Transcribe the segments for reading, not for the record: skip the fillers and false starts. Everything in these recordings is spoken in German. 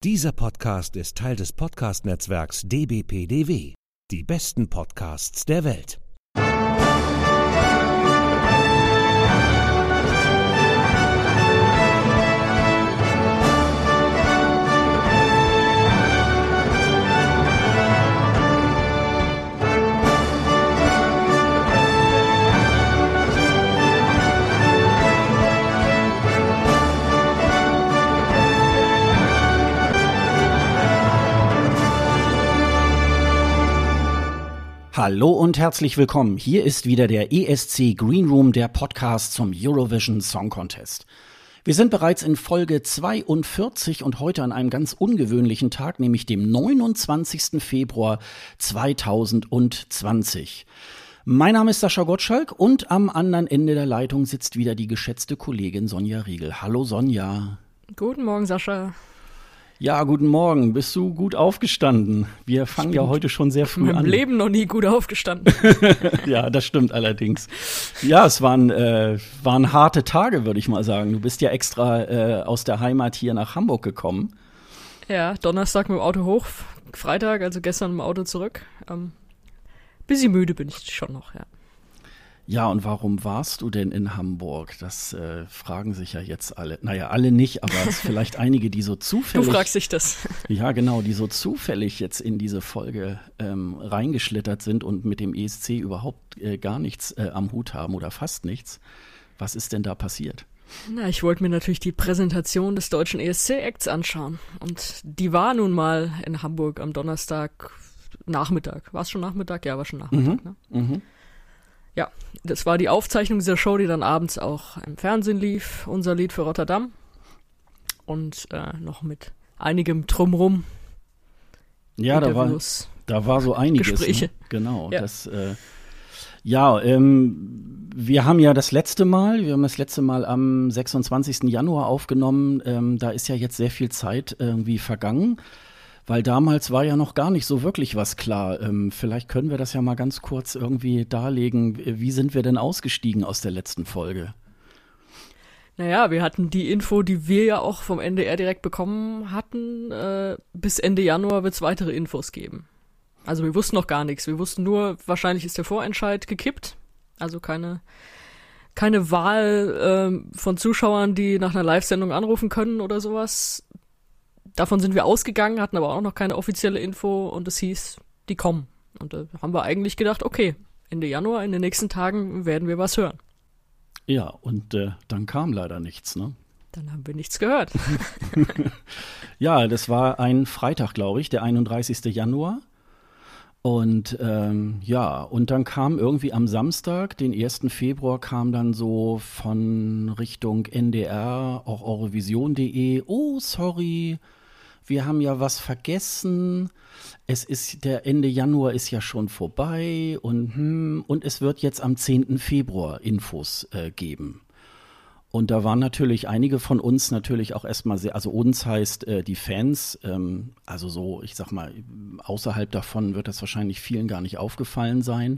Dieser Podcast ist Teil des Podcast-Netzwerks dbpdw. Die besten Podcasts der Welt. Hallo und herzlich willkommen. Hier ist wieder der ESC Green Room, der Podcast zum Eurovision Song Contest. Wir sind bereits in Folge 42 und heute an einem ganz ungewöhnlichen Tag, nämlich dem 29. Februar 2020. Mein Name ist Sascha Gottschalk und am anderen Ende der Leitung sitzt wieder die geschätzte Kollegin Sonja Riegel. Hallo Sonja. Guten Morgen, Sascha. Ja, guten Morgen. Bist du gut aufgestanden? Wir fangen ja heute schon sehr früh an. Im Leben noch nie gut aufgestanden. Ja, das stimmt allerdings. Ja, es waren harte Tage, würde ich mal sagen. Du bist ja extra aus der Heimat hier nach Hamburg gekommen. Ja, Donnerstag mit dem Auto hoch, Freitag, also gestern mit dem Auto zurück. Bisschen müde bin ich schon noch, ja. Ja, und warum warst du denn in Hamburg? Das fragen sich ja jetzt alle. Naja, alle nicht, aber es vielleicht einige, die so zufällig... Du fragst dich das. Ja, genau, die so zufällig jetzt in diese Folge reingeschlittert sind und mit dem ESC überhaupt gar nichts am Hut haben oder fast nichts. Was ist denn da passiert? Na, ich wollte mir natürlich die Präsentation des deutschen ESC-Acts anschauen. Und die war nun mal in Hamburg am Donnerstag Nachmittag. War es schon Nachmittag? Ja, war schon Nachmittag, ne? Mhm. Ja, das war die Aufzeichnung dieser Show, die dann abends auch im Fernsehen lief. Unser Lied für Rotterdam. Und noch mit einigem Drumrum. Ja, da war so einiges. Gespräche. Ne? Genau. Ja. Wir haben das letzte Mal am 26. Januar aufgenommen. Da ist ja jetzt sehr viel Zeit irgendwie vergangen. Weil damals war ja noch gar nicht so wirklich was klar. Vielleicht können wir das ja mal ganz kurz irgendwie darlegen. Wie sind wir denn ausgestiegen aus der letzten Folge? Naja, wir hatten die Info, die wir ja auch vom NDR direkt bekommen hatten. Bis Ende Januar wird es weitere Infos geben. Also wir wussten noch gar nichts. Wir wussten nur, wahrscheinlich ist der Vorentscheid gekippt. Also keine Wahl von Zuschauern, die nach einer Live-Sendung anrufen können oder sowas. Davon sind wir ausgegangen, hatten aber auch noch keine offizielle Info und es hieß, die kommen. Und da haben wir eigentlich gedacht, okay, Ende Januar, in den nächsten Tagen werden wir was hören. Ja, und dann kam leider nichts, ne? Dann haben wir nichts gehört. Ja, das war ein Freitag, glaube ich, der 31. Januar. Und und dann kam irgendwie am Samstag, den 1. Februar, kam dann so von Richtung NDR, auch Eurovision.de, oh, sorry, wir haben ja was vergessen, der Ende Januar ist ja schon vorbei und es wird jetzt am 10. Februar Infos geben. Und da waren natürlich einige von uns natürlich auch erstmal sehr, also uns heißt die Fans, also so, ich sag mal, außerhalb davon wird das wahrscheinlich vielen gar nicht aufgefallen sein.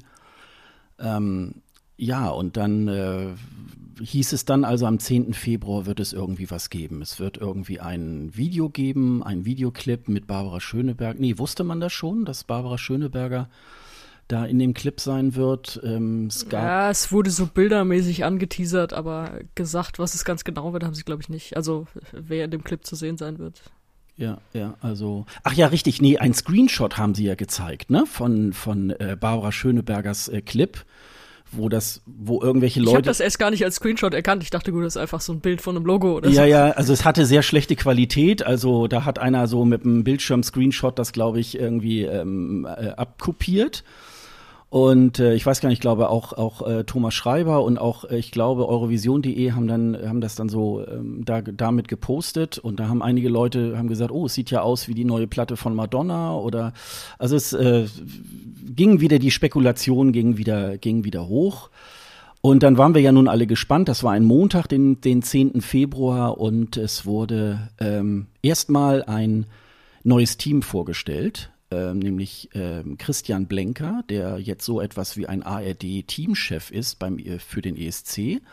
Und dann hieß es dann, also am 10. Februar wird es irgendwie was geben. Es wird irgendwie ein Video geben, ein Videoclip mit Barbara Schöneberger. Nee, wusste man das schon, dass Barbara Schöneberger da in dem Clip sein wird? Es wurde so bildermäßig angeteasert, aber gesagt, was es ganz genau wird, haben sie, glaube ich, nicht. Also, wer in dem Clip zu sehen sein wird. Ja, also. Ach ja, richtig, nee, ein Screenshot haben sie ja gezeigt, ne? Von Barbara Schönebergers Clip, wo irgendwelche Leute. Ich habe das erst gar nicht als Screenshot erkannt. Ich dachte, gut, das ist einfach so ein Bild von einem Logo oder so. Ja, also es hatte sehr schlechte Qualität. Also da hat einer so mit einem Bildschirm-Screenshot das, glaube ich, irgendwie abkopiert. Und ich weiß gar nicht, ich glaube auch Thomas Schreiber und auch, ich glaube, Eurovision.de haben das dann so damit gepostet. Und da haben einige Leute gesagt, oh, es sieht ja aus wie die neue Platte von Madonna oder, also es die Spekulation ging wieder hoch. Und dann waren wir ja nun alle gespannt. Das war ein Montag, den 10. Februar und es wurde erstmal ein neues Team vorgestellt. Nämlich Christian Blenker, der jetzt so etwas wie ein ARD-Teamchef ist für den ESC.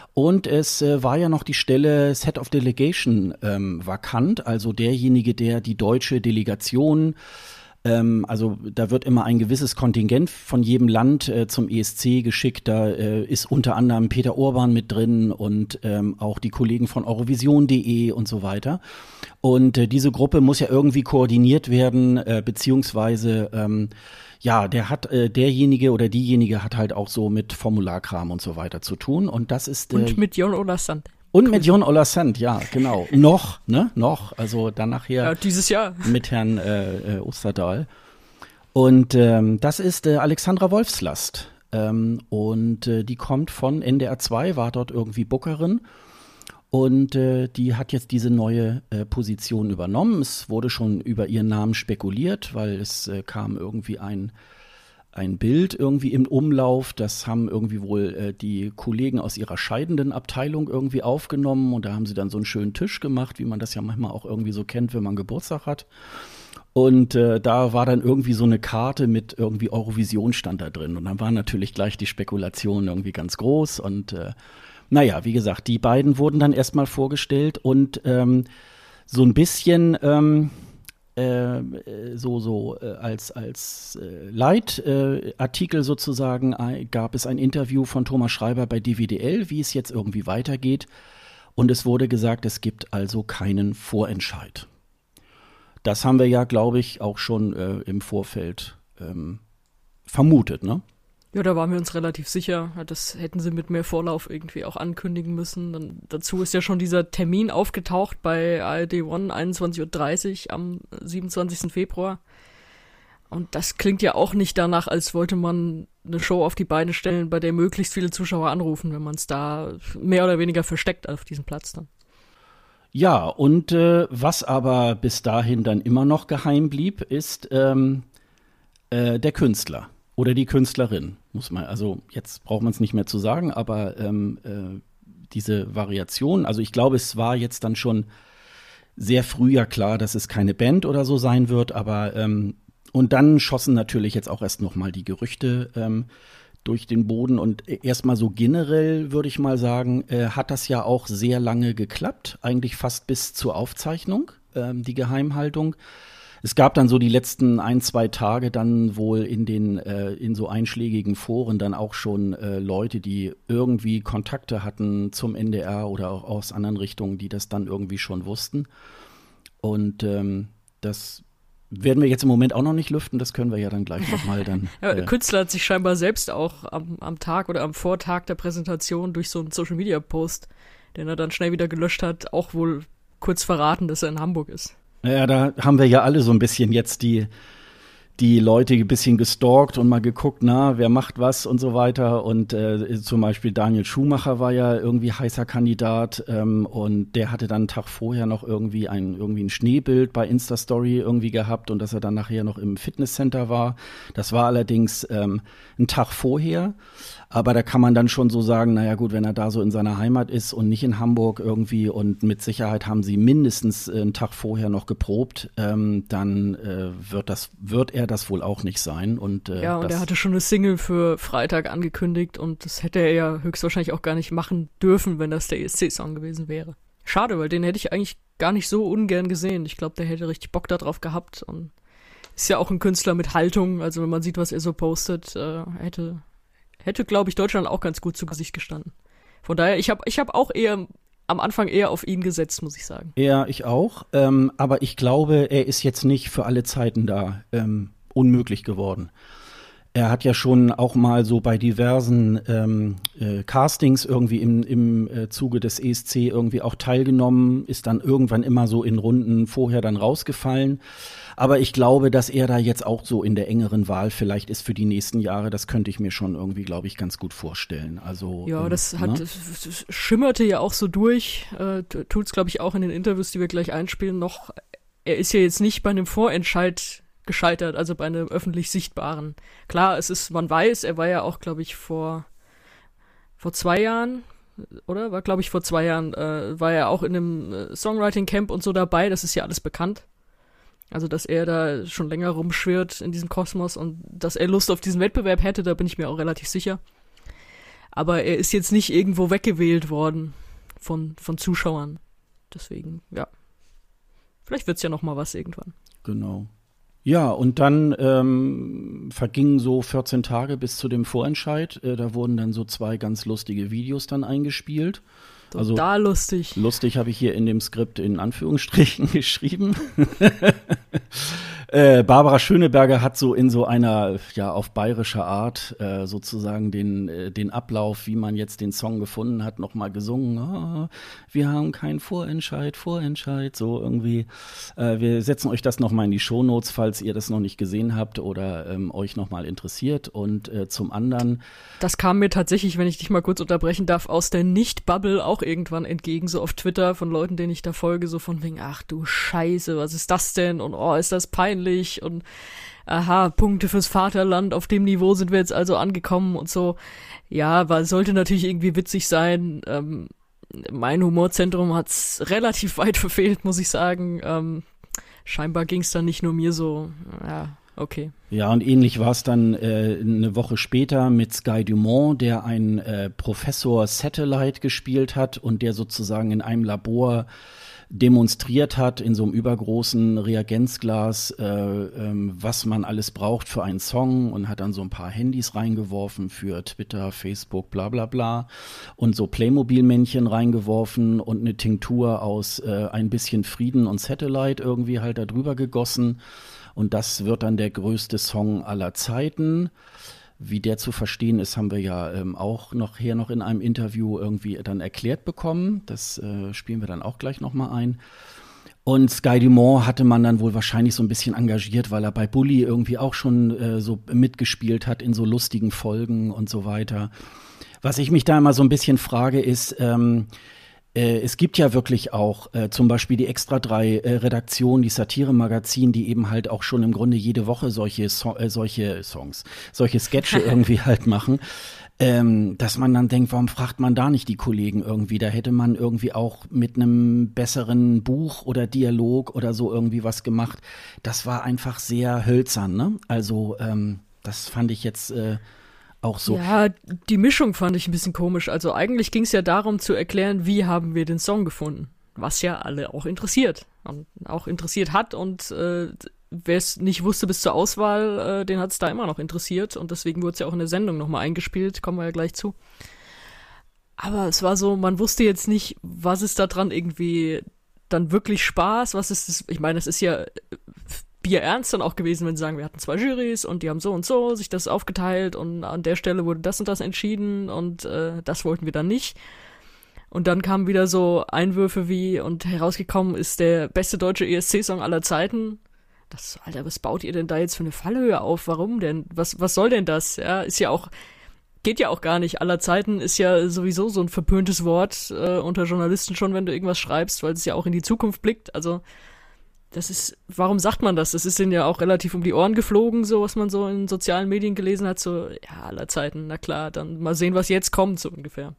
Und es war ja noch die Stelle Head of Delegation vakant, also derjenige, der die deutsche Delegation, also da wird immer ein gewisses Kontingent von jedem Land zum ESC geschickt. Da ist unter anderem Peter Urban mit drin und auch die Kollegen von Eurovision.de und so weiter. Und diese Gruppe muss ja irgendwie koordiniert werden, beziehungsweise ja, derjenige oder diejenige hat halt auch so mit Formularkram und so weiter zu tun. Und das ist und mit Jon Olassand. Und mit Jon Olassand, ja, genau. Noch, also dann nachher ja, dieses Jahr mit Herrn Osterdahl. Und das ist Alexandra Wolfslast. Und die kommt von NDR 2, war dort irgendwie Bookerin. Und die hat jetzt diese neue Position übernommen. Es wurde schon über ihren Namen spekuliert, weil es kam irgendwie ein Bild irgendwie im Umlauf. Das haben irgendwie wohl die Kollegen aus ihrer scheidenden Abteilung irgendwie aufgenommen. Und da haben sie dann so einen schönen Tisch gemacht, wie man das ja manchmal auch irgendwie so kennt, wenn man Geburtstag hat. Und da war dann irgendwie so eine Karte mit irgendwie Eurovision stand da drin. Und dann war natürlich gleich die Spekulation irgendwie ganz groß. Und naja, wie gesagt, die beiden wurden dann erstmal vorgestellt und so ein bisschen als Leitartikel sozusagen gab es ein Interview von Thomas Schreiber bei DWDL, wie es jetzt irgendwie weitergeht. Und es wurde gesagt, es gibt also keinen Vorentscheid. Das haben wir ja, glaube ich, auch schon im Vorfeld vermutet, ne? Ja, da waren wir uns relativ sicher. Das hätten sie mit mehr Vorlauf irgendwie auch ankündigen müssen. Dann, dazu ist ja schon dieser Termin aufgetaucht bei ARD One 21.30 Uhr am 27. Februar. Und das klingt ja auch nicht danach, als wollte man eine Show auf die Beine stellen, bei der möglichst viele Zuschauer anrufen, wenn man es da mehr oder weniger versteckt auf diesem Platz dann. Ja, und was aber bis dahin dann immer noch geheim blieb, ist der Künstler. Oder die Künstlerin, muss man, also jetzt braucht man es nicht mehr zu sagen, aber diese Variation, also ich glaube, es war jetzt dann schon sehr früh ja klar, dass es keine Band oder so sein wird, aber und dann schossen natürlich jetzt auch erst noch mal die Gerüchte durch den Boden und erstmal so generell würde ich mal sagen, hat das ja auch sehr lange geklappt, eigentlich fast bis zur Aufzeichnung, die Geheimhaltung. Es gab dann so die letzten 1-2 Tage dann wohl in so einschlägigen Foren dann auch schon Leute, die irgendwie Kontakte hatten zum NDR oder auch aus anderen Richtungen, die das dann irgendwie schon wussten. Und das werden wir jetzt im Moment auch noch nicht lüften, das können wir ja dann gleich nochmal dann. Ja, der Künstler hat sich scheinbar selbst auch am Tag oder am Vortag der Präsentation durch so einen Social-Media-Post, den er dann schnell wieder gelöscht hat, auch wohl kurz verraten, dass er in Hamburg ist. Ja, da haben wir ja alle so ein bisschen jetzt die Leute ein bisschen gestalkt und mal geguckt, na, wer macht was und so weiter. Und zum Beispiel Daniel Schumacher war ja irgendwie heißer Kandidat und der hatte dann einen Tag vorher noch irgendwie ein Schneebild bei Insta-Story irgendwie gehabt und dass er dann nachher noch im Fitnesscenter war. Das war allerdings ein Tag vorher. Aber da kann man dann schon so sagen, naja gut, wenn er da so in seiner Heimat ist und nicht in Hamburg irgendwie und mit Sicherheit haben sie mindestens einen Tag vorher noch geprobt, dann wird er das wohl auch nicht sein. Und ja, und er hatte schon eine Single für Freitag angekündigt und das hätte er ja höchstwahrscheinlich auch gar nicht machen dürfen, wenn das der ESC-Song gewesen wäre. Schade, weil den hätte ich eigentlich gar nicht so ungern gesehen. Ich glaube, der hätte richtig Bock darauf gehabt und ist ja auch ein Künstler mit Haltung. Also wenn man sieht, was er so postet, hätte, glaube ich, Deutschland auch ganz gut zu Gesicht gestanden. Von daher, ich hab auch am Anfang eher auf ihn gesetzt, muss ich sagen. Ja, ich auch. Aber ich glaube, er ist jetzt nicht für alle Zeiten da unmöglich geworden. Er hat ja schon auch mal so bei diversen Castings irgendwie im Zuge des ESC irgendwie auch teilgenommen, ist dann irgendwann immer so in Runden vorher dann rausgefallen. Aber ich glaube, dass er da jetzt auch so in der engeren Wahl vielleicht ist für die nächsten Jahre. Das könnte ich mir schon irgendwie, glaube ich, ganz gut vorstellen. Also ja, das schimmerte ja auch so durch. Tut's, glaube ich, auch in den Interviews, die wir gleich einspielen, noch. Er ist ja jetzt nicht bei einem Vorentscheid gescheitert, also bei einem öffentlich Sichtbaren. Klar, man weiß, er war ja auch, glaube ich, vor 2 Jahren, oder? War, glaube ich, vor 2 Jahren, war er auch in einem Songwriting-Camp und so dabei, das ist ja alles bekannt. Also, dass er da schon länger rumschwirrt in diesem Kosmos und dass er Lust auf diesen Wettbewerb hätte, da bin ich mir auch relativ sicher. Aber er ist jetzt nicht irgendwo weggewählt worden von Zuschauern. Deswegen, ja. Vielleicht wird's ja noch mal was irgendwann. Genau. Ja, und dann vergingen so 14 Tage bis zu dem Vorentscheid. Da wurden dann so 2 ganz lustige Videos dann eingespielt. Total lustig. Lustig habe ich hier in dem Skript in Anführungsstrichen geschrieben. Barbara Schöneberger hat so in so einer, ja, auf bayerischer Art sozusagen den Ablauf, wie man jetzt den Song gefunden hat, nochmal gesungen. Oh, wir haben keinen Vorentscheid, so irgendwie. Wir setzen euch das nochmal in die Shownotes, falls ihr das noch nicht gesehen habt oder euch nochmal interessiert. Und zum anderen. Das kam mir tatsächlich, wenn ich dich mal kurz unterbrechen darf, aus der Nicht-Bubble auch irgendwann entgegen, so auf Twitter von Leuten, denen ich da folge, so von wegen, ach du Scheiße, was ist das denn? Und oh, ist das peinlich? Und aha, Punkte fürs Vaterland, auf dem Niveau sind wir jetzt also angekommen und so. Ja, aber sollte natürlich irgendwie witzig sein. Mein Humorzentrum hat's relativ weit verfehlt, muss ich sagen. Scheinbar ging's dann nicht nur mir so, ja, okay. Ja, und ähnlich war es dann eine Woche später mit Sky Dumont, der einen Professor Satellite gespielt hat und der sozusagen in einem Labor demonstriert hat, in so einem übergroßen Reagenzglas, was man alles braucht für einen Song, und hat dann so ein paar Handys reingeworfen für Twitter, Facebook, bla bla bla, und so Playmobil-Männchen reingeworfen und eine Tinktur aus ein bisschen Frieden und Satellite irgendwie halt da drüber gegossen. Und das wird dann der größte Song aller Zeiten. Wie der zu verstehen ist, haben wir ja auch noch in einem Interview irgendwie dann erklärt bekommen. Das spielen wir dann auch gleich nochmal ein. Und Sky Dumont hatte man dann wohl wahrscheinlich so ein bisschen engagiert, weil er bei Bully irgendwie auch schon so mitgespielt hat in so lustigen Folgen und so weiter. Was ich mich da immer so ein bisschen frage ist, es gibt ja wirklich auch zum Beispiel die Extra 3 Redaktion, die Satire-Magazin, die eben halt auch schon im Grunde jede Woche solche Sketche irgendwie halt machen, dass man dann denkt, warum fragt man da nicht die Kollegen irgendwie? Da hätte man irgendwie auch mit einem besseren Buch oder Dialog oder so irgendwie was gemacht. Das war einfach sehr hölzern, ne? Also das fand ich jetzt auch so. Ja, die Mischung fand ich ein bisschen komisch. Also eigentlich ging es ja darum zu erklären, wie haben wir den Song gefunden. Was ja alle auch interessiert. Und auch interessiert hat. Und wer es nicht wusste bis zur Auswahl, den hat es da immer noch interessiert. Und deswegen wurde es ja auch in der Sendung nochmal eingespielt. Kommen wir ja gleich zu. Aber es war so, man wusste jetzt nicht, was ist da dran irgendwie dann wirklich Spaß. Was ist das? Ich meine, es ist ja bierernst dann auch gewesen, wenn sie sagen, wir hatten 2 Jurys und die haben so und so sich das aufgeteilt und an der Stelle wurde das und das entschieden und das wollten wir dann nicht. Und dann kamen wieder so Einwürfe wie, und herausgekommen ist der beste deutsche ESC-Song aller Zeiten. Alter, was baut ihr denn da jetzt für eine Fallhöhe auf? Warum denn? Was soll denn das? Ja, ist ja auch, geht ja auch gar nicht. Aller Zeiten ist ja sowieso so ein verpöntes Wort unter Journalisten schon, wenn du irgendwas schreibst, weil es ja auch in die Zukunft blickt. Also warum sagt man das? Das ist denen ja auch relativ um die Ohren geflogen, so was man so in sozialen Medien gelesen hat, so, ja, aller Zeiten, na klar, dann mal sehen, was jetzt kommt, so ungefähr.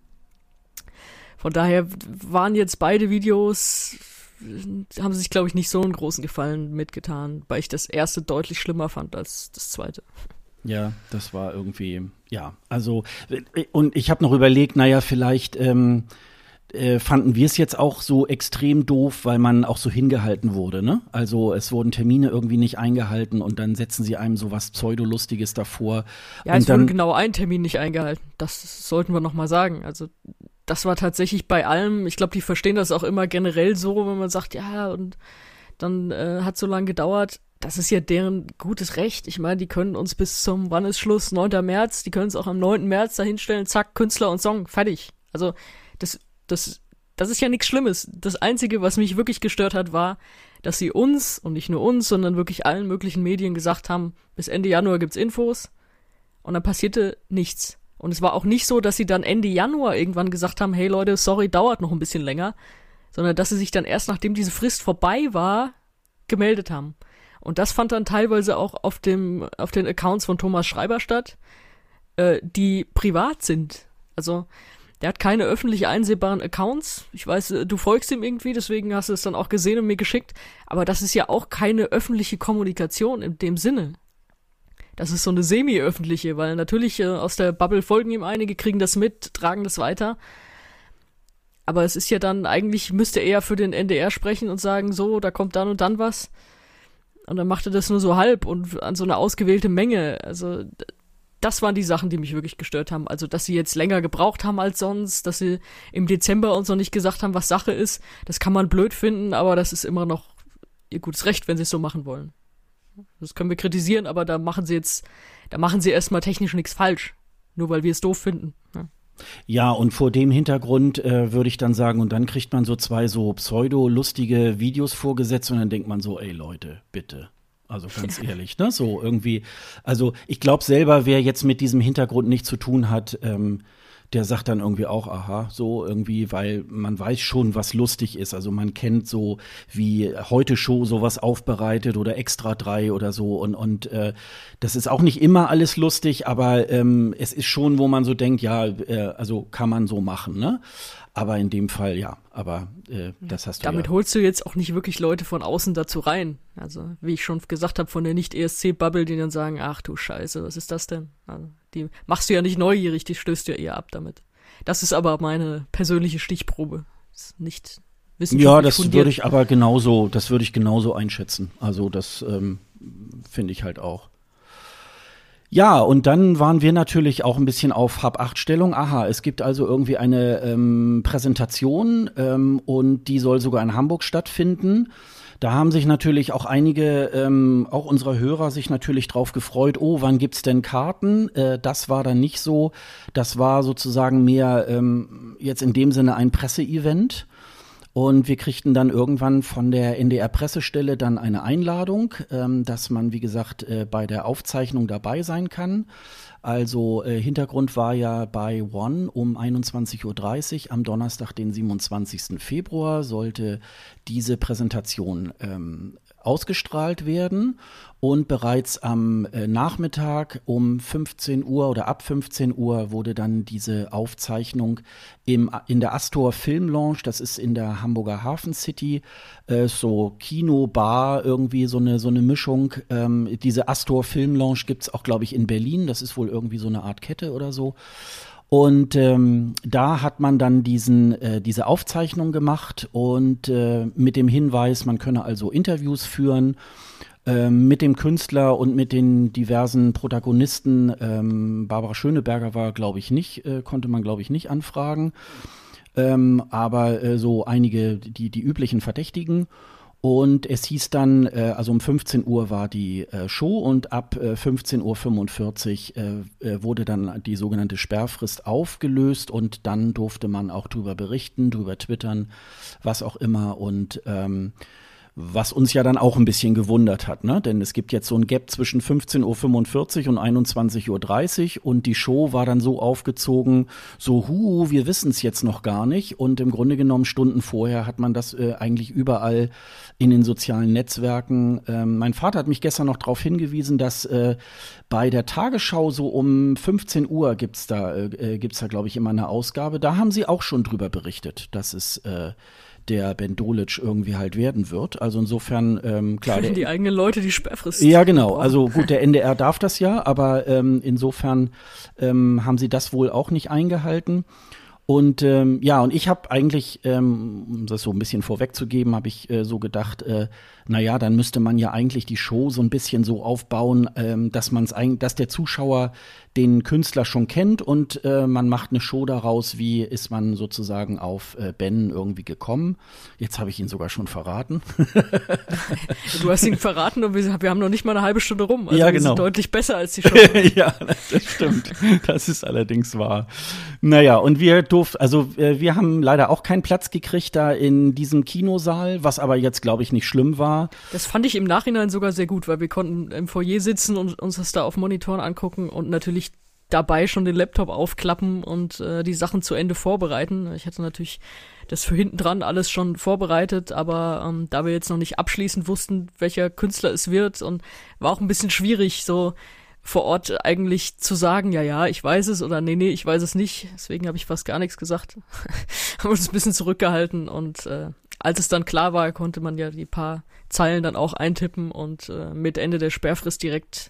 Von daher waren jetzt beide Videos, haben sich, glaube ich, nicht so einen großen Gefallen mitgetan, weil ich das erste deutlich schlimmer fand als das zweite. Ja, das war irgendwie, ja, also, und ich habe noch überlegt, naja, vielleicht fanden wir es jetzt auch so extrem doof, weil man auch so hingehalten wurde, ne? Also es wurden Termine irgendwie nicht eingehalten und dann setzen sie einem so was Pseudolustiges davor. Ja, es wurde genau ein Termin nicht eingehalten. Das sollten wir noch mal sagen. Also das war tatsächlich bei allem, ich glaube, die verstehen das auch immer generell so, wenn man sagt, ja, und dann hat so lange gedauert. Das ist ja deren gutes Recht. Ich meine, die können uns bis zum, wann ist Schluss, 9. März, die können es auch am 9. März dahinstellen, zack, Künstler und Song, fertig. Also das ist ja nichts Schlimmes. Das Einzige, was mich wirklich gestört hat, war, dass sie uns, und nicht nur uns, sondern wirklich allen möglichen Medien gesagt haben, bis Ende Januar gibt's Infos, und dann passierte nichts. Und es war auch nicht so, dass sie dann Ende Januar irgendwann gesagt haben, hey Leute, sorry, dauert noch ein bisschen länger, sondern dass sie sich dann erst, nachdem diese Frist vorbei war, gemeldet haben. Und das fand dann teilweise auch auf den Accounts von Thomas Schreiber statt, die privat sind. Also der hat keine öffentlich einsehbaren Accounts. Ich weiß, du folgst ihm irgendwie, deswegen hast du es dann auch gesehen und mir geschickt. Aber das ist ja auch keine öffentliche Kommunikation in dem Sinne. Das ist so eine semi-öffentliche, weil natürlich aus der Bubble folgen ihm einige, kriegen das mit, tragen das weiter. Aber es ist ja dann, eigentlich müsste er für den NDR sprechen und sagen, so, da kommt dann und dann was. Und dann macht er das nur so halb und an so eine ausgewählte Menge. Also das waren die Sachen, die mich wirklich gestört haben. Also, dass sie jetzt länger gebraucht haben als sonst, dass sie im Dezember uns noch nicht gesagt haben, was Sache ist. Das kann man blöd finden, aber das ist immer noch ihr gutes Recht, wenn sie es so machen wollen. Das können wir kritisieren, aber da machen sie erstmal technisch nichts falsch. Nur weil wir es doof finden. Ja. Ja, und vor dem Hintergrund würde ich dann sagen, und dann kriegt man so 2 so pseudo-lustige Videos vorgesetzt und dann denkt man so, ey Leute, bitte. Also ganz ehrlich, ne? So irgendwie, also ich glaube selber, wer jetzt mit diesem Hintergrund nichts zu tun hat, der sagt dann irgendwie auch, aha, so irgendwie, weil man weiß schon, was lustig ist. Also man kennt so, wie Heute Show sowas aufbereitet oder Extra 3 oder so. Und das ist auch nicht immer alles lustig, aber es ist schon, wo man so denkt, ja, also kann man so machen, ne? Aber in dem Fall, ja, aber das hast du Damit holst du jetzt auch nicht wirklich Leute von außen dazu rein. Also, wie ich schon gesagt habe, von der Nicht-ESC-Bubble, die dann sagen, ach du Scheiße, was ist das denn? Also, die machst du ja nicht neugierig, die stößt ja eher ab damit. Das ist aber meine persönliche Stichprobe. Das ist nicht wissenschaftlich Ja, das fundiert. würde ich genauso einschätzen. Also das finde ich halt auch. Ja, und dann waren wir natürlich auch ein bisschen auf Hab-8-Stellung. Aha, es gibt also irgendwie eine Präsentation und die soll sogar in Hamburg stattfinden. Da haben sich natürlich auch einige, auch unserer Hörer, sich natürlich drauf gefreut, oh, wann gibt's denn Karten? Das war dann nicht so. Das war sozusagen mehr jetzt in dem Sinne ein Presseevent. Und wir kriegten dann irgendwann von der NDR-Pressestelle dann eine Einladung, dass man, wie gesagt, bei der Aufzeichnung dabei sein kann. Also Hintergrund war ja bei One um 21:30 Uhr am Donnerstag, den 27. Februar, sollte diese Präsentation ausgestrahlt werden. Und bereits am Nachmittag um 15 Uhr oder ab 15 Uhr wurde dann diese Aufzeichnung in der Astor Film Lounge, das ist in der Hamburger Hafen City, so Kino, Bar, irgendwie so eine Mischung. Diese Astor Film Lounge gibt's auch, glaube ich, in Berlin. Das ist wohl irgendwie so eine Art Kette oder so. Und da hat man dann diese Aufzeichnung gemacht und mit dem Hinweis, man könne also Interviews führen mit dem Künstler und mit den diversen Protagonisten. Barbara Schöneberger war, glaube ich, konnte man, glaube ich, nicht anfragen. Aber so einige, die üblichen Verdächtigen. Und es hieß dann, also um 15 Uhr war die Show und ab 15:45 Uhr wurde dann die sogenannte Sperrfrist aufgelöst und dann durfte man auch drüber berichten, drüber twittern, was auch immer und was uns ja dann auch ein bisschen gewundert hat, ne? Denn es gibt jetzt so ein Gap zwischen 15:45 Uhr und 21:30 Uhr und die Show war dann so aufgezogen, so wir wissen es jetzt noch gar nicht und im Grunde genommen Stunden vorher hat man das eigentlich überall in den sozialen Netzwerken. Mein Vater hat mich gestern noch darauf hingewiesen, dass bei der Tagesschau so um 15 Uhr gibt's da glaube ich immer eine Ausgabe, da haben sie auch schon drüber berichtet, dass es der Ben Dolic irgendwie halt werden wird. Also insofern, klar. Die eigenen Leute die Sperrfrist. Ja, genau. Also gut, der NDR darf das ja, aber insofern haben sie das wohl auch nicht eingehalten. Und und ich habe eigentlich, um das so ein bisschen vorwegzugeben, habe ich so gedacht, dann müsste man ja eigentlich die Show so ein bisschen so aufbauen, dass der Zuschauer den Künstler schon kennt und man macht eine Show daraus, wie ist man sozusagen auf Ben irgendwie gekommen. Jetzt habe ich ihn sogar schon verraten. Du hast ihn verraten und wir haben noch nicht mal eine halbe Stunde rum. Also ja, genau. Wir sind deutlich besser als die Show. Ja, das stimmt. Das ist allerdings wahr. Naja, und wir haben leider auch keinen Platz gekriegt da in diesem Kinosaal, was aber jetzt, glaube ich, nicht schlimm war. Das fand ich im Nachhinein sogar sehr gut, weil wir konnten im Foyer sitzen und uns das da auf Monitoren angucken und natürlich dabei schon den Laptop aufklappen und die Sachen zu Ende vorbereiten. Ich hatte natürlich das für hinten dran alles schon vorbereitet, aber da wir jetzt noch nicht abschließend wussten, welcher Künstler es wird und war auch ein bisschen schwierig, so vor Ort eigentlich zu sagen, ja, ich weiß es oder nee, ich weiß es nicht. Deswegen habe ich fast gar nichts gesagt. Haben uns ein bisschen zurückgehalten und als es dann klar war, konnte man ja die paar Zeilen dann auch eintippen und mit Ende der Sperrfrist direkt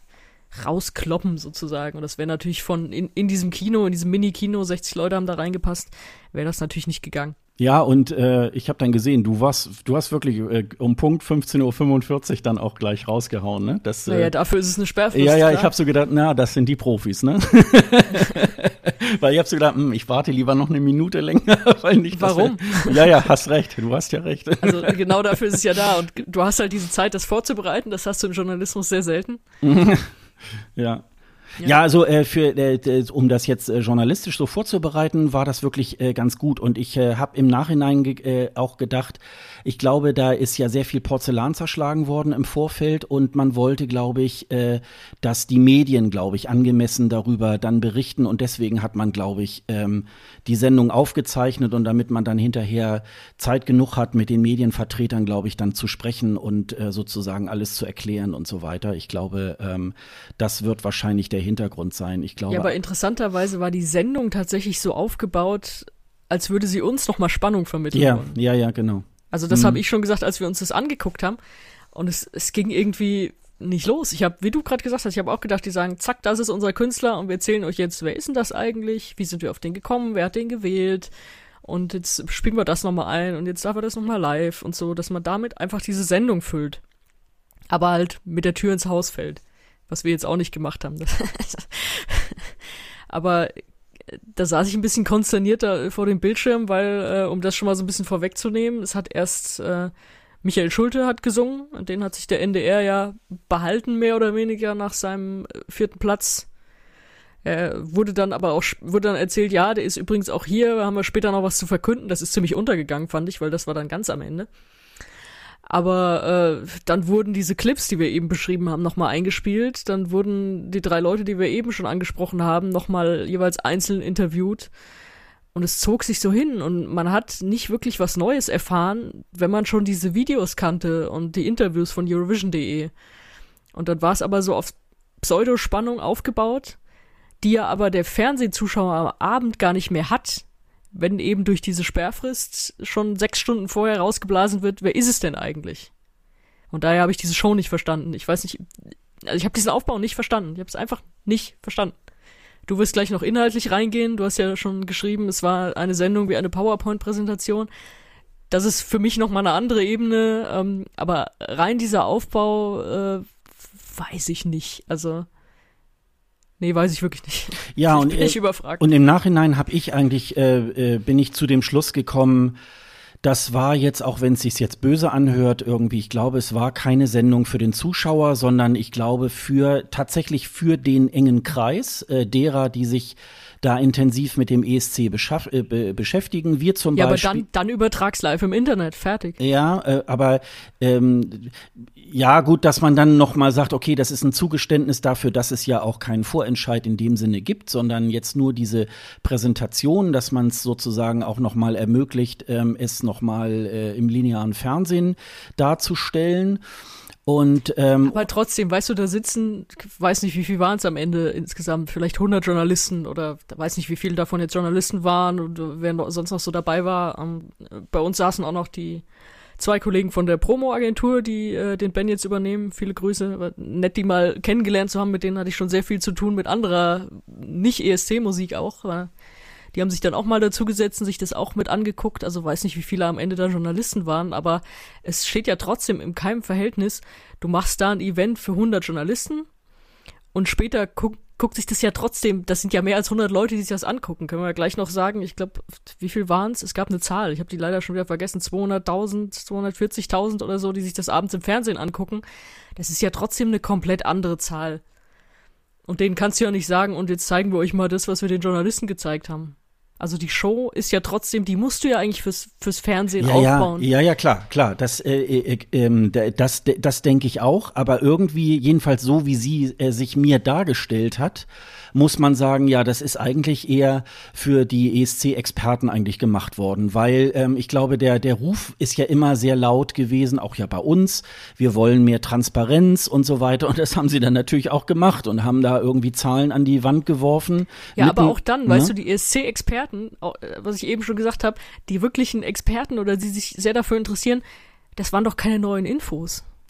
rauskloppen sozusagen. Und das wäre natürlich in diesem Kino, in diesem Mini-Kino, 60 Leute haben da reingepasst, wäre das natürlich nicht gegangen. Ja, und ich habe dann gesehen, du hast wirklich um Punkt 15:45 Uhr dann auch gleich rausgehauen, ne? Naja, dafür ist es eine Sperrfrist. Ja, ich habe so gedacht, das sind die Profis, ne? Weil ich habe so gedacht, ich warte lieber noch eine Minute länger, weil nicht. Warum? Ja, hast recht, du hast ja recht. Also genau dafür ist es ja da und du hast halt diese Zeit, das vorzubereiten, das hast du im Journalismus sehr selten. Ja. Ja, also um das jetzt journalistisch so vorzubereiten, war das wirklich ganz gut. Und ich habe im Nachhinein auch gedacht, ich glaube, da ist ja sehr viel Porzellan zerschlagen worden im Vorfeld und man wollte, glaube ich, dass die Medien, glaube ich, angemessen darüber dann berichten. Und deswegen hat man, glaube ich, die Sendung aufgezeichnet und damit man dann hinterher Zeit genug hat, mit den Medienvertretern, glaube ich, dann zu sprechen und sozusagen alles zu erklären und so weiter. Ich glaube, das wird wahrscheinlich der Hintergrund sein. Ich glaube. Ja, aber interessanterweise war die Sendung tatsächlich so aufgebaut, als würde sie uns nochmal Spannung vermitteln wollen. Ja, genau. Also das habe ich schon gesagt, als wir uns das angeguckt haben. Und es ging irgendwie nicht los. Ich habe, wie du gerade gesagt hast, ich habe auch gedacht, die sagen, zack, das ist unser Künstler und wir erzählen euch jetzt, wer ist denn das eigentlich? Wie sind wir auf den gekommen? Wer hat den gewählt? Und jetzt spielen wir das nochmal ein und jetzt darf er das nochmal live und so, dass man damit einfach diese Sendung füllt. Aber halt mit der Tür ins Haus fällt. Was wir jetzt auch nicht gemacht haben. Aber da saß ich ein bisschen konsterniert da vor dem Bildschirm, weil, um das schon mal so ein bisschen vorwegzunehmen, es hat erst Michael Schulte hat gesungen, und den hat sich der NDR ja behalten, mehr oder weniger, nach seinem 4. Platz. Wurde dann erzählt, ja, der ist übrigens auch hier, haben wir später noch was zu verkünden. Das ist ziemlich untergegangen, fand ich, weil das war dann ganz am Ende. Aber dann wurden diese Clips, die wir eben beschrieben haben, nochmal eingespielt. Dann wurden die 3 Leute, die wir eben schon angesprochen haben, nochmal jeweils einzeln interviewt. Und es zog sich so hin und man hat nicht wirklich was Neues erfahren, wenn man schon diese Videos kannte und die Interviews von Eurovision.de. Und dann war es aber so auf Pseudospannung aufgebaut, die ja aber der Fernsehzuschauer am Abend gar nicht mehr hat, wenn eben durch diese Sperrfrist schon 6 Stunden vorher rausgeblasen wird, wer ist es denn eigentlich? Und daher habe ich diese Show nicht verstanden. Ich weiß nicht, also ich habe diesen Aufbau nicht verstanden. Ich habe es einfach nicht verstanden. Du wirst gleich noch inhaltlich reingehen. Du hast ja schon geschrieben, es war eine Sendung wie eine PowerPoint-Präsentation. Das ist für mich nochmal eine andere Ebene. Aber rein dieser Aufbau weiß ich nicht. Also nee, weiß ich wirklich nicht. Ja, bin ich überfragt. Und im Nachhinein habe ich eigentlich, bin ich zu dem Schluss gekommen, das war jetzt, auch wenn es sich jetzt böse anhört, irgendwie, ich glaube, es war keine Sendung für den Zuschauer, sondern ich glaube tatsächlich für den engen Kreis derer, die sich da intensiv mit dem ESC beschäftigen. Wir zum Beispiel. Ja, aber dann übertrag's live im Internet, fertig. Ja, aber ja, gut, dass man dann noch mal sagt, okay, das ist ein Zugeständnis dafür, dass es ja auch keinen Vorentscheid in dem Sinne gibt, sondern jetzt nur diese Präsentation, dass man es sozusagen auch noch mal ermöglicht, es noch mal im linearen Fernsehen darzustellen. Und aber trotzdem, weißt du, da sitzen, weiß nicht, wie viel waren es am Ende insgesamt, vielleicht 100 Journalisten oder weiß nicht, wie viele davon jetzt Journalisten waren und wer sonst noch so dabei war. Bei uns saßen auch noch die 2 Kollegen von der Promo-Agentur, die den Ben jetzt übernehmen. Viele Grüße. Nett, die mal kennengelernt zu haben, mit denen hatte ich schon sehr viel zu tun, mit anderer, nicht ESC-Musik auch. Die haben sich dann auch mal dazugesetzt und sich das auch mit angeguckt. Also weiß nicht, wie viele am Ende da Journalisten waren, aber es steht ja trotzdem in keinem Verhältnis. Du machst da ein Event für 100 Journalisten und später guckt sich das ja trotzdem, das sind ja mehr als 100 Leute, die sich das angucken. Können wir ja gleich noch sagen, ich glaube, wie viel waren es? Es gab eine Zahl, ich habe die leider schon wieder vergessen, 200.000, 240.000 oder so, die sich das abends im Fernsehen angucken. Das ist ja trotzdem eine komplett andere Zahl. Und denen kannst du ja nicht sagen, und jetzt zeigen wir euch mal das, was wir den Journalisten gezeigt haben. Also die Show ist ja trotzdem, die musst du ja eigentlich fürs Fernsehen aufbauen. Ja, klar. Das denke ich auch. Aber irgendwie, jedenfalls so, wie sie sich mir dargestellt hat, muss man sagen, ja, das ist eigentlich eher für die ESC-Experten eigentlich gemacht worden. Weil ich glaube, der Ruf ist ja immer sehr laut gewesen, auch ja bei uns. Wir wollen mehr Transparenz und so weiter. Und das haben sie dann natürlich auch gemacht und haben da irgendwie Zahlen an die Wand geworfen. Ja, aber auch dann, weißt du, die ESC-Experten, was ich eben schon gesagt habe, die wirklichen Experten oder die sich sehr dafür interessieren, das waren doch keine neuen Infos.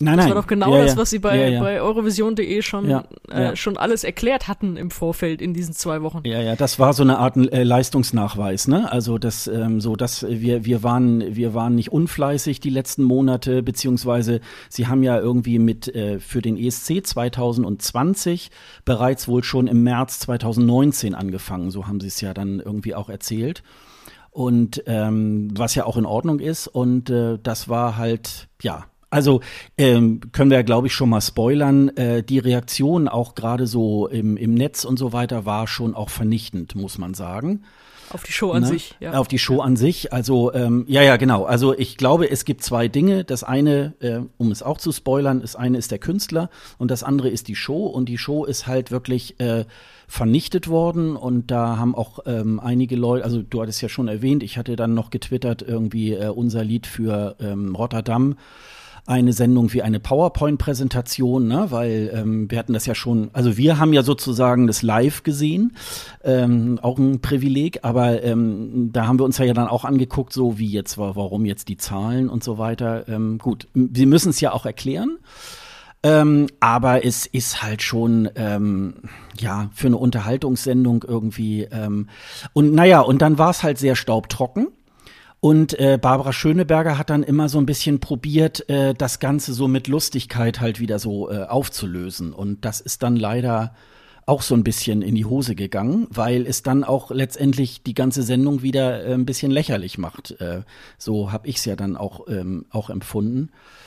Nein, das war doch genau das, was sie bei Eurovision.de schon alles erklärt hatten im Vorfeld in diesen 2 Wochen. Ja, das war so eine Art Leistungsnachweis, ne? Also dass wir waren nicht unfleißig die letzten Monate, beziehungsweise sie haben ja irgendwie für den ESC 2020 bereits wohl schon im März 2019 angefangen, so haben sie es ja dann irgendwie auch erzählt. Und was ja auch in Ordnung ist, und das war halt, ja. Also können wir ja, glaube ich, schon mal spoilern. Die Reaktion auch gerade so im Netz und so weiter war schon auch vernichtend, muss man sagen. Auf die Show an sich, ja. Auf die Show an sich. Also genau. Also ich glaube, es gibt 2 Dinge. Das eine, um es auch zu spoilern, das eine ist der Künstler und das andere ist die Show. Und die Show ist halt wirklich vernichtet worden. Und da haben auch einige Leute, also du hattest ja schon erwähnt, ich hatte dann noch getwittert, irgendwie unser Lied für Rotterdam. Eine Sendung wie eine PowerPoint-Präsentation, ne? Weil wir hatten das ja schon, also wir haben ja sozusagen das live gesehen, auch ein Privileg, aber da haben wir uns ja dann auch angeguckt, so wie jetzt, warum jetzt die Zahlen und so weiter. Gut, sie müssen es ja auch erklären, aber es ist halt schon, für eine Unterhaltungssendung irgendwie, und dann war es halt sehr staubtrocken. Und Barbara Schöneberger hat dann immer so ein bisschen probiert, das Ganze so mit Lustigkeit halt wieder so aufzulösen. Und das ist dann leider auch so ein bisschen in die Hose gegangen, weil es dann auch letztendlich die ganze Sendung wieder ein bisschen lächerlich macht. So habe ich es ja dann auch empfunden.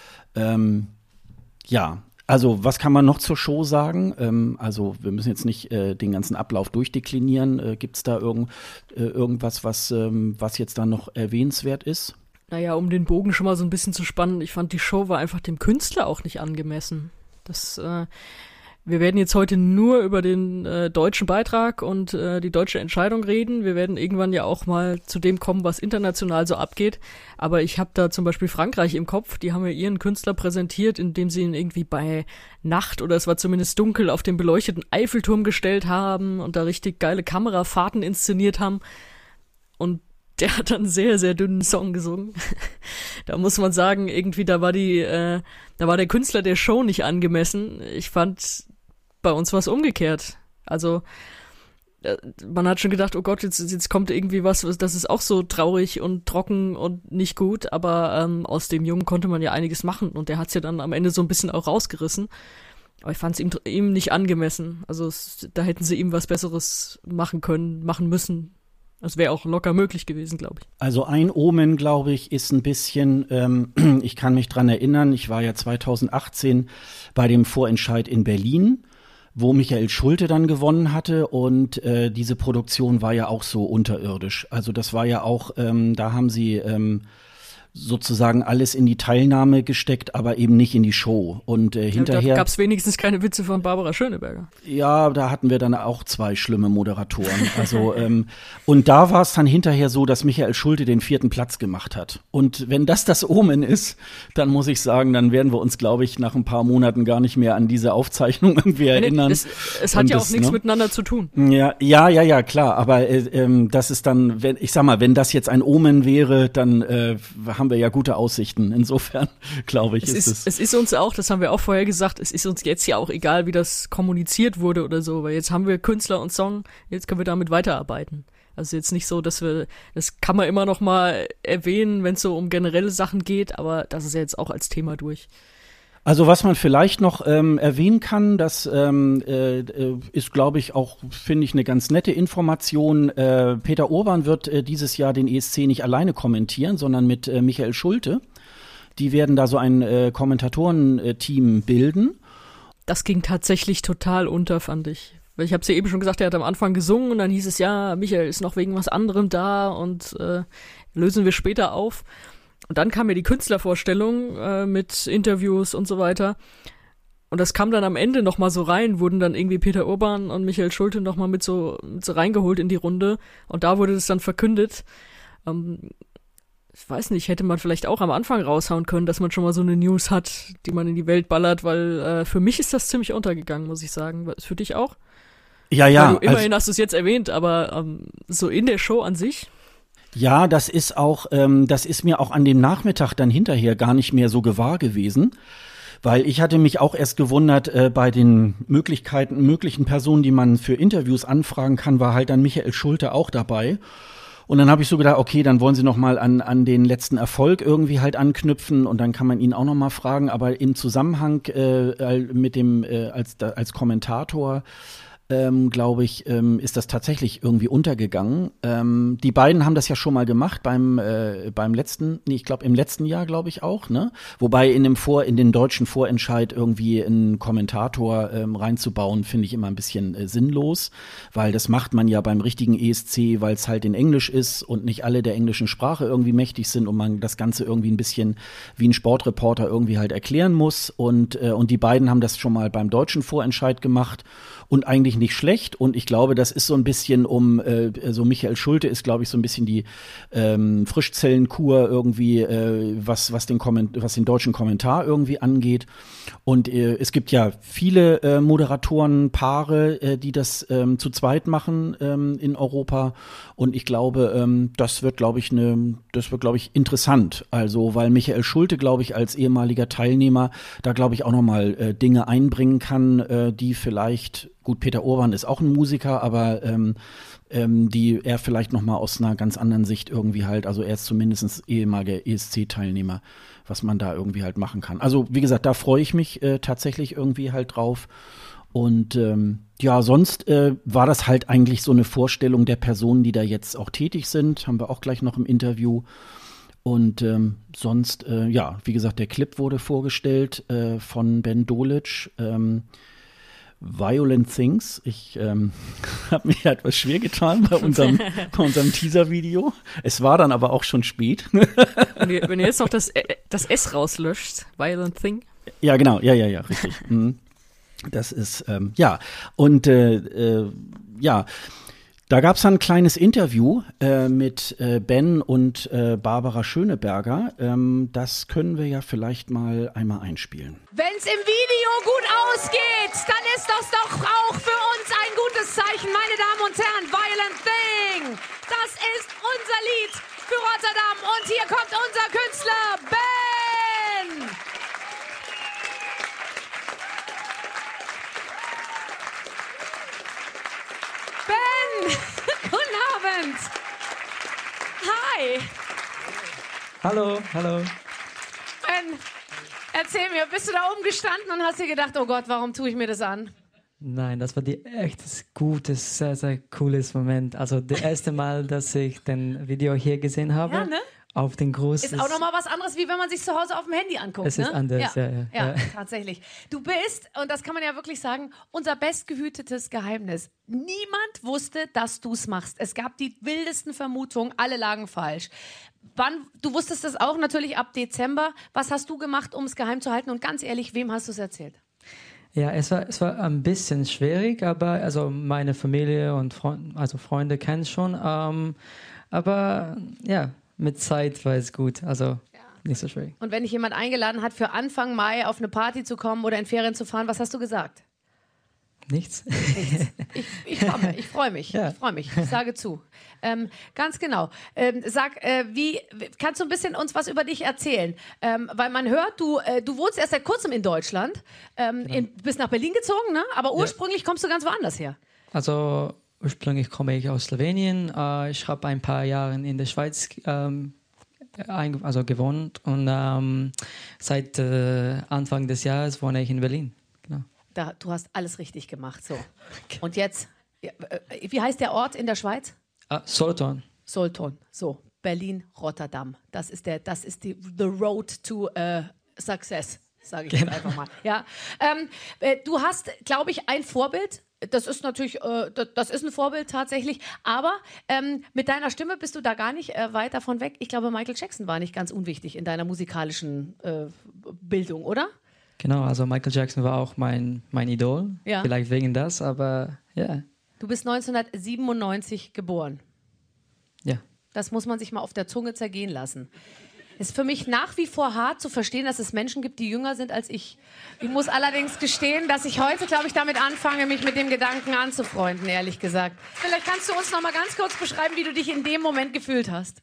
Also was kann man noch zur Show sagen? Also wir müssen jetzt nicht den ganzen Ablauf durchdeklinieren. Gibt es da irgendwas, was jetzt da noch erwähnenswert ist? Naja, um den Bogen schon mal so ein bisschen zu spannen, ich fand, die Show war einfach dem Künstler auch nicht angemessen. Wir werden jetzt heute nur über den deutschen Beitrag und die deutsche Entscheidung reden. Wir werden irgendwann ja auch mal zu dem kommen, was international so abgeht. Aber ich habe da zum Beispiel Frankreich im Kopf. Die haben ja ihren Künstler präsentiert, indem sie ihn irgendwie bei Nacht, oder es war zumindest dunkel, auf den beleuchteten Eiffelturm gestellt haben und da richtig geile Kamerafahrten inszeniert haben. Und der hat dann einen sehr, sehr dünnen Song gesungen. Da muss man sagen, irgendwie da war der Künstler der Show nicht angemessen. Ich fand, bei uns war es umgekehrt. Also man hat schon gedacht, oh Gott, jetzt kommt irgendwie was, das ist auch so traurig und trocken und nicht gut, aber aus dem Jungen konnte man ja einiges machen und der hat es ja dann am Ende so ein bisschen auch rausgerissen. Aber ich fand es ihm nicht angemessen. Also da hätten sie ihm was Besseres machen müssen. Das wäre auch locker möglich gewesen, glaube ich. Also ein Omen, glaube ich, ist ein bisschen, ich kann mich dran erinnern, ich war ja 2018 bei dem Vorentscheid in Berlin, wo Michael Schulte dann gewonnen hatte, und diese Produktion war ja auch so unterirdisch. Also das war ja auch, da haben sie sozusagen alles in die Teilnahme gesteckt, aber eben nicht in die Show. Und hinterher da gab es wenigstens keine Witze von Barbara Schöneberger. Ja, da hatten wir dann auch 2 schlimme Moderatoren. Also und da war es dann hinterher so, dass Michael Schulte den 4. Platz gemacht hat. Und wenn das Omen ist, dann muss ich sagen, dann werden wir uns, glaube ich, nach ein paar Monaten gar nicht mehr an diese Aufzeichnung irgendwie erinnern. Es hat ja auch nichts miteinander zu tun. Ja, klar. Aber das ist dann, wenn das jetzt ein Omen wäre, dann haben wir ja gute Aussichten. Insofern, glaube ich, es ist uns auch, das haben wir auch vorher gesagt, es ist uns jetzt ja auch egal, wie das kommuniziert wurde oder so, weil jetzt haben wir Künstler und Song, jetzt können wir damit weiterarbeiten. Also jetzt nicht so, das kann man immer noch mal erwähnen, wenn es so um generelle Sachen geht, aber das ist ja jetzt auch als Thema durch. Also was man vielleicht noch erwähnen kann, das ist, glaube ich, auch, finde ich, eine ganz nette Information. Peter Urban wird dieses Jahr den ESC nicht alleine kommentieren, sondern mit Michael Schulte. Die werden da so ein Kommentatorenteam bilden. Das ging tatsächlich total unter, fand ich. Weil ich habe es ja eben schon gesagt, er hat am Anfang gesungen und dann hieß es, ja, Michael ist noch wegen was anderem da und lösen wir später auf. Und dann kam ja die Künstlervorstellung mit Interviews und so weiter. Und das kam dann am Ende nochmal so rein, wurden dann irgendwie Peter Urban und Michael Schulte nochmal mit so reingeholt in die Runde. Und da wurde das dann verkündet. Ich weiß nicht, hätte man vielleicht auch am Anfang raushauen können, dass man schon mal so eine News hat, die man in die Welt ballert, weil für mich ist das ziemlich untergegangen, muss ich sagen. Für dich auch? Ja. Weil immerhin hast du es jetzt erwähnt, aber so in der Show an sich? Ja, das ist mir auch an dem Nachmittag dann hinterher gar nicht mehr so gewahr gewesen, Weil ich hatte mich auch erst gewundert, bei den möglichen Personen, die man für Interviews anfragen kann, war halt dann Michael Schulte auch dabei. Und dann habe ich so gedacht, okay, dann wollen sie noch mal an den letzten Erfolg irgendwie halt anknüpfen und dann kann man ihn auch noch mal fragen. Aber im Zusammenhang mit dem als Kommentator glaube ich, ist das tatsächlich irgendwie untergegangen. Die beiden haben das ja schon mal gemacht im letzten Jahr, glaube ich auch, ne? Wobei in den deutschen Vorentscheid irgendwie einen Kommentator reinzubauen, finde ich immer ein bisschen sinnlos, weil das macht man ja beim richtigen ESC, weil es halt in Englisch ist und nicht alle der englischen Sprache irgendwie mächtig sind und man das Ganze irgendwie ein bisschen wie ein Sportreporter irgendwie halt erklären muss und die beiden haben das schon mal beim deutschen Vorentscheid gemacht und eigentlich nicht schlecht und ich glaube, das ist so ein bisschen so Michael Schulte ist, glaube ich, so ein bisschen die Frischzellenkur irgendwie, was den deutschen Kommentar irgendwie angeht und es gibt ja viele Moderatorenpaare, die das zu zweit machen in Europa und ich glaube, das wird, glaube ich, interessant, also weil Michael Schulte, glaube ich, als ehemaliger Teilnehmer da, glaube ich, auch noch mal Dinge einbringen kann, die vielleicht gut, Peter Urban ist auch ein Musiker, aber die er vielleicht noch mal aus einer ganz anderen Sicht irgendwie halt, also er ist zumindest ehemaliger ESC-Teilnehmer, was man da irgendwie halt machen kann. Also wie gesagt, da freue ich mich tatsächlich irgendwie halt drauf. Und ja, sonst war das halt eigentlich so eine Vorstellung der Personen, die da jetzt auch tätig sind, haben wir auch gleich noch im Interview. Und sonst, ja, wie gesagt, der Clip wurde vorgestellt von Ben Dolic, Violent Things. Ich habe mich etwas schwer getan bei unserem Teaser-Video. Es war dann aber auch schon spät. Wenn ihr jetzt noch das S rauslöscht, Violent Thing. Ja, genau. Ja, richtig. Das ist, ja. Und ja, da gab es dann ein kleines Interview mit Ben und Barbara Schöneberger. Das können wir ja vielleicht mal einmal einspielen. Wenn's im Video gut ausgeht, dann ist das doch auch für uns ein gutes Zeichen, meine Damen und Herren. Violent Thing, das ist unser Lied für Rotterdam und hier kommt unser Künstler Ben. Ben, guten Abend. Hi. Hallo. Ben, erzähl mir, bist du da oben gestanden und hast dir gedacht, oh Gott, warum tue ich mir das an? Nein, das war die echtes, gutes, sehr, sehr cooles Moment. Also das erste Mal, dass ich den Video hier gesehen habe. Ja, ne? Auf den Gruß. Ist auch nochmal was anderes, wie wenn man sich zu Hause auf dem Handy anguckt. Es ist anders, ja, tatsächlich. Du bist, und das kann man ja wirklich sagen, unser bestgehütetes Geheimnis. Niemand wusste, dass du es machst. Es gab die wildesten Vermutungen, alle lagen falsch. Du wusstest das auch natürlich ab Dezember. Was hast du gemacht, um es geheim zu halten? Und ganz ehrlich, wem hast du es erzählt? Ja, es war ein bisschen schwierig, aber also meine Familie und Freunde kennen schon. Aber ja, mit Zeit war es gut, also nicht so schwierig. Und wenn dich jemand eingeladen hat, für Anfang Mai auf eine Party zu kommen oder in Ferien zu fahren, was hast du gesagt? Nichts. Ich freue mich. Ja. Ich freue mich. Ich sage zu. Ganz genau. Sag, kannst du ein bisschen uns was über dich erzählen? Weil man hört, du wohnst erst seit kurzem in Deutschland, bist nach Berlin gezogen, ne? Aber ursprünglich kommst du ganz woanders her. Also ursprünglich komme ich aus Slowenien. Ich habe ein paar Jahre in der Schweiz gewohnt und seit Anfang des Jahres wohne ich in Berlin. Genau. Du hast alles richtig gemacht. So. Und jetzt, wie heißt der Ort in der Schweiz? Solothurn. Solothurn. So, Berlin, Rotterdam. Das ist the road to success, sage ich jetzt einfach mal. Ja. Du hast, glaube ich, ein Vorbild. Das ist natürlich, das ist ein Vorbild tatsächlich. Aber mit deiner Stimme bist du da gar nicht weit davon weg. Ich glaube, Michael Jackson war nicht ganz unwichtig in deiner musikalischen Bildung, oder? Genau, also Michael Jackson war auch mein Idol. Ja. Vielleicht wegen das, aber ja. Du bist 1997 geboren. Ja. Das muss man sich mal auf der Zunge zergehen lassen. Ist für mich nach wie vor hart zu verstehen, dass es Menschen gibt, die jünger sind als ich. Ich muss allerdings gestehen, dass ich heute, glaube ich, damit anfange, mich mit dem Gedanken anzufreunden, ehrlich gesagt. Vielleicht kannst du uns noch mal ganz kurz beschreiben, wie du dich in dem Moment gefühlt hast.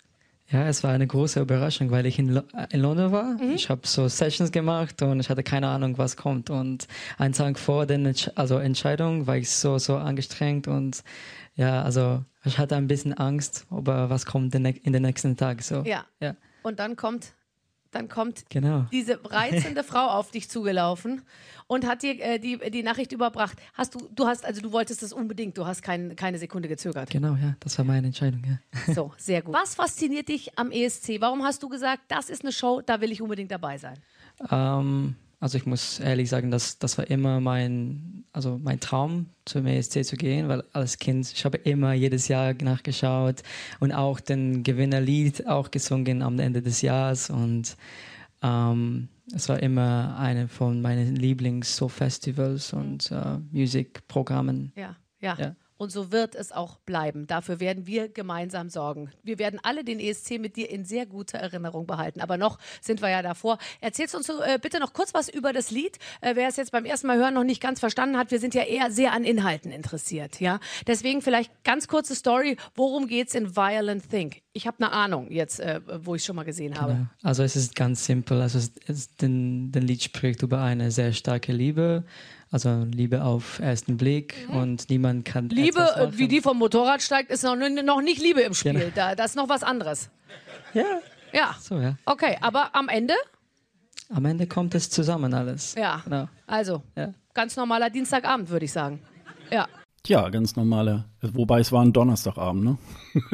Ja, es war eine große Überraschung, weil ich in London war. Ich habe so Sessions gemacht und ich hatte keine Ahnung, was kommt. Und einen Tag vor der Entscheidung war ich so angestrengt und ja, also ich hatte ein bisschen Angst, über was kommt in den nächsten Tag. So. Ja. Und dann kommt genau. diese reizende Frau auf dich zugelaufen und hat dir die Nachricht überbracht. Du wolltest das unbedingt, du hast keine Sekunde gezögert. Genau, ja, das war meine Entscheidung, ja. So, sehr gut. Was fasziniert dich am ESC? Warum hast du gesagt, das ist eine Show, da will ich unbedingt dabei sein? Also ich muss ehrlich sagen, das war immer mein Traum, zum ESC zu gehen, weil als Kind, ich habe immer jedes Jahr nachgeschaut und auch den Gewinnerlied auch gesungen am Ende des Jahres und es war immer eine von meinen Lieblings-Festivals und Musikprogrammen. Ja. Und so wird es auch bleiben. Dafür werden wir gemeinsam sorgen. Wir werden alle den ESC mit dir in sehr guter Erinnerung behalten. Aber noch sind wir ja davor. Erzählst uns bitte noch kurz was über das Lied. Wer es jetzt beim ersten Mal hören noch nicht ganz verstanden hat, wir sind ja eher sehr an Inhalten interessiert. Ja? Deswegen vielleicht ganz kurze Story. Worum geht's in Violent Think? Ich habe eine Ahnung jetzt, wo ich schon mal gesehen habe. Genau. Also es ist ganz simpel. Also den Lied spricht über eine sehr starke Liebe. Also Liebe auf ersten Blick und niemand kann Liebe, wie die vom Motorrad steigt, ist noch nicht Liebe im Spiel. Genau. Das ist noch was anderes. Ja. So, ja. Okay, aber am Ende? Am Ende kommt es zusammen alles. Ja, genau. Also ganz normaler Dienstagabend, würde ich sagen. Ja. Ja, ganz normaler. Wobei es war ein Donnerstagabend, ne?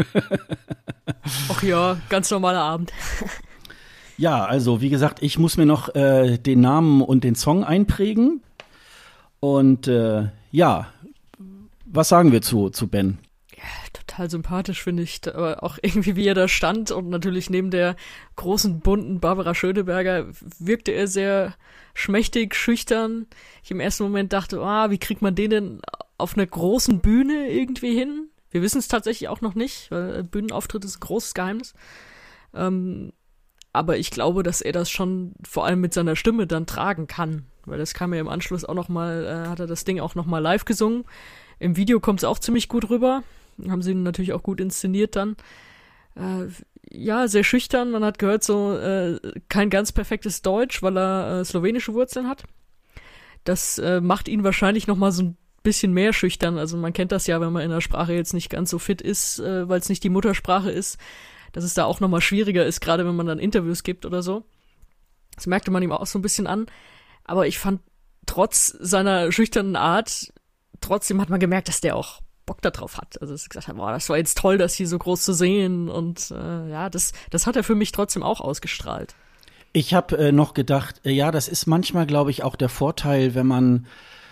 Ach ja, ganz normaler Abend. Ja, also wie gesagt, ich muss mir noch den Namen und den Song einprägen. Und was sagen wir zu Ben? Ja, total sympathisch, finde ich. Aber auch irgendwie, wie er da stand und natürlich neben der großen, bunten Barbara Schöneberger wirkte er sehr schmächtig, schüchtern. Ich im ersten Moment dachte, wie kriegt man den denn auf einer großen Bühne irgendwie hin? Wir wissen es tatsächlich auch noch nicht, weil Bühnenauftritt ist ein großes Geheimnis. Aber ich glaube, dass er das schon vor allem mit seiner Stimme dann tragen kann. Weil das kam ja im Anschluss auch nochmal, hat er das Ding auch nochmal live gesungen. Im Video kommt es auch ziemlich gut rüber. Haben sie ihn natürlich auch gut inszeniert dann. Sehr schüchtern. Man hat gehört, so kein ganz perfektes Deutsch, weil er slowenische Wurzeln hat. Das macht ihn wahrscheinlich nochmal so ein bisschen mehr schüchtern. Also man kennt das ja, wenn man in der Sprache jetzt nicht ganz so fit ist, weil es nicht die Muttersprache ist, dass es da auch nochmal schwieriger ist, gerade wenn man dann Interviews gibt oder so. Das merkte man ihm auch so ein bisschen an. Aber ich fand, trotz seiner schüchternen Art, trotzdem hat man gemerkt, dass der auch Bock da drauf hat. Also dass er gesagt hat, das war jetzt toll, das hier so groß zu sehen. Und das hat er für mich trotzdem auch ausgestrahlt. Ich habe noch gedacht, das ist manchmal, glaube ich, auch der Vorteil, wenn man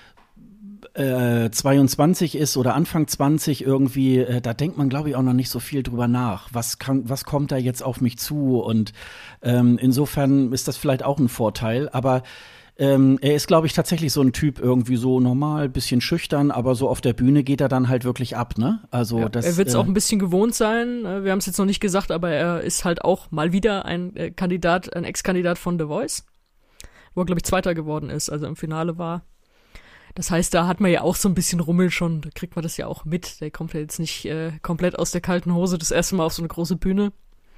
22 ist oder Anfang 20 irgendwie, da denkt man, glaube ich, auch noch nicht so viel drüber nach. Was kommt da jetzt auf mich zu? Und insofern ist das vielleicht auch ein Vorteil. Aber er ist, glaube ich, tatsächlich so ein Typ, irgendwie so normal, bisschen schüchtern, aber so auf der Bühne geht er dann halt wirklich ab, ne? Also er wird es auch ein bisschen gewohnt sein. Wir haben es jetzt noch nicht gesagt, aber er ist halt auch mal wieder ein Ex-Kandidat von The Voice, wo er, glaube ich, Zweiter geworden ist, also im Finale war. Das heißt, da hat man ja auch so ein bisschen Rummel schon, da kriegt man das ja auch mit. Der kommt ja jetzt nicht komplett aus der kalten Hose das erste Mal auf so eine große Bühne.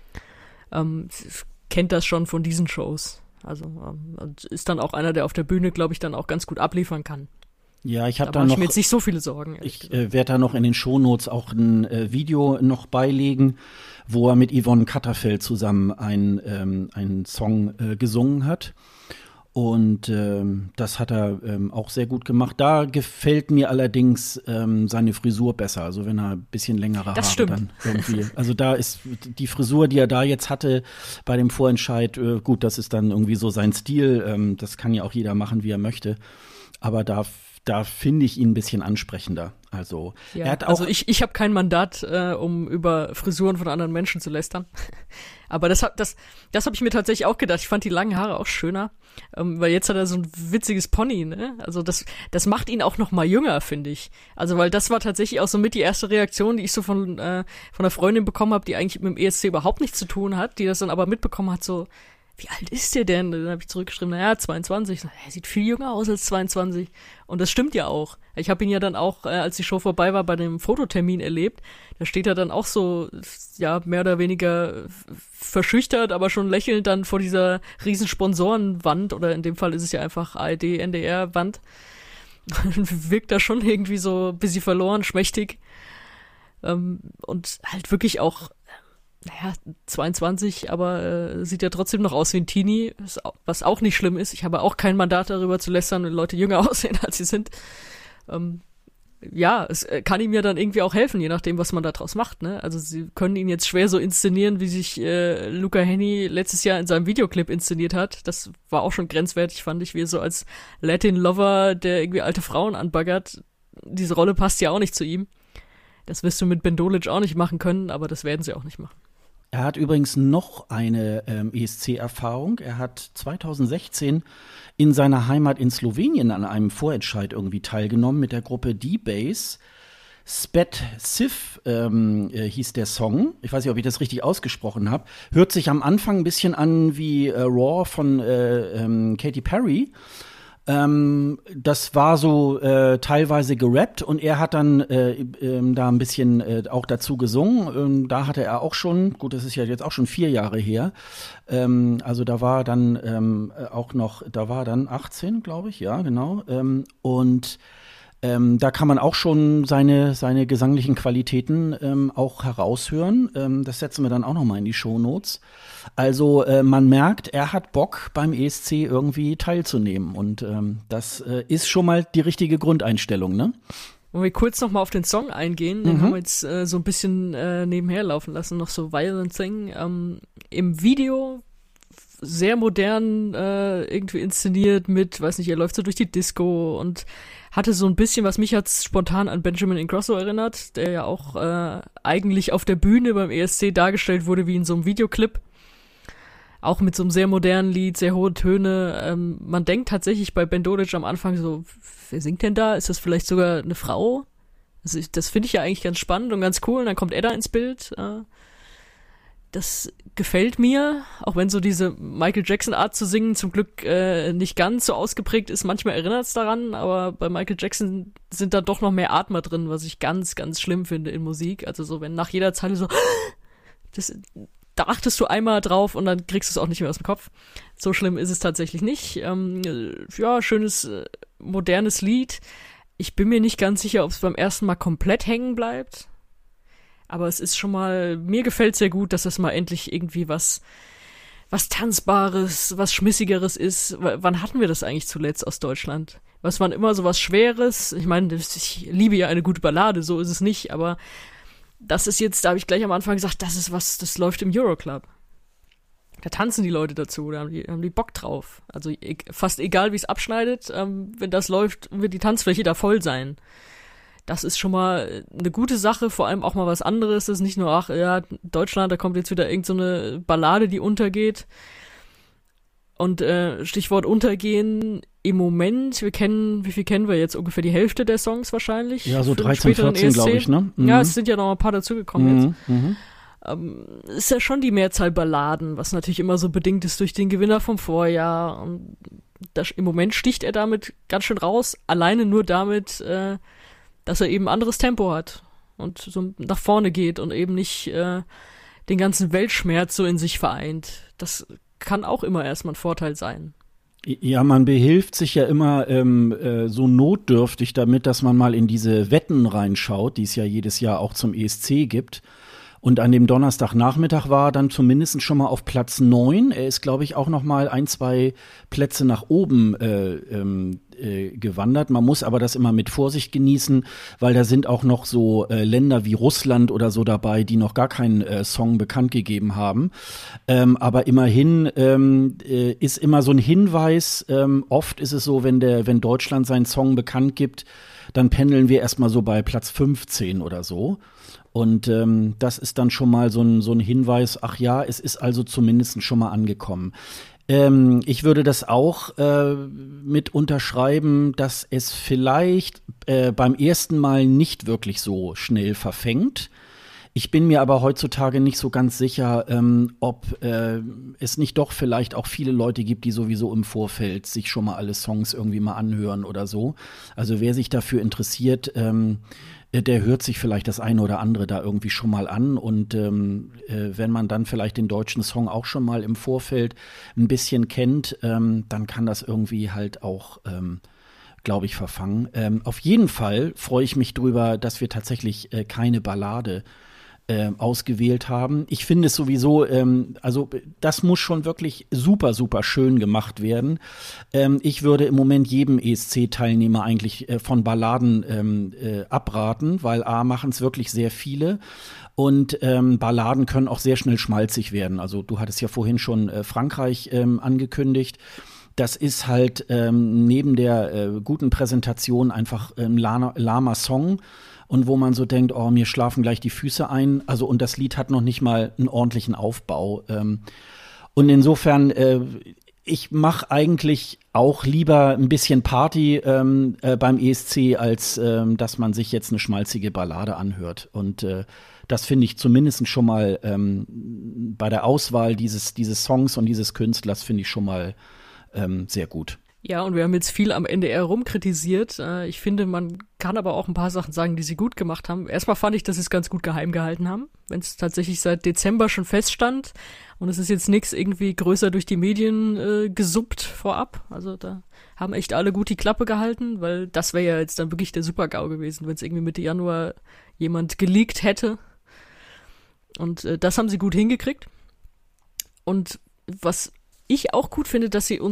Kennt das schon von diesen Shows. Also ist dann auch einer, der auf der Bühne, glaube ich, dann auch ganz gut abliefern kann. Ja, ich habe da noch. Ich mir jetzt nicht so viele Sorgen. Ich werde da noch in den Shownotes auch ein Video noch beilegen, wo er mit Yvonne Katterfeld zusammen einen Song gesungen hat. Und das hat er auch sehr gut gemacht. Da gefällt mir allerdings seine Frisur besser. Also wenn er ein bisschen längere Haare dann irgendwie. Also da ist die Frisur, die er da jetzt hatte bei dem Vorentscheid, gut, das ist dann irgendwie so sein Stil. Das kann ja auch jeder machen, wie er möchte. Aber da finde ich ihn ein bisschen ansprechender. Also ja, er hat auch. Also ich habe kein Mandat, um über Frisuren von anderen Menschen zu lästern. Aber das hab ich mir tatsächlich auch gedacht. Ich fand die langen Haare auch schöner, weil jetzt hat er so ein witziges Pony, ne? Also das macht ihn auch noch mal jünger, finde ich. Also weil das war tatsächlich auch so mit die erste Reaktion, die ich so von einer Freundin bekommen habe, die eigentlich mit dem ESC überhaupt nichts zu tun hat, die das dann aber mitbekommen hat, so, wie alt ist der denn? Dann habe ich zurückgeschrieben, 22. Er sieht viel jünger aus als 22. Und das stimmt ja auch. Ich habe ihn ja dann auch, als die Show vorbei war, bei dem Fototermin erlebt. Da steht er dann auch so, ja, mehr oder weniger verschüchtert, aber schon lächelnd dann vor dieser riesen Sponsorenwand, oder in dem Fall ist es ja einfach ARD, NDR-Wand. Wirkt da schon irgendwie so ein bisschen verloren, schmächtig. Und halt wirklich auch, 22, aber sieht ja trotzdem noch aus wie ein Teenie, was auch nicht schlimm ist. Ich habe auch kein Mandat darüber zu lästern, wenn Leute jünger aussehen, als sie sind. Es kann ihm ja dann irgendwie auch helfen, je nachdem, was man da draus macht, ne? Also sie können ihn jetzt schwer so inszenieren, wie sich Luca Hänni letztes Jahr in seinem Videoclip inszeniert hat. Das war auch schon grenzwertig, fand ich, wie er so als Latin-Lover, der irgendwie alte Frauen anbaggert. Diese Rolle passt ja auch nicht zu ihm. Das wirst du mit Ben Dolic auch nicht machen können, aber das werden sie auch nicht machen. Er hat übrigens noch eine ESC-Erfahrung. Er hat 2016 in seiner Heimat in Slowenien an einem Vorentscheid irgendwie teilgenommen mit der Gruppe D-Bass. Spet Siv hieß der Song. Ich weiß nicht, ob ich das richtig ausgesprochen habe. Hört sich am Anfang ein bisschen an wie Raw von Katy Perry. Das war so teilweise gerappt und er hat dann da ein bisschen auch dazu gesungen. Da hatte er auch schon, gut, das ist ja jetzt auch schon 4 Jahre her, also da war dann auch noch, da war dann 18, glaube ich, ja, genau. Und da kann man auch schon seine gesanglichen Qualitäten auch heraushören. Das setzen wir dann auch noch mal in die Shownotes. Also man merkt, er hat Bock, beim ESC irgendwie teilzunehmen. Und das ist schon mal die richtige Grundeinstellung, ne? Wollen wir kurz noch mal auf den Song eingehen? Den haben wir jetzt so ein bisschen nebenher laufen lassen. Noch so Violent Thing. Im Video sehr modern irgendwie inszeniert mit, weiß nicht, er läuft so durch die Disco und hatte so ein bisschen, was mich jetzt spontan an Benjamin Ingrosso erinnert, der ja auch eigentlich auf der Bühne beim ESC dargestellt wurde wie in so einem Videoclip. Auch mit so einem sehr modernen Lied, sehr hohe Töne. Man denkt tatsächlich bei Ben Dolic am Anfang so, wer singt denn da? Ist das vielleicht sogar eine Frau? Also das finde ich ja eigentlich ganz spannend und ganz cool. Und dann kommt er da ins Bild. Das gefällt mir, auch wenn so diese Michael Jackson-Art zu singen zum Glück nicht ganz so ausgeprägt ist. Manchmal erinnert es daran, aber bei Michael Jackson sind da doch noch mehr Atmer drin, was ich ganz, ganz schlimm finde in Musik. Also so, wenn nach jeder Zeile so, da achtest du einmal drauf und dann kriegst du es auch nicht mehr aus dem Kopf. So schlimm ist es tatsächlich nicht. Schönes, modernes Lied. Ich bin mir nicht ganz sicher, ob es beim ersten Mal komplett hängen bleibt. Aber es ist schon mal, mir gefällt sehr gut, dass das mal endlich irgendwie was Tanzbares, was Schmissigeres ist. Wann hatten wir das eigentlich zuletzt aus Deutschland? Was war immer so was Schweres? Ich meine, ich liebe ja eine gute Ballade, so ist es nicht, aber das ist jetzt, da habe ich gleich am Anfang gesagt, das läuft im Euroclub. Da tanzen die Leute dazu, da haben die Bock drauf. Also fast egal, wie es abschneidet, wenn das läuft, wird die Tanzfläche da voll sein. Das ist schon mal eine gute Sache, vor allem auch mal was anderes. Das ist nicht nur, Deutschland, da kommt jetzt wieder irgend so eine Ballade, die untergeht. Und Stichwort untergehen, im Moment, wie viel kennen wir jetzt? Ungefähr die Hälfte der Songs wahrscheinlich. Ja, so 13, 14, glaube ich, ne? Mhm. Ja, es sind ja noch ein paar dazugekommen jetzt. Ist ja schon die Mehrzahl Balladen, was natürlich immer so bedingt ist durch den Gewinner vom Vorjahr. Und im Moment sticht er damit ganz schön raus, alleine nur damit, dass er eben ein anderes Tempo hat und so nach vorne geht und eben nicht den ganzen Weltschmerz so in sich vereint. Das kann auch immer erstmal ein Vorteil sein. Ja, man behilft sich ja immer so notdürftig damit, dass man mal in diese Wetten reinschaut, die es ja jedes Jahr auch zum ESC gibt. Und an dem Donnerstagnachmittag war er dann zumindest schon mal auf Platz 9. Er ist, glaube ich, auch noch mal 1, 2 Plätze nach oben gewandert. Man muss aber das immer mit Vorsicht genießen, weil da sind auch noch so Länder wie Russland oder so dabei, die noch gar keinen Song bekannt gegeben haben. Aber immerhin ist immer so ein Hinweis, oft ist es so, wenn Deutschland seinen Song bekannt gibt, dann pendeln wir erstmal so bei Platz 15 oder so. Und das ist dann schon mal so ein Hinweis, ach ja, es ist also zumindest schon mal angekommen. Ich würde das auch mit unterschreiben, dass es vielleicht beim ersten Mal nicht wirklich so schnell verfängt. Ich bin mir aber heutzutage nicht so ganz sicher, ob es nicht doch vielleicht auch viele Leute gibt, die sowieso im Vorfeld sich schon mal alle Songs irgendwie mal anhören oder so. Also wer sich dafür interessiert, der hört sich vielleicht das eine oder andere da irgendwie schon mal an. Und wenn man dann vielleicht den deutschen Song auch schon mal im Vorfeld ein bisschen kennt, dann kann das irgendwie halt auch glaube ich, verfangen. Auf jeden Fall freue ich mich drüber, dass wir tatsächlich keine Ballade ausgewählt haben. Ich finde es sowieso, also das muss schon wirklich super, super schön gemacht werden. Ich würde im Moment jedem ESC-Teilnehmer eigentlich von Balladen abraten, weil A, machen es wirklich sehr viele und Balladen können auch sehr schnell schmalzig werden. Also du hattest ja vorhin schon Frankreich angekündigt. Das ist halt neben der guten Präsentation einfach ein lahmer Song und wo man so denkt, oh, mir schlafen gleich die Füße ein. Also und das Lied hat noch nicht mal einen ordentlichen Aufbau. Und insofern, ich mache eigentlich auch lieber ein bisschen Party beim ESC, als dass man sich jetzt eine schmalzige Ballade anhört. Und das finde ich zumindest schon mal bei der Auswahl dieses Songs und dieses Künstlers finde ich schon mal sehr gut. Ja, und wir haben jetzt viel am NDR rumkritisiert. Ich finde, man kann aber auch ein paar Sachen sagen, die sie gut gemacht haben. Erstmal fand ich, dass sie es ganz gut geheim gehalten haben, wenn es tatsächlich seit Dezember schon feststand. Und es ist jetzt nichts irgendwie größer durch die Medien gesuppt vorab. Also da haben echt alle gut die Klappe gehalten, weil das wäre ja jetzt dann wirklich der Super-GAU gewesen, wenn es irgendwie Mitte Januar jemand geleakt hätte. Und das haben sie gut hingekriegt. Und was ich auch gut finde, dass sie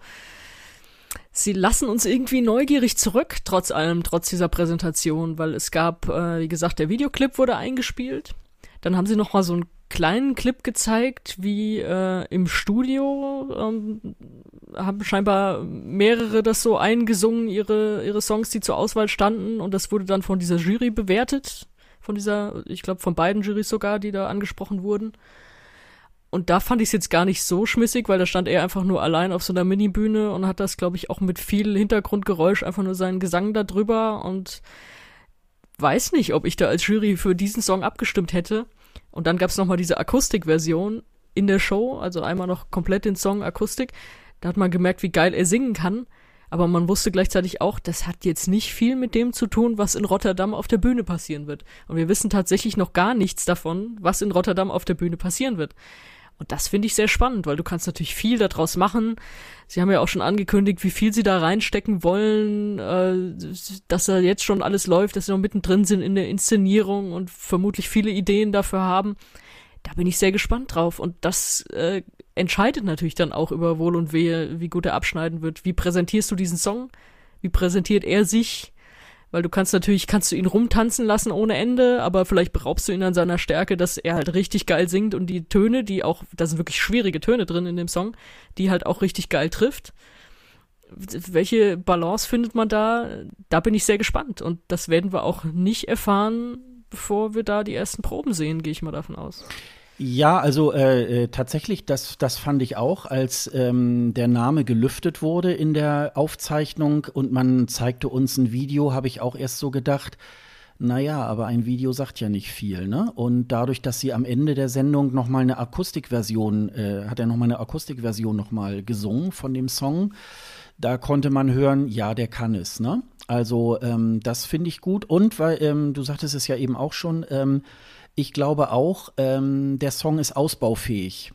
lassen uns irgendwie neugierig zurück, trotz allem, trotz dieser Präsentation, weil es gab, wie gesagt, der Videoclip wurde eingespielt. Dann haben sie noch mal so einen kleinen Clip gezeigt, wie im Studio haben scheinbar mehrere das so eingesungen, ihre Songs, die zur Auswahl standen, und das wurde dann von dieser Jury bewertet, ich glaube von beiden Jurys sogar, die da angesprochen wurden. Und da fand ich es jetzt gar nicht so schmissig, weil da stand er einfach nur allein auf so einer Minibühne und hat das, glaube ich, auch mit viel Hintergrundgeräusch, einfach nur seinen Gesang da drüber, und weiß nicht, ob ich da als Jury für diesen Song abgestimmt hätte. Und dann gab es nochmal diese Akustikversion in der Show, also einmal noch komplett den Song Akustik. Da hat man gemerkt, wie geil er singen kann. Aber man wusste gleichzeitig auch, das hat jetzt nicht viel mit dem zu tun, was in Rotterdam auf der Bühne passieren wird. Und wir wissen tatsächlich noch gar nichts davon, was in Rotterdam auf der Bühne passieren wird. Und das finde ich sehr spannend, weil du kannst natürlich viel daraus machen. Sie haben ja auch schon angekündigt, wie viel sie da reinstecken wollen, dass da jetzt schon alles läuft, dass sie noch mittendrin sind in der Inszenierung und vermutlich viele Ideen dafür haben. Da bin ich sehr gespannt drauf. Und das entscheidet natürlich dann auch über Wohl und Wehe, wie gut er abschneiden wird. Wie präsentierst du diesen Song? Wie präsentiert er sich? Weil kannst du ihn rumtanzen lassen ohne Ende, aber vielleicht beraubst du ihn an seiner Stärke, dass er halt richtig geil singt und die Töne, da sind wirklich schwierige Töne drin in dem Song, die halt auch richtig geil trifft. Welche Balance findet man da? Da bin ich sehr gespannt, und das werden wir auch nicht erfahren, bevor wir da die ersten Proben sehen, gehe ich mal davon aus. Ja, also tatsächlich, das fand ich auch, als der Name gelüftet wurde in der Aufzeichnung und man zeigte uns ein Video, habe ich auch erst so gedacht, naja, aber ein Video sagt ja nicht viel, ne? Und dadurch, dass sie am Ende der Sendung nochmal eine Akustikversion, hat er nochmal eine Akustikversion nochmal gesungen von dem Song, da konnte man hören, ja, der kann es, ne? Also das finde ich gut, und weil du sagtest es ja eben auch schon, ich glaube auch, der Song ist ausbaufähig.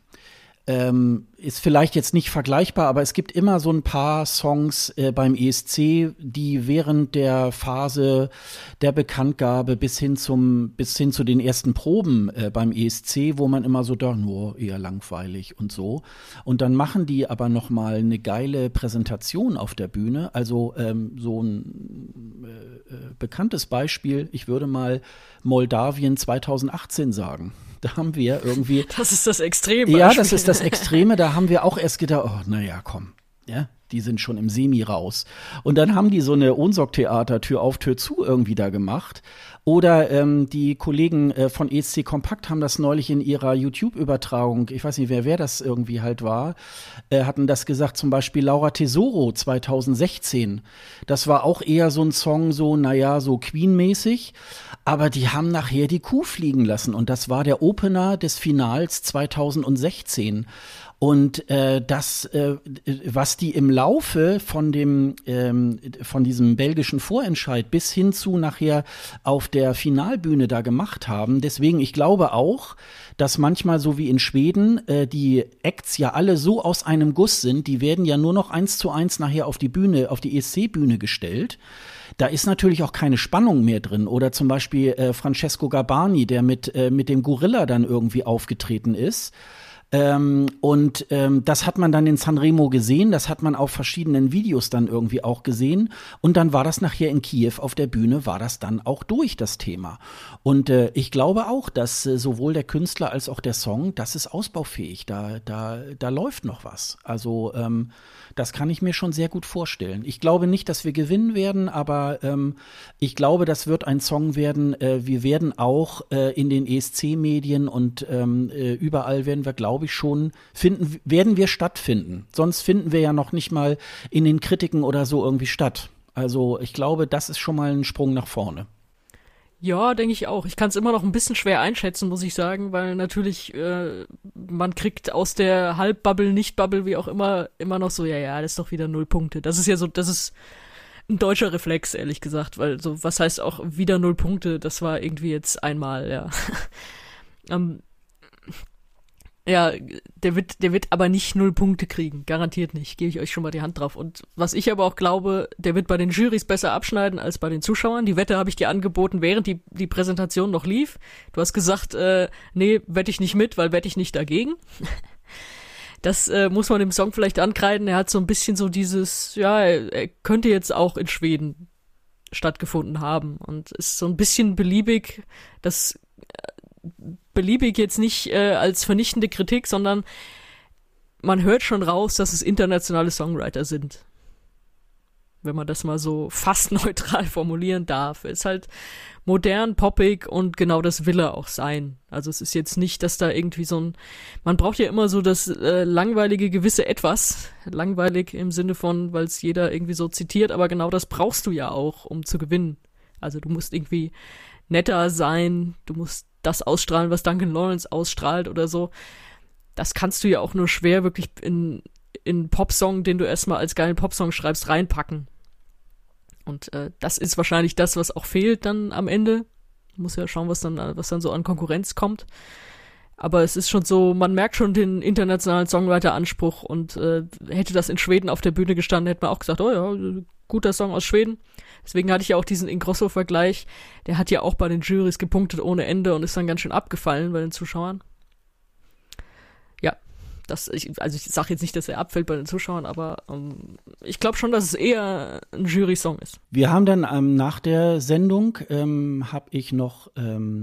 Ist vielleicht jetzt nicht vergleichbar, aber es gibt immer so ein paar Songs beim ESC, die während der Phase der Bekanntgabe bis hin zu den ersten Proben beim ESC, wo man immer so da nur eher langweilig und so. Und dann machen die aber noch mal eine geile Präsentation auf der Bühne. Also so ein bekanntes Beispiel, ich würde mal Moldawien 2018 sagen. Da haben wir irgendwie. Das ist das Extreme. Ja, das ist das Extreme. Da haben wir auch erst gedacht, oh, naja, komm. Ja, die sind schon im Semi raus. Und dann haben die so eine Ohnsorg-Theater Tür auf, Tür zu irgendwie da gemacht. Oder die Kollegen von ESC Kompakt haben das neulich in ihrer YouTube-Übertragung, ich weiß nicht, wer das irgendwie halt war, hatten das gesagt, zum Beispiel Laura Tesoro 2016. Das war auch eher so ein Song, so, naja, so Queen-mäßig. aber die haben nachher die Kuh fliegen lassen und das war der Opener des Finals 2016. Und was die im Laufe von diesem belgischen Vorentscheid bis hin zu nachher auf der Finalbühne da gemacht haben, deswegen, ich glaube auch, dass manchmal so wie in Schweden die Acts ja alle so aus einem Guss sind, die werden ja nur noch 1:1 nachher auf die Bühne, auf die ESC-Bühne gestellt. Da ist natürlich auch keine Spannung mehr drin. Oder zum Beispiel Francesco Gabbani, der mit dem Gorilla dann irgendwie aufgetreten ist. Das hat man dann in Sanremo gesehen, das hat man auf verschiedenen Videos dann irgendwie auch gesehen und dann war das nachher in Kiew auf der Bühne, war das dann auch durch, das Thema. Und ich glaube auch, dass sowohl der Künstler als auch der Song, das ist ausbaufähig, da läuft noch was. Also das kann ich mir schon sehr gut vorstellen. Ich glaube nicht, dass wir gewinnen werden, aber ich glaube, das wird ein Song werden. Wir werden auch in den ESC-Medien und überall werden wir, glaube ich, schon werden wir stattfinden. Sonst finden wir ja noch nicht mal in den Kritiken oder so irgendwie statt. Also ich glaube, das ist schon mal ein Sprung nach vorne. Ja, denke ich auch. Ich kann es immer noch ein bisschen schwer einschätzen, muss ich sagen, weil natürlich man kriegt aus der Halbbubble, Nicht-Bubble, wie auch immer noch so, ja, das ist doch wieder 0 Punkte. Das ist ja so, das ist ein deutscher Reflex, ehrlich gesagt, weil so, was heißt auch wieder 0 Punkte, das war irgendwie jetzt einmal, ja. Ja, der wird aber nicht 0 Punkte kriegen, garantiert nicht, gebe ich euch schon mal die Hand drauf. Und was ich aber auch glaube, der wird bei den Jurys besser abschneiden als bei den Zuschauern. Die Wette habe ich dir angeboten, während die Präsentation noch lief. Du hast gesagt, nee, wette ich nicht mit, weil wette ich nicht dagegen. Das muss man dem Song vielleicht ankreiden. Er hat so ein bisschen so dieses, ja, er könnte jetzt auch in Schweden stattgefunden haben und ist so ein bisschen beliebig, beliebig jetzt nicht als vernichtende Kritik, sondern man hört schon raus, dass es internationale Songwriter sind. Wenn man das mal so fast neutral formulieren darf. Ist halt modern, poppig und genau das will er auch sein. Also es ist jetzt nicht, dass da irgendwie man braucht ja immer so das langweilige gewisse Etwas. Langweilig im Sinne von, weil es jeder irgendwie so zitiert, aber genau das brauchst du ja auch, um zu gewinnen. Also du musst irgendwie netter sein, du musst das ausstrahlen, was Duncan Lawrence ausstrahlt oder so. Das kannst du ja auch nur schwer wirklich in Popsong, den du erstmal als geilen Popsong schreibst, reinpacken. Und das ist wahrscheinlich das, was auch fehlt dann am Ende. Muss ja schauen, was dann so an Konkurrenz kommt. Aber es ist schon so, man merkt schon den internationalen Songwriter-Anspruch und hätte das in Schweden auf der Bühne gestanden, hätte man auch gesagt, oh ja, guter Song aus Schweden. Deswegen hatte ich ja auch diesen Ingrosso-Vergleich. Der hat ja auch bei den Jurys gepunktet ohne Ende und ist dann ganz schön abgefallen bei den Zuschauern. Ja, ich sage jetzt nicht, dass er abfällt bei den Zuschauern, aber ich glaube schon, dass es eher ein Jury-Song ist. Wir haben dann nach der Sendung, habe ich noch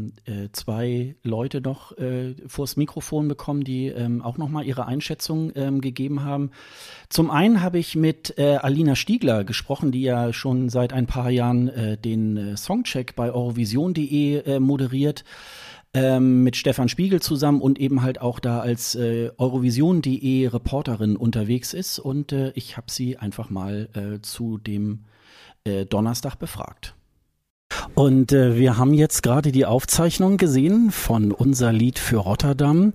2 Leute noch vors Mikrofon bekommen, die auch nochmal ihre Einschätzung gegeben haben. Zum einen habe ich mit Alina Stiegler gesprochen, die ja schon seit ein paar Jahren den Songcheck bei Eurovision.de moderiert. Mit Stefan Spiegel zusammen und eben halt auch da als Eurovision.de Reporterin unterwegs ist. Und ich habe sie einfach mal zu dem Donnerstag befragt. Und wir haben jetzt gerade die Aufzeichnung gesehen von Unser Lied für Rotterdam.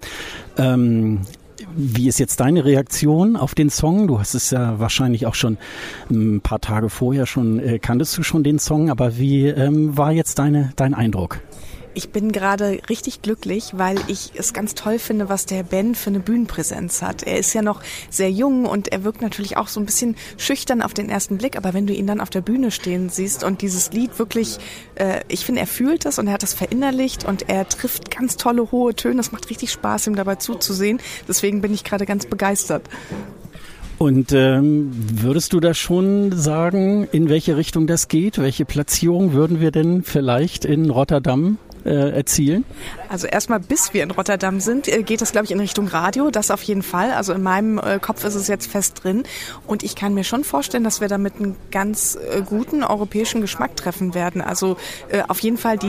Wie ist jetzt deine Reaktion auf den Song? Du hast es ja wahrscheinlich auch schon ein paar Tage vorher kanntest du schon den Song, aber wie war jetzt dein Eindruck? Ich bin gerade richtig glücklich, weil ich es ganz toll finde, was der Ben für eine Bühnenpräsenz hat. Er ist ja noch sehr jung und er wirkt natürlich auch so ein bisschen schüchtern auf den ersten Blick, aber wenn du ihn dann auf der Bühne stehen siehst und dieses Lied wirklich, ich finde, er fühlt das und er hat das verinnerlicht und er trifft ganz tolle hohe Töne. Es macht richtig Spaß, ihm dabei zuzusehen. Deswegen bin ich gerade ganz begeistert. Und würdest du da schon sagen, in welche Richtung das geht? Welche Platzierung würden wir denn vielleicht in Rotterdam erzielen? Also erstmal, bis wir in Rotterdam sind, geht das, glaube ich, in Richtung Radio, das auf jeden Fall. Also in meinem Kopf ist es jetzt fest drin. Und ich kann mir schon vorstellen, dass wir damit einen ganz guten europäischen Geschmack treffen werden. Also auf jeden Fall die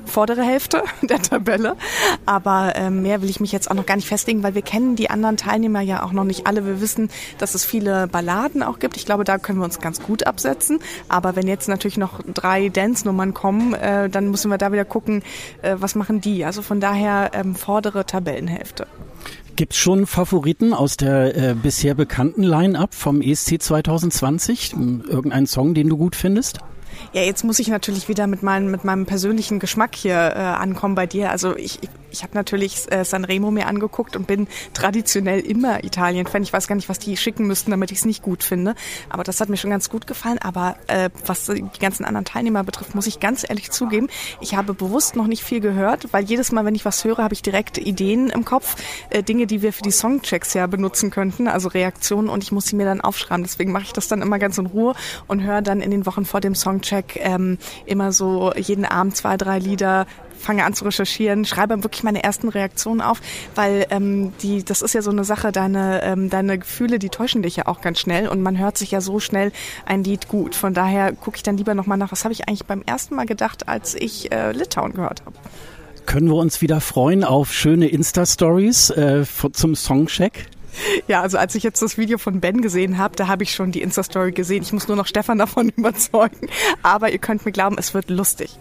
vordere Hälfte der Tabelle. Aber mehr will ich mich jetzt auch noch gar nicht festlegen, weil wir kennen die anderen Teilnehmer ja auch noch nicht alle. Wir wissen, dass es viele Balladen auch gibt. Ich glaube, da können wir uns ganz gut absetzen. Aber wenn jetzt natürlich noch 3 Dance-Nummern kommen, dann müssen wir da wieder gucken, was machen die. Also von daher vordere Tabellenhälfte. Gibt's schon Favoriten aus der bisher bekannten Line-Up vom ESC 2020? Irgendeinen Song, den du gut findest? Ja, jetzt muss ich natürlich wieder mit meinem persönlichen Geschmack hier ankommen bei dir. Also ich habe natürlich Sanremo mir angeguckt und bin traditionell immer Italien-Fan. Ich weiß gar nicht, was die schicken müssten, damit ich es nicht gut finde. Aber das hat mir schon ganz gut gefallen. Aber was die ganzen anderen Teilnehmer betrifft, muss ich ganz ehrlich zugeben, ich habe bewusst noch nicht viel gehört, weil jedes Mal, wenn ich was höre, habe ich direkt Ideen im Kopf, Dinge, die wir für die Songchecks ja benutzen könnten, also Reaktionen, und ich muss sie mir dann aufschreiben. Deswegen mache ich das dann immer ganz in Ruhe und höre dann in den Wochen vor dem Songcheck immer so jeden Abend 2, 3 Lieder, fange an zu recherchieren, schreibe wirklich meine ersten Reaktionen auf, weil das ist ja so eine Sache, deine Gefühle, die täuschen dich ja auch ganz schnell und man hört sich ja so schnell ein Lied gut. Von daher gucke ich dann lieber nochmal nach, was habe ich eigentlich beim ersten Mal gedacht, als ich Litauen gehört habe. Können wir uns wieder freuen auf schöne Insta-Stories zum Songcheck? Ja, also als ich jetzt das Video von Ben gesehen habe, da habe ich schon die Insta-Story gesehen. Ich muss nur noch Stefan davon überzeugen. Aber ihr könnt mir glauben, es wird lustig.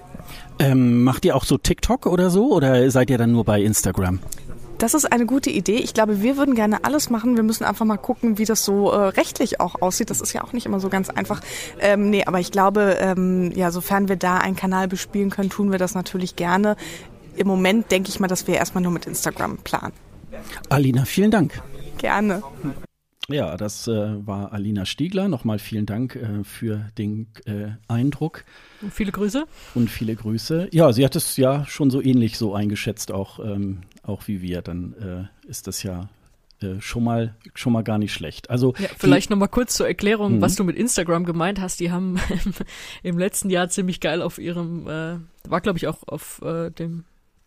Macht ihr auch so TikTok oder so oder seid ihr dann nur bei Instagram? Das ist eine gute Idee. Ich glaube, wir würden gerne alles machen. Wir müssen einfach mal gucken, wie das so rechtlich auch aussieht. Das ist ja auch nicht immer so ganz einfach. Aber ich glaube, sofern wir da einen Kanal bespielen können, tun wir das natürlich gerne. Im Moment denke ich mal, dass wir erstmal nur mit Instagram planen. Alina, vielen Dank. Gerne. Ja, das war Alina Stiegler. Nochmal vielen Dank für den Eindruck. Und viele Grüße. Und viele Grüße. Ja, sie hat es ja schon so ähnlich so eingeschätzt, auch wie wir. Dann ist das ja schon mal gar nicht schlecht. Also ja, vielleicht nochmal kurz zur Erklärung, was du mit Instagram gemeint hast. Die haben im letzten Jahr ziemlich geil auf ihrem, war glaube ich auch auf dem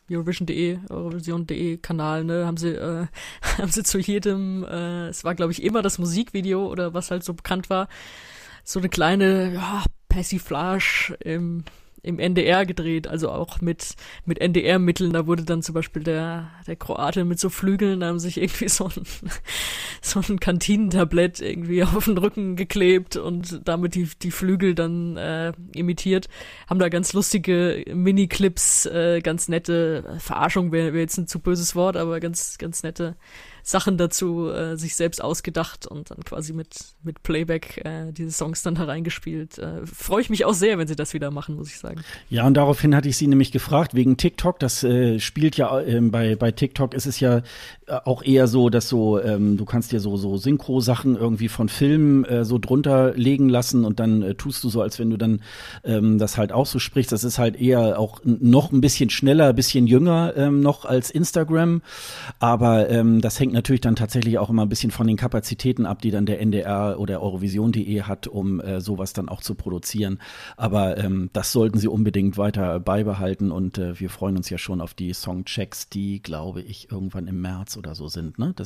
Eurovision.de Kanal, ne, haben sie zu jedem, es war glaube ich immer das Musikvideo oder was halt so bekannt war, so eine kleine Persiflage im NDR gedreht, also auch mit NDR-Mitteln. Da wurde dann zum Beispiel der Kroate mit so Flügeln, da haben sich irgendwie so ein Kantinentablett irgendwie auf den Rücken geklebt und damit die Flügel dann imitiert. Haben da ganz lustige Mini-Clips, ganz nette Verarschung, wäre jetzt ein zu böses Wort, aber ganz, ganz nette Sachen dazu sich selbst ausgedacht und dann quasi mit Playback diese Songs dann hereingespielt. Freue ich mich auch sehr, wenn sie das wieder machen, muss ich sagen. Ja, und daraufhin hatte ich sie nämlich gefragt, wegen TikTok. Das spielt ja bei TikTok ist es ja auch eher so, dass du kannst dir so Synchro-Sachen irgendwie von Filmen so drunter legen lassen und dann tust du so, als wenn du dann das halt auch so sprichst. Das ist halt eher auch noch ein bisschen schneller, ein bisschen jünger noch als Instagram. Aber das hängt natürlich dann tatsächlich auch immer ein bisschen von den Kapazitäten ab, die dann der NDR oder Eurovision.de hat, um sowas dann auch zu produzieren. Aber das sollten sie unbedingt weiter beibehalten und wir freuen uns ja schon auf die Songchecks, die, glaube ich, irgendwann im März oder so sind. Ne?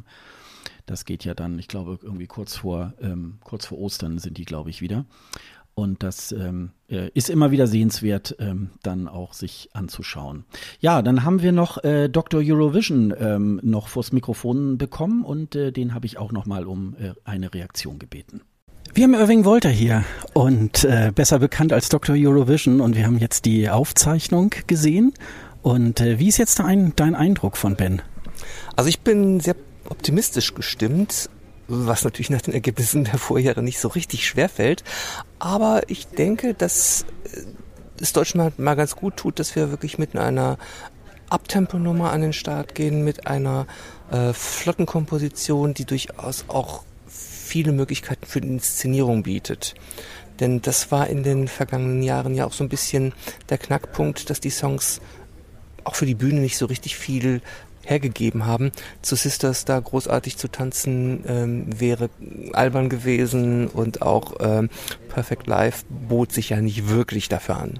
Das geht ja dann, ich glaube, irgendwie kurz vor Ostern sind die, glaube ich, wieder. Und das ist immer wieder sehenswert, dann auch sich anzuschauen. Ja, dann haben wir noch Dr. Eurovision noch vors Mikrofon bekommen und den habe ich auch noch mal um eine Reaktion gebeten. Wir haben Irving Wolter hier und besser bekannt als Dr. Eurovision und wir haben jetzt die Aufzeichnung gesehen. Und wie ist jetzt dein Eindruck von Ben? Also ich bin sehr optimistisch gestimmt, was natürlich nach den Ergebnissen der Vorjahre nicht so richtig schwer fällt. Aber ich denke, dass es Deutschland mal ganz gut tut, dass wir wirklich mit einer Abtempo-Nummer an den Start gehen, mit einer flotten Komposition, die durchaus auch viele Möglichkeiten für die Inszenierung bietet. Denn das war in den vergangenen Jahren ja auch so ein bisschen der Knackpunkt, dass die Songs auch für die Bühne nicht so richtig viel hergegeben haben. Zu Sisters da großartig zu tanzen wäre albern gewesen und auch Perfect Life bot sich ja nicht wirklich dafür an.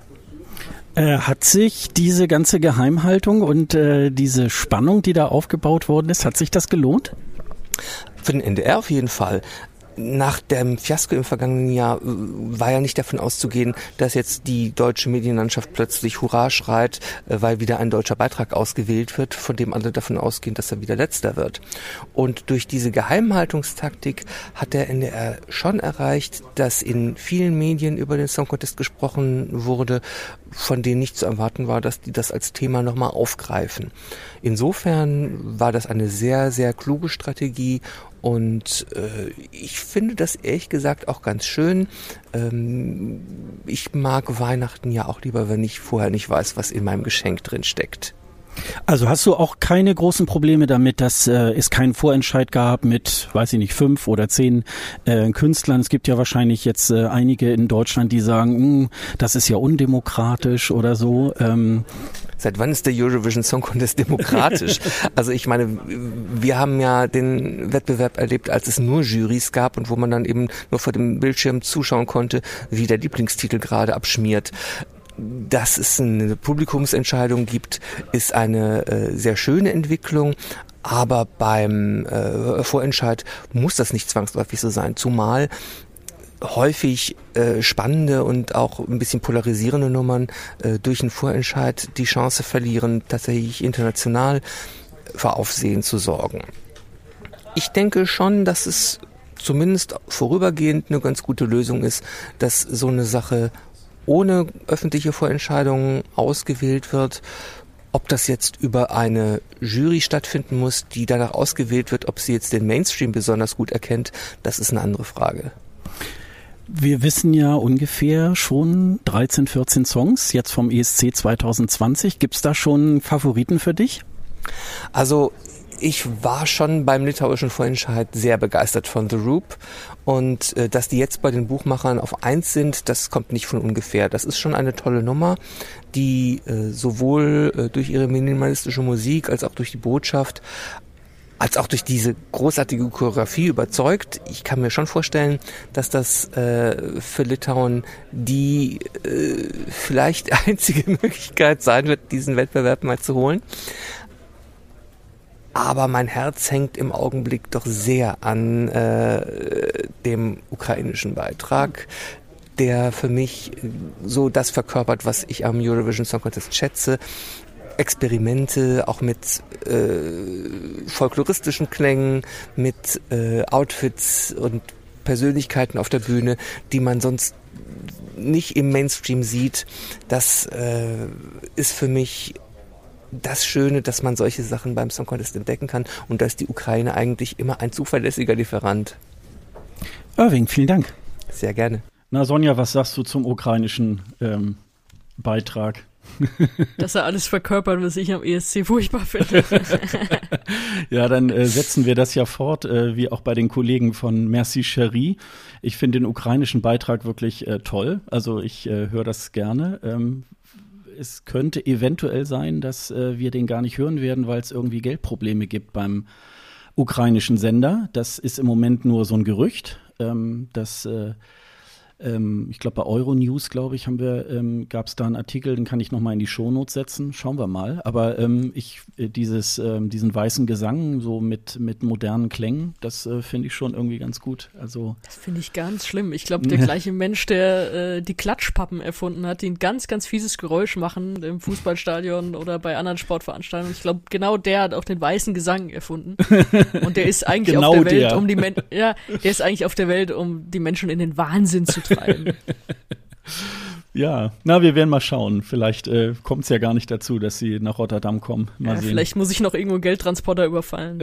Hat sich diese ganze Geheimhaltung und diese Spannung, die da aufgebaut worden ist, hat sich das gelohnt? Für den NDR auf jeden Fall. nach dem Fiasko im vergangenen Jahr war ja nicht davon auszugehen, dass jetzt die deutsche Medienlandschaft plötzlich Hurra schreit, weil wieder ein deutscher Beitrag ausgewählt wird, von dem alle davon ausgehen, dass er wieder letzter wird. Und durch diese Geheimhaltungstaktik hat der NDR schon erreicht, dass in vielen Medien über den Song Contest gesprochen wurde, von denen nicht zu erwarten war, dass die das als Thema nochmal aufgreifen. Insofern war das eine sehr, sehr kluge Strategie. Und ich finde das ehrlich gesagt auch ganz schön. Ich mag Weihnachten ja auch lieber, wenn ich vorher nicht weiß, was in meinem Geschenk drin steckt. Also hast du auch keine großen Probleme damit, dass es keinen Vorentscheid gab mit, weiß ich nicht, 5 oder 10 Künstlern? Es gibt ja wahrscheinlich jetzt einige in Deutschland, die sagen, das ist ja undemokratisch oder so. Seit wann ist der Eurovision Song Contest demokratisch? Also ich meine, wir haben ja den Wettbewerb erlebt, als es nur Jurys gab und wo man dann eben nur vor dem Bildschirm zuschauen konnte, wie der Lieblingstitel gerade abschmiert. Dass es eine Publikumsentscheidung gibt, ist eine sehr schöne Entwicklung. Aber beim Vorentscheid muss das nicht zwangsläufig so sein. Zumal häufig spannende und auch ein bisschen polarisierende Nummern durch einen Vorentscheid die Chance verlieren, tatsächlich international für Aufsehen zu sorgen. Ich denke schon, dass es zumindest vorübergehend eine ganz gute Lösung ist, dass so eine Sache ohne öffentliche Vorentscheidungen ausgewählt wird. Ob das jetzt über eine Jury stattfinden muss, die danach ausgewählt wird, ob sie jetzt den Mainstream besonders gut erkennt, das ist eine andere Frage. Wir wissen ja ungefähr schon 13, 14 Songs jetzt vom ESC 2020. Gibt's da schon Favoriten für dich? Also ich war schon beim litauischen Vorentscheid sehr begeistert von The Roop und dass die jetzt bei den Buchmachern auf 1 sind, das kommt nicht von ungefähr. Das ist schon eine tolle Nummer, die sowohl durch ihre minimalistische Musik als auch durch die Botschaft als auch durch diese großartige Choreografie überzeugt. Ich kann mir schon vorstellen, dass das für Litauen die vielleicht einzige Möglichkeit sein wird, diesen Wettbewerb mal zu holen. Aber mein Herz hängt im Augenblick doch sehr an dem ukrainischen Beitrag, der für mich so das verkörpert, was ich am Eurovision Song Contest schätze. Experimente, auch mit folkloristischen Klängen, mit Outfits und Persönlichkeiten auf der Bühne, die man sonst nicht im Mainstream sieht. Das ist für mich das Schöne, dass man solche Sachen beim Song Contest entdecken kann. Und da ist die Ukraine eigentlich immer ein zuverlässiger Lieferant. Irving, vielen Dank. Sehr gerne. Na Sonja, was sagst du zum ukrainischen Beitrag? Dass er alles verkörpert, was ich am ESC furchtbar finde. Ja, dann setzen wir das ja fort, wie auch bei den Kollegen von Merci Chérie. Ich finde den ukrainischen Beitrag wirklich toll. Also ich höre das gerne. Es könnte eventuell sein, dass wir den gar nicht hören werden, weil es irgendwie Geldprobleme gibt beim ukrainischen Sender. Das ist im Moment nur so ein Gerücht, ich glaube, bei Euronews, gab es da einen Artikel, den kann ich nochmal in die Shownotes setzen. Schauen wir mal. Aber diesen weißen Gesang so mit modernen Klängen, das finde ich schon irgendwie ganz gut. Also das finde ich ganz schlimm. Ich glaube, der gleiche Mensch, der die Klatschpappen erfunden hat, die ein ganz, ganz fieses Geräusch machen im Fußballstadion oder bei anderen Sportveranstaltungen. Ich glaube, genau der hat auch den weißen Gesang erfunden. Und der ist eigentlich genau auf der Welt, der ist eigentlich auf der Welt, um die Menschen in den Wahnsinn zu treiben. Ja, na, wir werden mal schauen. Vielleicht kommt es ja gar nicht dazu, dass sie nach Rotterdam kommen. Mal sehen. Vielleicht muss ich noch irgendwo einen Geldtransporter überfallen.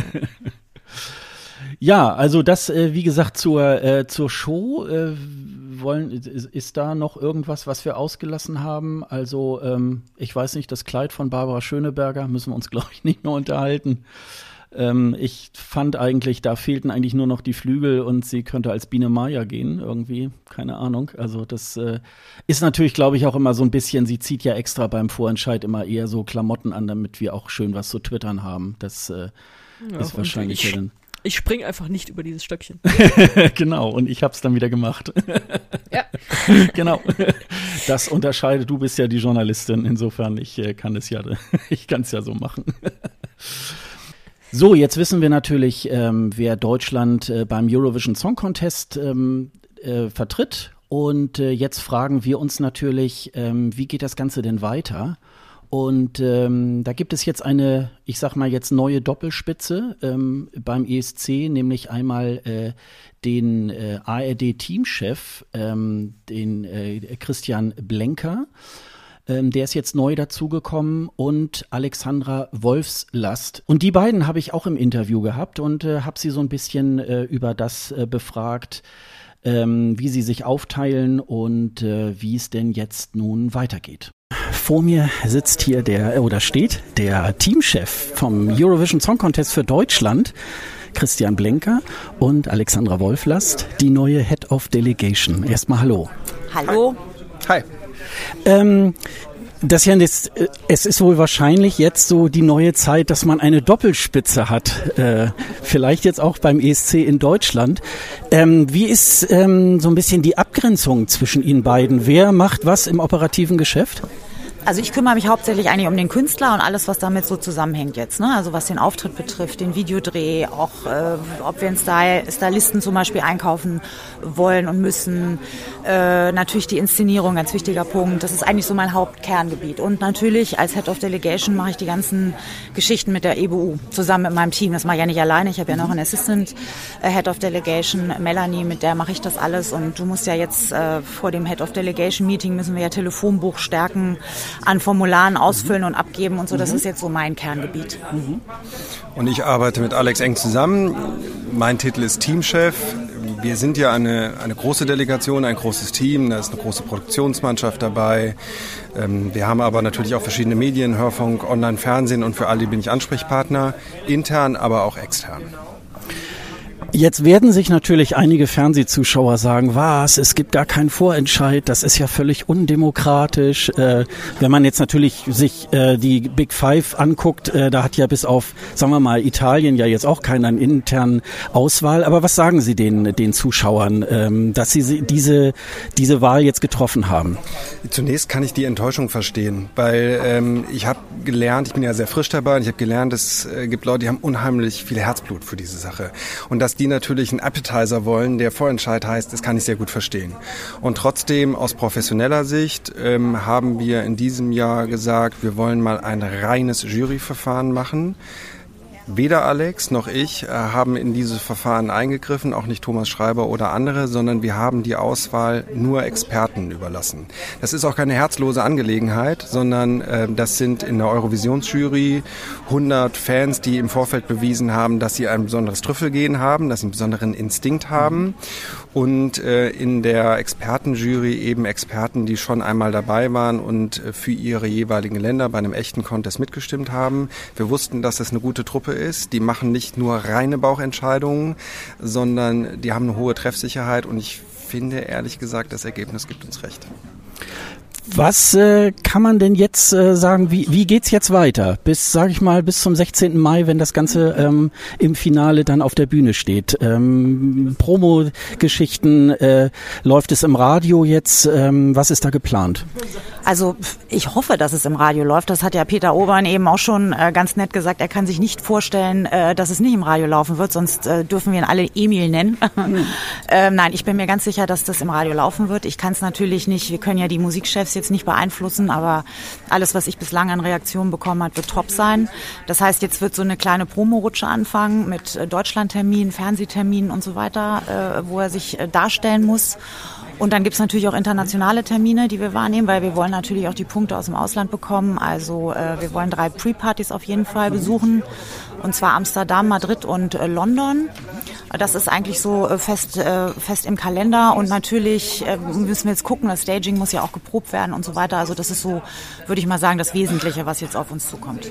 Ja, also das, wie gesagt, zur Show ist da noch irgendwas, was wir ausgelassen haben? Also ich weiß nicht, das Kleid von Barbara Schöneberger müssen wir uns, glaube ich, nicht mehr unterhalten. Ich fand eigentlich, da fehlten eigentlich nur noch die Flügel und sie könnte als Biene Maya gehen, irgendwie, keine Ahnung. Also das ist natürlich, glaube ich, auch immer so ein bisschen, sie zieht ja extra beim Vorentscheid immer eher so Klamotten an, damit wir auch schön was zu twittern haben. Das ist wahrscheinlich ja dann. Ich spring einfach nicht über dieses Stöckchen. Genau, und ich hab's dann wieder gemacht. Ja. Genau. Das unterscheidet, du bist ja die Journalistin, insofern ich kann es ja so machen. So, jetzt wissen wir natürlich, wer Deutschland beim Eurovision Song Contest vertritt. Und jetzt fragen wir uns natürlich, wie geht das Ganze denn weiter? Und da gibt es jetzt eine, ich sag mal jetzt neue Doppelspitze beim ESC, nämlich einmal den ARD-Teamchef, den Christian Blenker. Der ist jetzt neu dazugekommen und Alexandra Wolfslast. Und die beiden habe ich auch im Interview gehabt und habe sie so ein bisschen über das befragt, wie sie sich aufteilen und wie es denn jetzt nun weitergeht. Vor mir sitzt hier steht der Teamchef vom Eurovision Song Contest für Deutschland, Christian Blenker, und Alexandra Wolfslast, die neue Head of Delegation. Erstmal hallo. Hallo. Hi. Es ist wohl wahrscheinlich jetzt so die neue Zeit, dass man eine Doppelspitze hat. Vielleicht jetzt auch beim ESC in Deutschland. Wie ist so ein bisschen die Abgrenzung zwischen Ihnen beiden? Wer macht was im operativen Geschäft? Also ich kümmere mich hauptsächlich eigentlich um den Künstler und alles, was damit so zusammenhängt jetzt. Ne? Also was den Auftritt betrifft, den Videodreh, auch ob wir einen Stylisten zum Beispiel einkaufen wollen und müssen. Natürlich die Inszenierung, ganz wichtiger Punkt. Das ist eigentlich so mein Hauptkerngebiet. Und natürlich als Head of Delegation mache ich die ganzen Geschichten mit der EBU zusammen mit meinem Team. Das mache ich ja nicht alleine. Ich habe ja noch einen Assistant Head of Delegation, Melanie, mit der mache ich das alles. Und du musst ja jetzt vor dem Head of Delegation Meeting müssen wir ja Telefonbuch stärken, an Formularen ausfüllen und abgeben und so. Das ist jetzt so mein Kerngebiet. Und ich arbeite mit Alex eng zusammen. Mein Titel ist Teamchef. Wir sind ja eine große Delegation, ein großes Team. Da ist eine große Produktionsmannschaft dabei. Wir haben aber natürlich auch verschiedene Medien, Hörfunk, Online, Fernsehen, und für all die bin ich Ansprechpartner, intern, aber auch extern. Jetzt werden sich natürlich einige Fernsehzuschauer sagen, es gibt gar keinen Vorentscheid, das ist ja völlig undemokratisch. Wenn man jetzt natürlich sich die Big Five anguckt, da hat ja bis auf, sagen wir mal, Italien ja jetzt auch keinen internen Auswahl. Aber was sagen Sie den Zuschauern, dass Sie diese Wahl jetzt getroffen haben? Zunächst kann ich die Enttäuschung verstehen, weil ich habe gelernt, ich bin ja sehr frisch dabei, und ich habe gelernt, es gibt Leute, die haben unheimlich viel Herzblut für diese Sache. Und dass die natürlich einen Appetizer wollen, der Vorentscheid heißt, das kann ich sehr gut verstehen. Und trotzdem aus professioneller Sicht haben wir in diesem Jahr gesagt, wir wollen mal ein reines Juryverfahren machen. Weder Alex noch ich haben in dieses Verfahren eingegriffen, auch nicht Thomas Schreiber oder andere, sondern wir haben die Auswahl nur Experten überlassen. Das ist auch keine herzlose Angelegenheit, sondern das sind in der Eurovisionsjury 100 Fans, die im Vorfeld bewiesen haben, dass sie ein besonderes Trüffelgehen haben, dass sie einen besonderen Instinkt haben. Und in der Expertenjury eben Experten, die schon einmal dabei waren und für ihre jeweiligen Länder bei einem echten Contest mitgestimmt haben. Wir wussten, dass das eine gute Truppe ist. Die machen nicht nur reine Bauchentscheidungen, sondern die haben eine hohe Treffsicherheit, und ich finde, ehrlich gesagt, das Ergebnis gibt uns recht. Was kann man denn jetzt sagen, wie geht's jetzt weiter? Bis zum 16. Mai, wenn das Ganze im Finale dann auf der Bühne steht. Promo-Geschichten, läuft es im Radio jetzt? Was ist da geplant? Also ich hoffe, dass es im Radio läuft. Das hat ja Peter Obern eben auch schon ganz nett gesagt. Er kann sich nicht vorstellen, dass es nicht im Radio laufen wird, sonst dürfen wir ihn alle Emil nennen. Nein, ich bin mir ganz sicher, dass das im Radio laufen wird. Ich kann es natürlich nicht, wir können ja die Musikchefs jetzt nicht beeinflussen, aber alles, was ich bislang an Reaktionen bekommen habe, wird top sein. Das heißt, jetzt wird so eine kleine Promorutsche anfangen mit Deutschlandterminen, Fernsehterminen und so weiter, wo er sich darstellen muss. Und dann gibt's natürlich auch internationale Termine, die wir wahrnehmen, weil wir wollen natürlich auch die Punkte aus dem Ausland bekommen. Also wir wollen 3 Pre-Partys auf jeden Fall besuchen, und zwar Amsterdam, Madrid und London. Das ist eigentlich so fest im Kalender, und natürlich müssen wir jetzt gucken, das Staging muss ja auch geprobt werden und so weiter. Also das ist so, würde ich mal sagen, das Wesentliche, was jetzt auf uns zukommt.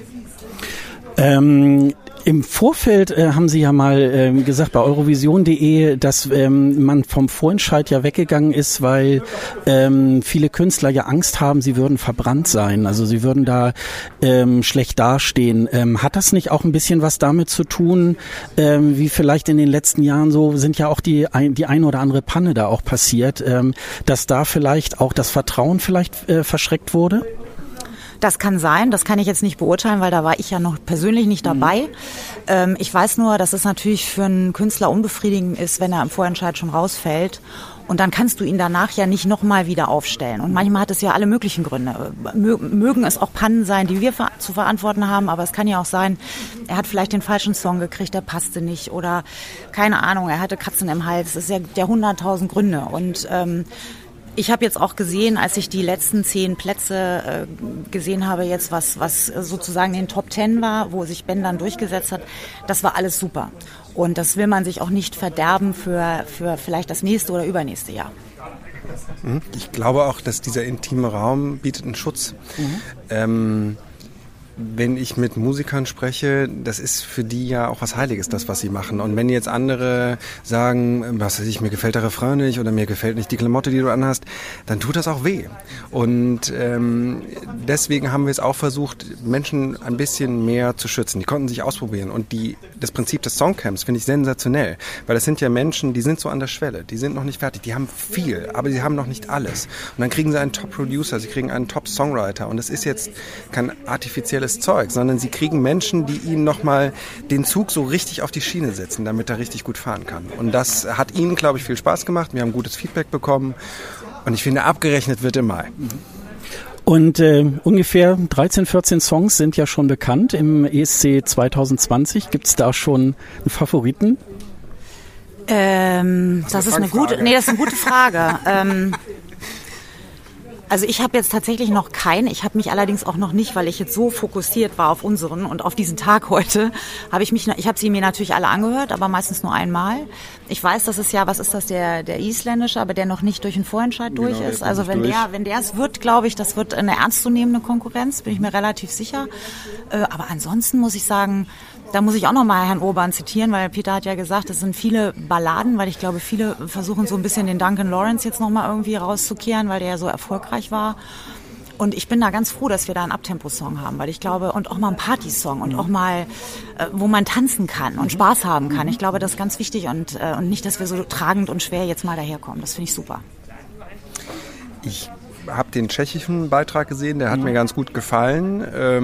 Im Vorfeld haben Sie ja mal gesagt bei Eurovision.de, dass man vom Vorentscheid ja weggegangen ist, weil viele Künstler ja Angst haben, sie würden verbrannt sein. Also sie würden da schlecht dastehen. Hat das nicht auch ein bisschen was damit zu tun, wie vielleicht in den letzten Jahren so, sind ja auch die eine oder andere Panne da auch passiert, dass da vielleicht auch das Vertrauen vielleicht verschreckt wurde? Das kann sein, das kann ich jetzt nicht beurteilen, weil da war ich ja noch persönlich nicht dabei. Ich weiß nur, dass es natürlich für einen Künstler unbefriedigend ist, wenn er im Vorentscheid schon rausfällt. Und dann kannst du ihn danach ja nicht nochmal wieder aufstellen. Und manchmal hat es ja alle möglichen Gründe. Mögen es auch Pannen sein, die wir zu verantworten haben, aber es kann ja auch sein, er hat vielleicht den falschen Song gekriegt, der passte nicht oder keine Ahnung, er hatte Kratzen im Hals. Es ist ja der 100.000 Gründe. Und ich habe jetzt auch gesehen, als ich die letzten 10 Plätze gesehen habe, jetzt was sozusagen in den Top 10 war, wo sich Ben dann durchgesetzt hat, das war alles super. Und das will man sich auch nicht verderben für vielleicht das nächste oder übernächste Jahr. Ich glaube auch, dass dieser intime Raum bietet einen Schutz. Wenn ich mit Musikern spreche, das ist für die ja auch was Heiliges, das, was sie machen. Und wenn jetzt andere sagen, was weiß ich, mir gefällt der Refrain nicht oder mir gefällt nicht die Klamotte, die du anhast, dann tut das auch weh. Und deswegen haben wir es auch versucht, Menschen ein bisschen mehr zu schützen. Die konnten sich ausprobieren. Und das Prinzip des Songcamps finde ich sensationell. Weil das sind ja Menschen, die sind so an der Schwelle. Die sind noch nicht fertig. Die haben viel, aber sie haben noch nicht alles. Und dann kriegen sie einen Top-Producer, sie kriegen einen Top-Songwriter. Und das ist jetzt kein artifizielles Zeug, sondern sie kriegen Menschen, die ihnen nochmal den Zug so richtig auf die Schiene setzen, damit er richtig gut fahren kann. Und das hat ihnen, glaube ich, viel Spaß gemacht. Wir haben gutes Feedback bekommen und ich finde, abgerechnet wird im Mai. Und ungefähr 13, 14 Songs sind ja schon bekannt im ESC 2020. Gibt es da schon einen Favoriten? Das ist eine gute Frage. Also ich habe jetzt tatsächlich noch keinen. Ich habe mich allerdings auch noch nicht, weil ich jetzt so fokussiert war auf unseren und auf diesen Tag heute, ich habe sie mir natürlich alle angehört, aber meistens nur einmal. Ich weiß, das ist ja, was ist das, der isländische, aber der noch nicht durch den Vorentscheid durch ist. Also wenn der es wird, glaube ich, das wird eine ernstzunehmende Konkurrenz, bin ich mir relativ sicher. Aber ansonsten muss ich sagen, da muss ich auch nochmal Herrn Urban zitieren, weil Peter hat ja gesagt, es sind viele Balladen, weil ich glaube, viele versuchen so ein bisschen den Duncan Lawrence jetzt nochmal irgendwie rauszukehren, weil der ja so erfolgreich war. Und ich bin da ganz froh, dass wir da einen Abtempo-Song haben, weil ich glaube, und auch mal einen Party-Song und auch mal, wo man tanzen kann und Spaß haben kann. Ich glaube, das ist ganz wichtig und nicht, dass wir so tragend und schwer jetzt mal daherkommen. Das finde ich super. Ich habe den tschechischen Beitrag gesehen, der hat mir ganz gut gefallen.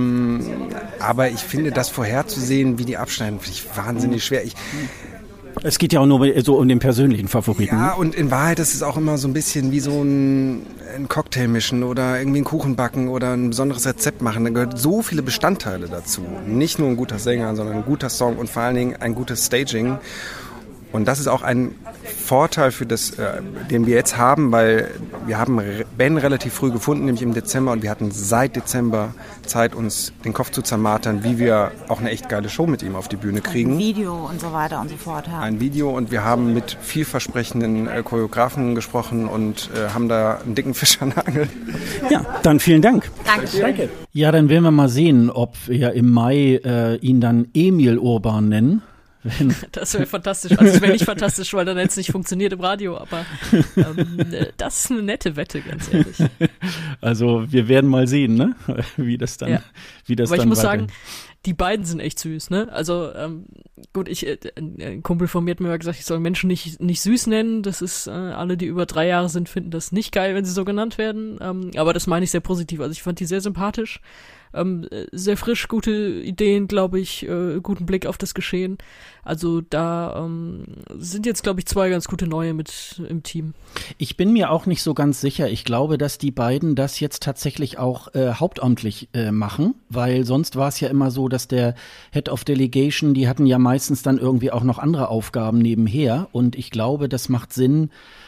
Aber ich finde, das vorherzusehen, wie die abschneiden, finde ich wahnsinnig schwer. Es geht ja auch nur so um den persönlichen Favoriten. Ja, und in Wahrheit ist es auch immer so ein bisschen wie so ein Cocktail mischen oder irgendwie einen Kuchen backen oder ein besonderes Rezept machen. Da gehört so viele Bestandteile dazu. Nicht nur ein guter Sänger, sondern ein guter Song und vor allen Dingen ein gutes Staging. Und das ist auch ein Vorteil für den wir jetzt haben, weil wir haben Ben relativ früh gefunden, nämlich im Dezember, und wir hatten seit Dezember Zeit, uns den Kopf zu zermartern, wie wir auch eine echt geile Show mit ihm auf die Bühne kriegen. Ein Video und so weiter und so fort. Ja. Ein Video, und wir haben mit vielversprechenden Choreografen gesprochen und haben da einen dicken Fisch an der Angel. Ja, dann vielen Dank. Danke. Ja, dann werden wir mal sehen, ob wir im Mai ihn dann Emil Urban nennen. Das wäre fantastisch. Also es wäre nicht fantastisch, weil dann hätte es nicht funktioniert im Radio, aber das ist eine nette Wette, ganz ehrlich. Also wir werden mal sehen, ne? Wie das dann aber ich muss sagen, die beiden sind echt süß, ne? Also gut, ein Kumpel von mir hat mir mal gesagt, ich soll Menschen nicht süß nennen. Das ist, alle, die über 3 Jahre sind, finden das nicht geil, wenn sie so genannt werden. Aber das meine ich sehr positiv. Also ich fand die sehr sympathisch. Sehr frisch, gute Ideen, glaube ich, guten Blick auf das Geschehen. Also da sind jetzt, glaube ich, 2 ganz gute Neue mit im Team. Ich bin mir auch nicht so ganz sicher. Ich glaube, dass die beiden das jetzt tatsächlich auch hauptamtlich machen, weil sonst war es ja immer so, dass der Head of Delegation, die hatten ja meistens dann irgendwie auch noch andere Aufgaben nebenher, und ich glaube, das macht Sinn,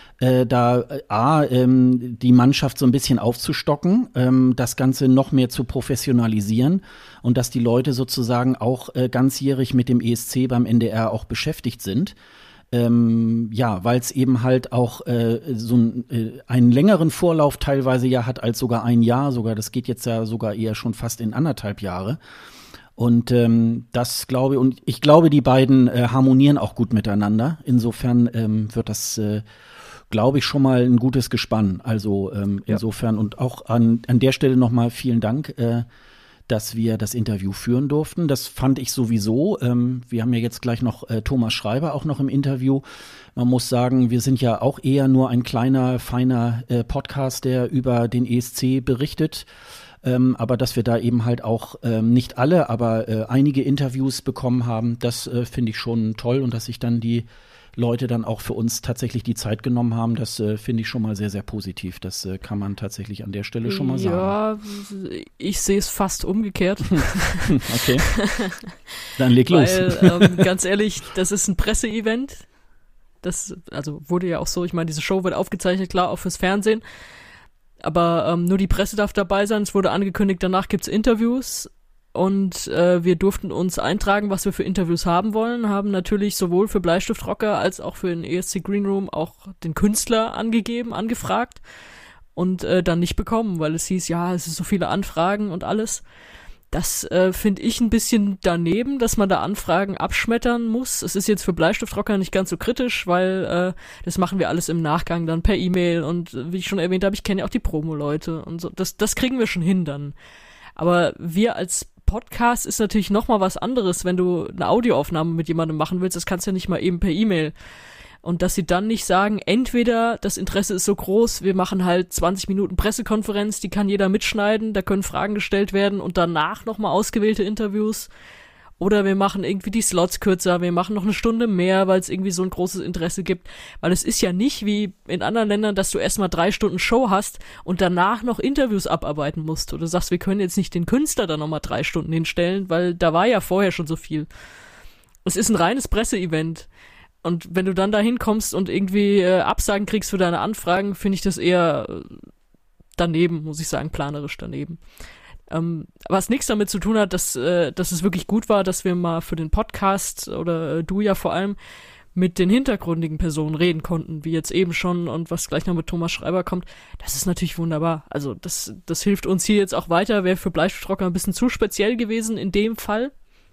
die Mannschaft so ein bisschen aufzustocken, das Ganze noch mehr zu professionalisieren und dass die Leute sozusagen auch ganzjährig mit dem ESC beim NDR auch beschäftigt sind. Weil es eben halt auch einen längeren Vorlauf teilweise ja hat als sogar ein Jahr, das geht jetzt ja sogar eher schon fast in 1,5 Jahre. Und das glaube ich, und ich glaube, die beiden harmonieren auch gut miteinander. Insofern wird das glaube ich, schon mal ein gutes Gespann. Also insofern, und auch an der Stelle nochmal vielen Dank, dass wir das Interview führen durften. Das fand ich sowieso. Wir haben ja jetzt gleich noch Thomas Schreiber auch noch im Interview. Man muss sagen, wir sind ja auch eher nur ein kleiner, feiner Podcast, der über den ESC berichtet. aber dass wir da eben halt auch nicht alle, aber einige Interviews bekommen haben, das finde ich schon toll und dass sich dann die Leute dann auch für uns tatsächlich die Zeit genommen haben, das finde ich schon mal sehr, sehr positiv. Das kann man tatsächlich an der Stelle schon mal sagen. Ja, ich sehe es fast umgekehrt. Okay, dann leg los. Weil, ganz ehrlich, das ist ein Presseevent. Das wurde ja auch so, ich meine, diese Show wird aufgezeichnet, klar, auch fürs Fernsehen. Aber nur die Presse darf dabei sein. Es wurde angekündigt, danach gibt's Interviews. Und wir durften uns eintragen, was wir für Interviews haben wollen, haben natürlich sowohl für Bleistiftrocker als auch für den ESC Green Room auch den Künstler angefragt und dann nicht bekommen, weil es hieß, ja, es sind so viele Anfragen und alles. Das finde ich ein bisschen daneben, dass man da Anfragen abschmettern muss. Es ist jetzt für Bleistiftrocker nicht ganz so kritisch, weil das machen wir alles im Nachgang dann per E-Mail und wie ich schon erwähnt habe, ich kenne ja auch die Promo-Leute und so. Das kriegen wir schon hin dann. Aber wir als Podcast ist natürlich nochmal was anderes, wenn du eine Audioaufnahme mit jemandem machen willst, das kannst du ja nicht mal eben per E-Mail. Und dass sie dann nicht sagen, entweder das Interesse ist so groß, wir machen halt 20 Minuten Pressekonferenz, die kann jeder mitschneiden, da können Fragen gestellt werden und danach nochmal ausgewählte Interviews. Oder wir machen irgendwie die Slots kürzer, wir machen noch eine Stunde mehr, weil es irgendwie so ein großes Interesse gibt. Weil es ist ja nicht wie in anderen Ländern, dass du erstmal 3 Stunden Show hast und danach noch Interviews abarbeiten musst. Oder du sagst, wir können jetzt nicht den Künstler da nochmal 3 Stunden hinstellen, weil da war ja vorher schon so viel. Es ist ein reines Presseevent. Und wenn du dann da hinkommst und irgendwie Absagen kriegst für deine Anfragen, finde ich das eher daneben, muss ich sagen, planerisch daneben. Was nichts damit zu tun hat, dass es wirklich gut war, dass wir mal für den Podcast oder du ja vor allem mit den hintergründigen Personen reden konnten, wie jetzt eben schon und was gleich noch mit Thomas Schreiber kommt. Das ist natürlich wunderbar. Also das hilft uns hier jetzt auch weiter. Wäre für Bleistiftrocker ein bisschen zu speziell gewesen in dem Fall.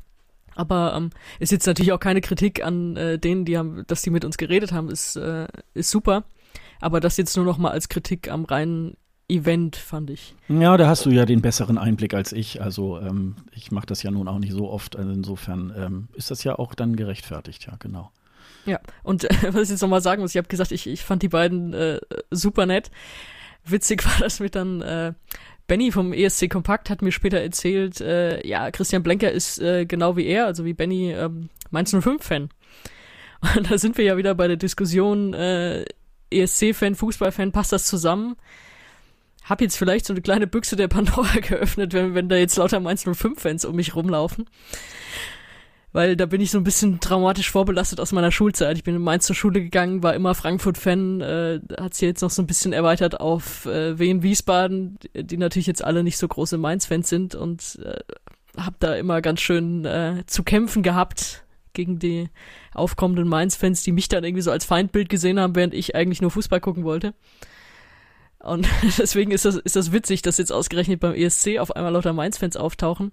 Aber ist jetzt natürlich auch keine Kritik an denen, dass die mit uns geredet haben, ist super. Aber das jetzt nur noch mal als Kritik am reinen Event, fand ich. Ja, da hast du ja den besseren Einblick als ich. Also ich mache das ja nun auch nicht so oft. Also insofern ist das ja auch dann gerechtfertigt, ja, genau. Ja, und was ich jetzt nochmal sagen muss, ich habe gesagt, ich fand die beiden super nett. Witzig war das mit dann Benny vom ESC Kompakt hat mir später erzählt, ja, Christian Blenker ist genau wie er, also wie Benny, Mainz 05-Fan. Und da sind wir ja wieder bei der Diskussion, ESC-Fan, Fußballfan, passt das zusammen? Hab jetzt vielleicht so eine kleine Büchse der Pandora geöffnet, wenn da jetzt lauter Mainz 05-Fans um mich rumlaufen. Weil da bin ich so ein bisschen traumatisch vorbelastet aus meiner Schulzeit. Ich bin in Mainz zur Schule gegangen, war immer Frankfurt-Fan, hat sich jetzt noch so ein bisschen erweitert auf Wien, Wiesbaden, die natürlich jetzt alle nicht so große Mainz-Fans sind und hab da immer ganz schön zu kämpfen gehabt gegen die aufkommenden Mainz-Fans, die mich dann irgendwie so als Feindbild gesehen haben, während ich eigentlich nur Fußball gucken wollte. Und deswegen ist das witzig, dass jetzt ausgerechnet beim ESC auf einmal lauter Mainz-Fans auftauchen.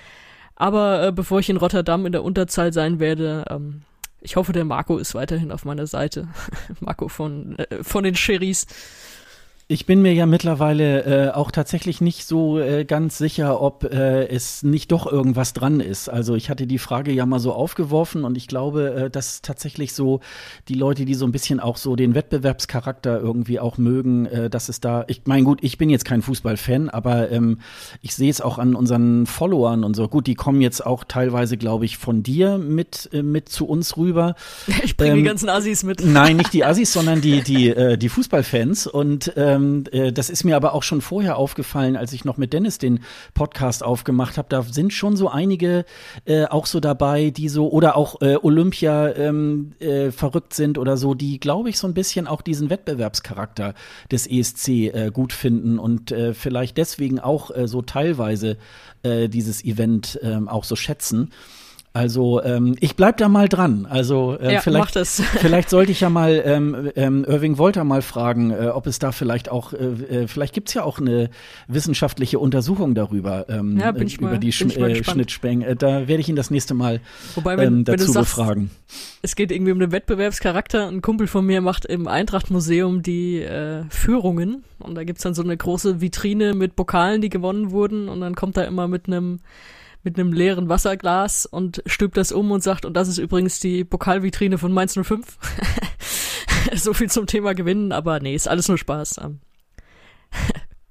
Aber bevor ich in Rotterdam in der Unterzahl sein werde, ich hoffe, der Marco ist weiterhin auf meiner Seite. Marco von den Sherrys. Ich bin mir ja mittlerweile auch tatsächlich nicht so ganz sicher, ob es nicht doch irgendwas dran ist. Also ich hatte die Frage ja mal so aufgeworfen und ich glaube, dass tatsächlich so die Leute, die so ein bisschen auch so den Wettbewerbscharakter irgendwie auch mögen, dass es da, ich meine gut, ich bin jetzt kein Fußballfan, aber ich sehe es auch an unseren Followern und so. Gut, die kommen jetzt auch teilweise, glaube ich, von dir mit zu uns rüber. Ich bringe die ganzen Assis mit. Nein, nicht die Assis, sondern die Fußballfans und das ist mir aber auch schon vorher aufgefallen, als ich noch mit Dennis den Podcast aufgemacht habe. Da sind schon so einige auch so dabei, die so oder auch Olympia verrückt sind oder so, die, glaube ich, so ein bisschen auch diesen Wettbewerbscharakter des ESC gut finden und vielleicht deswegen auch so teilweise dieses Event auch so schätzen. Also ich bleib da mal dran. Also ja, vielleicht sollte ich ja mal Irving Wolter mal fragen, ob es da vielleicht auch, vielleicht gibt's ja auch eine wissenschaftliche Untersuchung darüber, ja, über die Schnittmengen. Da werde ich ihn das nächste Mal Wobei, wenn dazu du sagst, befragen. Es geht irgendwie um den Wettbewerbscharakter. Ein Kumpel von mir macht im Eintracht-Museum die Führungen und da gibt's dann so eine große Vitrine mit Pokalen, die gewonnen wurden und dann kommt er immer mit einem leeren Wasserglas und stülpt das um und sagt, und das ist übrigens die Pokalvitrine von Mainz 05. So viel zum Thema Gewinnen, aber nee, ist alles nur Spaß.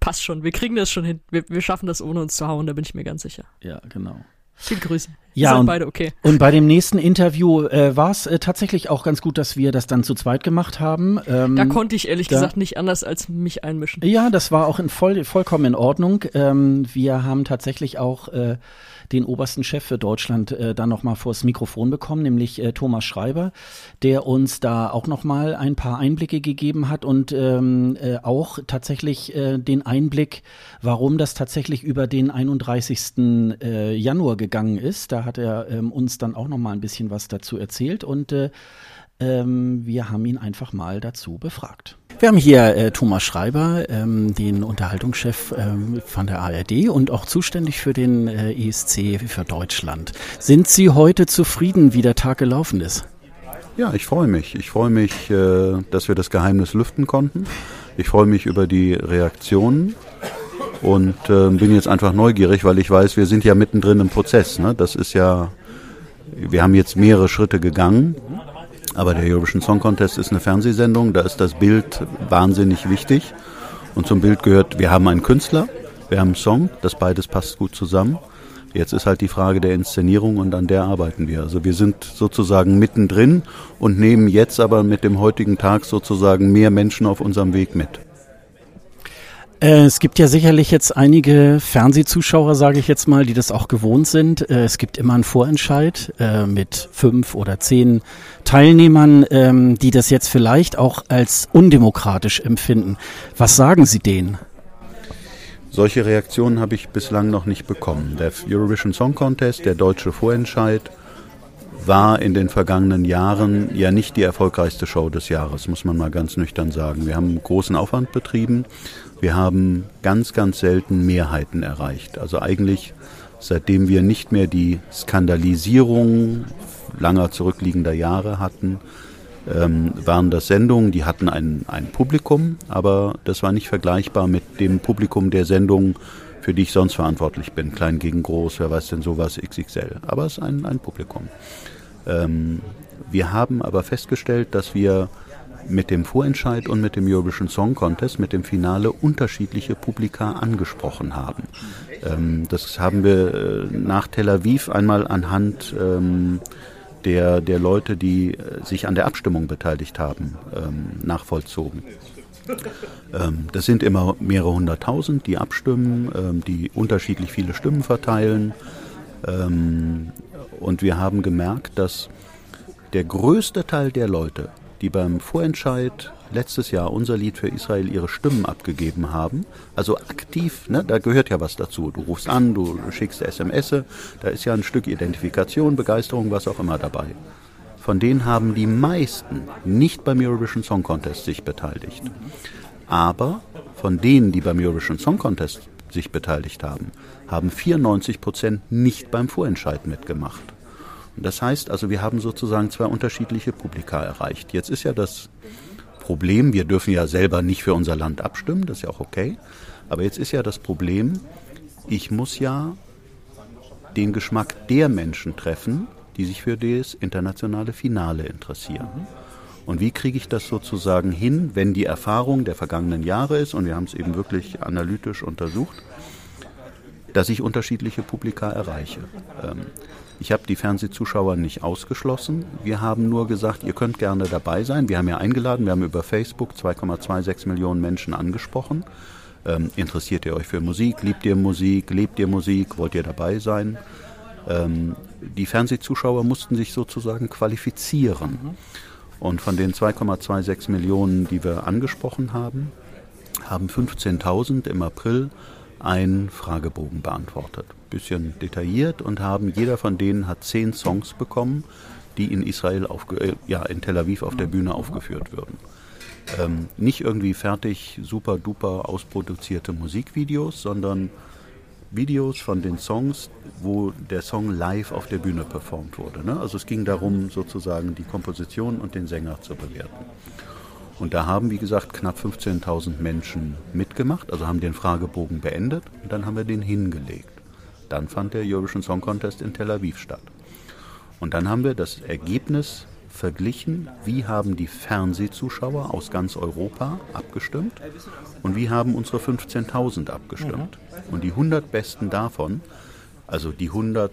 passt schon. Wir kriegen das schon hin. Wir schaffen das, ohne uns zu hauen, da bin ich mir ganz sicher. Ja, genau. Viele Grüße. Ja, sind beide okay. Und bei dem nächsten Interview war es tatsächlich auch ganz gut, dass wir das dann zu zweit gemacht haben. Da konnte ich ehrlich gesagt nicht anders als mich einmischen. Ja, das war auch vollkommen in Ordnung. Wir haben tatsächlich auch den obersten Chef für Deutschland dann nochmal vors Mikrofon bekommen, nämlich Thomas Schreiber, der uns da auch nochmal ein paar Einblicke gegeben hat und auch tatsächlich den Einblick, warum das tatsächlich über den 31. Januar gegangen ist. Da hat er uns dann auch nochmal ein bisschen was dazu erzählt und wir haben ihn einfach mal dazu befragt. Wir haben hier Thomas Schreiber, den Unterhaltungschef von der ARD und auch zuständig für den ESC für Deutschland. Sind Sie heute zufrieden, wie der Tag gelaufen ist? Ja, ich freue mich. Ich freue mich, dass wir das Geheimnis lüften konnten. Ich freue mich über die Reaktionen und bin jetzt einfach neugierig, weil ich weiß, wir sind ja mittendrin im Prozess. Ne? Das ist ja, wir haben jetzt mehrere Schritte gegangen. Aber der Eurovision Song Contest ist eine Fernsehsendung, da ist das Bild wahnsinnig wichtig. Und zum Bild gehört, wir haben einen Künstler, wir haben einen Song, das beides passt gut zusammen. Jetzt ist halt die Frage der Inszenierung und an der arbeiten wir. Also wir sind sozusagen mittendrin und nehmen jetzt aber mit dem heutigen Tag sozusagen mehr Menschen auf unserem Weg mit. Es gibt ja sicherlich jetzt einige Fernsehzuschauer, sage ich jetzt mal, die das auch gewohnt sind. Es gibt immer einen Vorentscheid mit 5 oder 10 Teilnehmern, die das jetzt vielleicht auch als undemokratisch empfinden. Was sagen Sie denen? Solche Reaktionen habe ich bislang noch nicht bekommen. Der Eurovision Song Contest, der deutsche Vorentscheid, war in den vergangenen Jahren ja nicht die erfolgreichste Show des Jahres, muss man mal ganz nüchtern sagen. Wir haben großen Aufwand betrieben. Wir haben ganz, ganz selten Mehrheiten erreicht. Also eigentlich, seitdem wir nicht mehr die Skandalisierung langer zurückliegender Jahre hatten, waren das Sendungen, die hatten ein Publikum, aber das war nicht vergleichbar mit dem Publikum der Sendungen, für die ich sonst verantwortlich bin. Klein gegen groß, wer weiß denn sowas, XXL. Aber es ist ein Publikum. Wir haben aber festgestellt, dass wir mit dem Vorentscheid und mit dem Eurovision Song Contest, mit dem Finale, unterschiedliche Publika angesprochen haben. Das haben wir nach Tel Aviv einmal anhand der Leute, die sich an der Abstimmung beteiligt haben, nachvollzogen. Das sind immer mehrere 100.000, die abstimmen, die unterschiedlich viele Stimmen verteilen. Und wir haben gemerkt, dass der größte Teil der Leute, die beim Vorentscheid letztes Jahr unser Lied für Israel ihre Stimmen abgegeben haben, also aktiv, ne, da gehört ja was dazu. Du rufst an, du schickst SMS, da ist ja ein Stück Identifikation, Begeisterung, was auch immer dabei. Von denen haben die meisten nicht beim Eurovision Song Contest sich beteiligt. Aber von denen, die beim Eurovision Song Contest sich beteiligt haben, haben 94% nicht beim Vorentscheid mitgemacht. Und das heißt also, wir haben sozusagen zwei unterschiedliche Publika erreicht. Jetzt ist ja das Problem, wir dürfen ja selber nicht für unser Land abstimmen, das ist ja auch okay. Aber jetzt ist ja das Problem, ich muss ja den Geschmack der Menschen treffen, die sich für das internationale Finale interessieren. Und wie kriege ich das sozusagen hin, wenn die Erfahrung der vergangenen Jahre ist, und wir haben es eben wirklich analytisch untersucht, dass ich unterschiedliche Publika erreiche. Ich habe die Fernsehzuschauer nicht ausgeschlossen. Wir haben nur gesagt, ihr könnt gerne dabei sein. Wir haben ja eingeladen, wir haben über Facebook 2,26 Millionen Menschen angesprochen. Interessiert ihr euch für Musik? Liebt ihr Musik? Lebt ihr Musik? Wollt ihr dabei sein? Die Fernsehzuschauer mussten sich sozusagen qualifizieren. Und von den 2,26 Millionen, die wir angesprochen haben, haben 15.000 im April einen Fragebogen beantwortet. Bisschen detailliert, und jeder von denen hat 10 Songs bekommen, die in Israel, in Tel Aviv auf der Bühne aufgeführt würden. Nicht irgendwie fertig, super duper ausproduzierte Musikvideos, sondern Videos von den Songs, wo der Song live auf der Bühne performt wurde. Ne? Also es ging darum, sozusagen die Komposition und den Sänger zu bewerten. Und da haben, wie gesagt, knapp 15.000 Menschen mitgemacht, also haben den Fragebogen beendet, und dann haben wir den hingelegt. Dann fand der Eurovision Song Contest in Tel Aviv statt. Und dann haben wir das Ergebnis verglichen, wie haben die Fernsehzuschauer aus ganz Europa abgestimmt und wie haben unsere 15.000 abgestimmt. Und die 100 Besten davon, also die 100,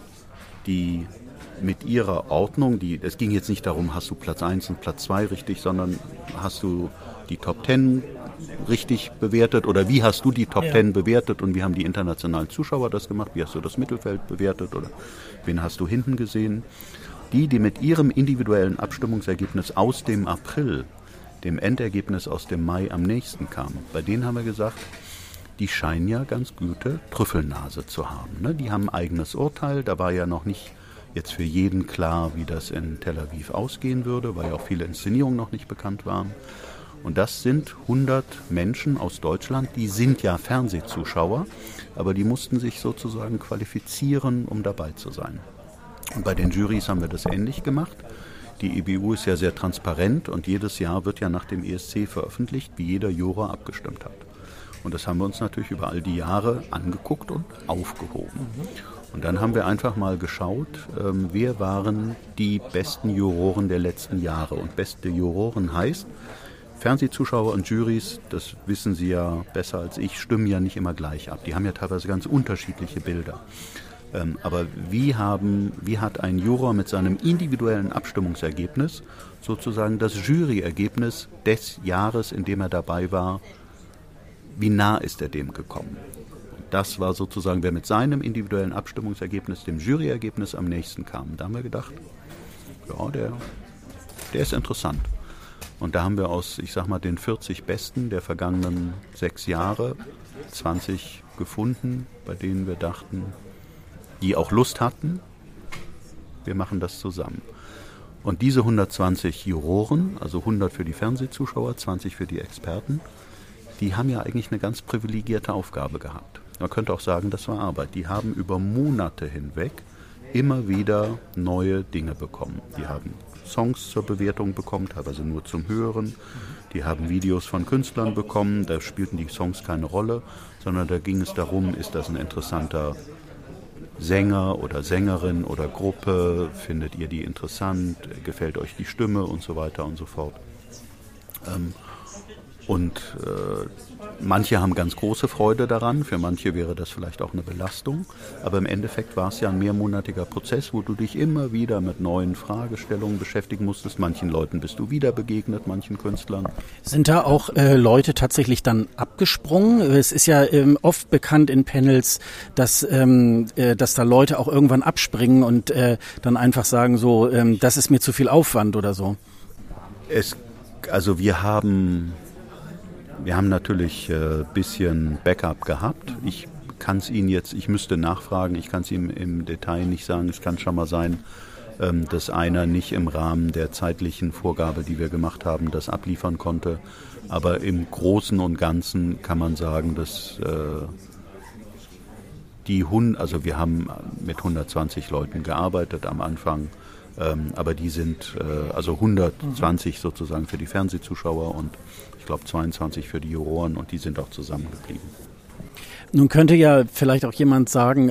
die mit ihrer Ordnung, es ging jetzt nicht darum, hast du Platz 1 und Platz 2 richtig, sondern hast du die Top 10 richtig bewertet oder wie hast du die Top 10 bewertet und wie haben die internationalen Zuschauer das gemacht, wie hast du das Mittelfeld bewertet oder wen hast du hinten gesehen. Die mit ihrem individuellen Abstimmungsergebnis aus dem April, dem Endergebnis aus dem Mai am nächsten kamen, bei denen haben wir gesagt, die scheinen ja ganz gute Trüffelnase zu haben. Ne? Die haben ein eigenes Urteil, da war ja noch nicht jetzt für jeden klar, wie das in Tel Aviv ausgehen würde, weil ja auch viele Inszenierungen noch nicht bekannt waren. Und das sind 100 Menschen aus Deutschland, die sind ja Fernsehzuschauer, aber die mussten sich sozusagen qualifizieren, um dabei zu sein. Und bei den Jurys haben wir das ähnlich gemacht. Die EBU ist ja sehr transparent und jedes Jahr wird ja nach dem ESC veröffentlicht, wie jeder Juror abgestimmt hat. Und das haben wir uns natürlich über all die Jahre angeguckt und aufgehoben. Und dann haben wir einfach mal geschaut, wer waren die besten Juroren der letzten Jahre. Und beste Juroren heißt, Fernsehzuschauer und Jurys, das wissen Sie ja besser als ich, stimmen ja nicht immer gleich ab. Die haben ja teilweise ganz unterschiedliche Bilder. Aber wie hat ein Juror mit seinem individuellen Abstimmungsergebnis sozusagen das Juryergebnis des Jahres, in dem er dabei war, wie nah ist er dem gekommen? Das war sozusagen, wer mit seinem individuellen Abstimmungsergebnis dem Juryergebnis am nächsten kam. Da haben wir gedacht, ja, der ist interessant. Und da haben wir aus, ich sag mal, den 40 Besten der vergangenen 6 Jahre 20 gefunden, bei denen wir dachten, die auch Lust hatten, wir machen das zusammen. Und diese 120 Juroren, also 100 für die Fernsehzuschauer, 20 für die Experten, die haben ja eigentlich eine ganz privilegierte Aufgabe gehabt. Man könnte auch sagen, das war Arbeit. Die haben über Monate hinweg immer wieder neue Dinge bekommen. Die haben Songs zur Bewertung bekommen, teilweise nur zum Hören. Die haben Videos von Künstlern bekommen, da spielten die Songs keine Rolle, sondern da ging es darum, ist das ein interessanter Sänger oder Sängerin oder Gruppe, findet ihr die interessant, gefällt euch die Stimme und so weiter und so fort. Manche haben ganz große Freude daran, für manche wäre das vielleicht auch eine Belastung, aber im Endeffekt war es ja ein mehrmonatiger Prozess, wo du dich immer wieder mit neuen Fragestellungen beschäftigen musstest. Manchen Leuten bist du wieder begegnet, manchen Künstlern. Sind da auch Leute tatsächlich dann abgesprungen? Es ist ja oft bekannt in Panels, dass da Leute auch irgendwann abspringen und dann einfach sagen so, das ist mir zu viel Aufwand oder so. Wir haben natürlich ein bisschen Backup gehabt. Ich kann es Ihnen jetzt, ich müsste nachfragen, ich kann es Ihnen im Detail nicht sagen. Es kann schon mal sein, dass einer nicht im Rahmen der zeitlichen Vorgabe, die wir gemacht haben, das abliefern konnte. Aber im Großen und Ganzen kann man sagen, dass wir haben mit 120 Leuten gearbeitet am Anfang. Aber die sind 120 sozusagen für die Fernsehzuschauer und ich glaube 22 für die Juroren und die sind auch zusammengeblieben. Nun könnte ja vielleicht auch jemand sagen,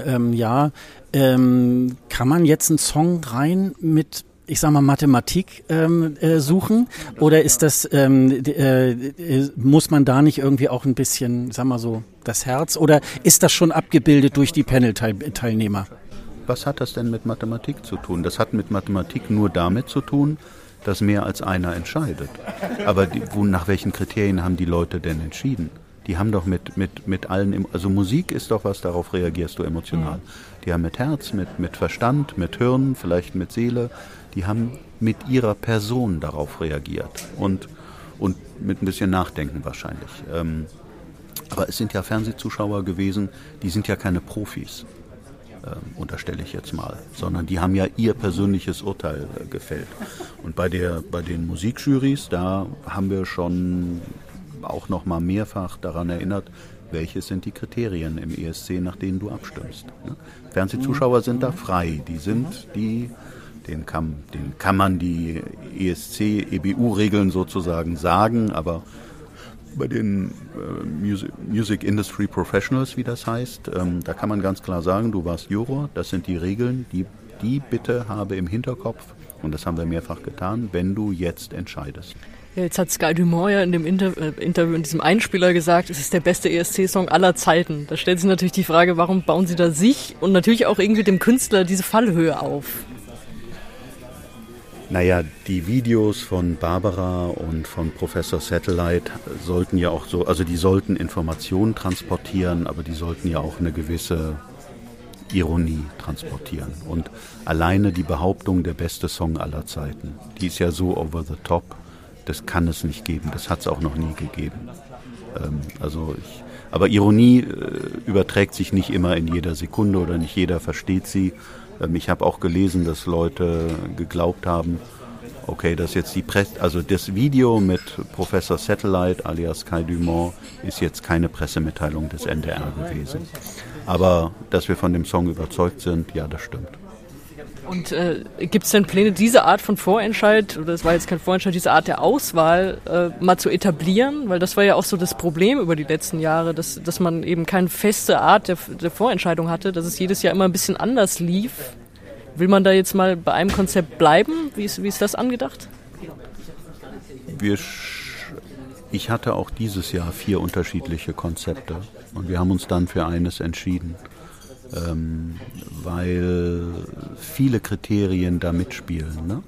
kann man jetzt einen Song rein mit, ich sag mal, Mathematik suchen oder ist das, muss man da nicht irgendwie auch ein bisschen, sag mal so, das Herz oder ist das schon abgebildet durch die Panel-Teilnehmer? Was hat das denn mit Mathematik zu tun? Das hat mit Mathematik nur damit zu tun, dass mehr als einer entscheidet. Aber nach welchen Kriterien haben die Leute denn entschieden? Die haben doch mit allen, also Musik ist doch was, darauf reagierst du emotional. Die haben mit Herz, mit Verstand, mit Hirn, vielleicht mit Seele, die haben mit ihrer Person darauf reagiert und mit ein bisschen Nachdenken wahrscheinlich. Aber es sind ja Fernsehzuschauer gewesen, die sind ja keine Profis. Unterstelle ich jetzt mal, sondern die haben ja ihr persönliches Urteil gefällt. Und bei den Musikjurys, da haben wir schon auch noch mal mehrfach daran erinnert, welches sind die Kriterien im ESC, nach denen du abstimmst. Ne? Fernsehzuschauer sind da frei, denen kann man die ESC-EBU-Regeln sozusagen sagen, aber bei den Music Industry Professionals, wie das heißt, da kann man ganz klar sagen, du warst Juror, das sind die Regeln, die bitte habe im Hinterkopf, und das haben wir mehrfach getan, wenn du jetzt entscheidest. Ja, jetzt hat Sky Dumont ja in dem Interview, in diesem Einspieler gesagt, es ist der beste ESC-Song aller Zeiten. Da stellt sich natürlich die Frage, warum bauen Sie da sich und natürlich auch irgendwie dem Künstler diese Fallhöhe auf? Naja, die Videos von Barbara und von Professor Satellite sollten ja auch so, also die sollten Informationen transportieren, aber die sollten ja auch eine gewisse Ironie transportieren. Und alleine die Behauptung, der beste Song aller Zeiten, die ist ja so over the top, das kann es nicht geben, das hat es auch noch nie gegeben. Aber Ironie überträgt sich nicht immer in jeder Sekunde oder nicht jeder versteht sie. Ich habe auch gelesen, dass Leute geglaubt haben, okay, dass jetzt das Video mit Professor Satellite alias Sky Dumont ist jetzt keine Pressemitteilung des NDR gewesen. Aber dass wir von dem Song überzeugt sind, ja, das stimmt. Und gibt es denn Pläne, diese Art von Vorentscheid, oder das war jetzt kein Vorentscheid, diese Art der Auswahl mal zu etablieren? Weil das war ja auch so das Problem über die letzten Jahre, dass man eben keine feste Art der Vorentscheidung hatte, dass es jedes Jahr immer ein bisschen anders lief. Will man da jetzt mal bei einem Konzept bleiben? Wie ist das angedacht? Ich hatte auch dieses Jahr 4 unterschiedliche Konzepte und wir haben uns dann für eines entschieden. Weil viele Kriterien da mitspielen. Ne?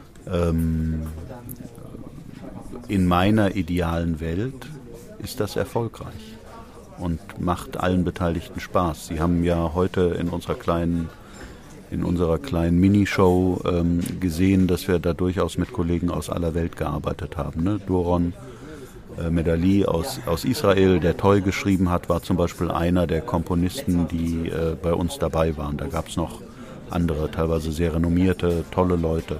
In meiner idealen Welt ist das erfolgreich und macht allen Beteiligten Spaß. Sie haben ja heute in unserer kleinen Minishow gesehen, dass wir da durchaus mit Kollegen aus aller Welt gearbeitet haben. Ne? Doron Medali aus Israel, der toll geschrieben hat, war zum Beispiel einer der Komponisten, die bei uns dabei waren. Da gab es noch andere, teilweise sehr renommierte, tolle Leute.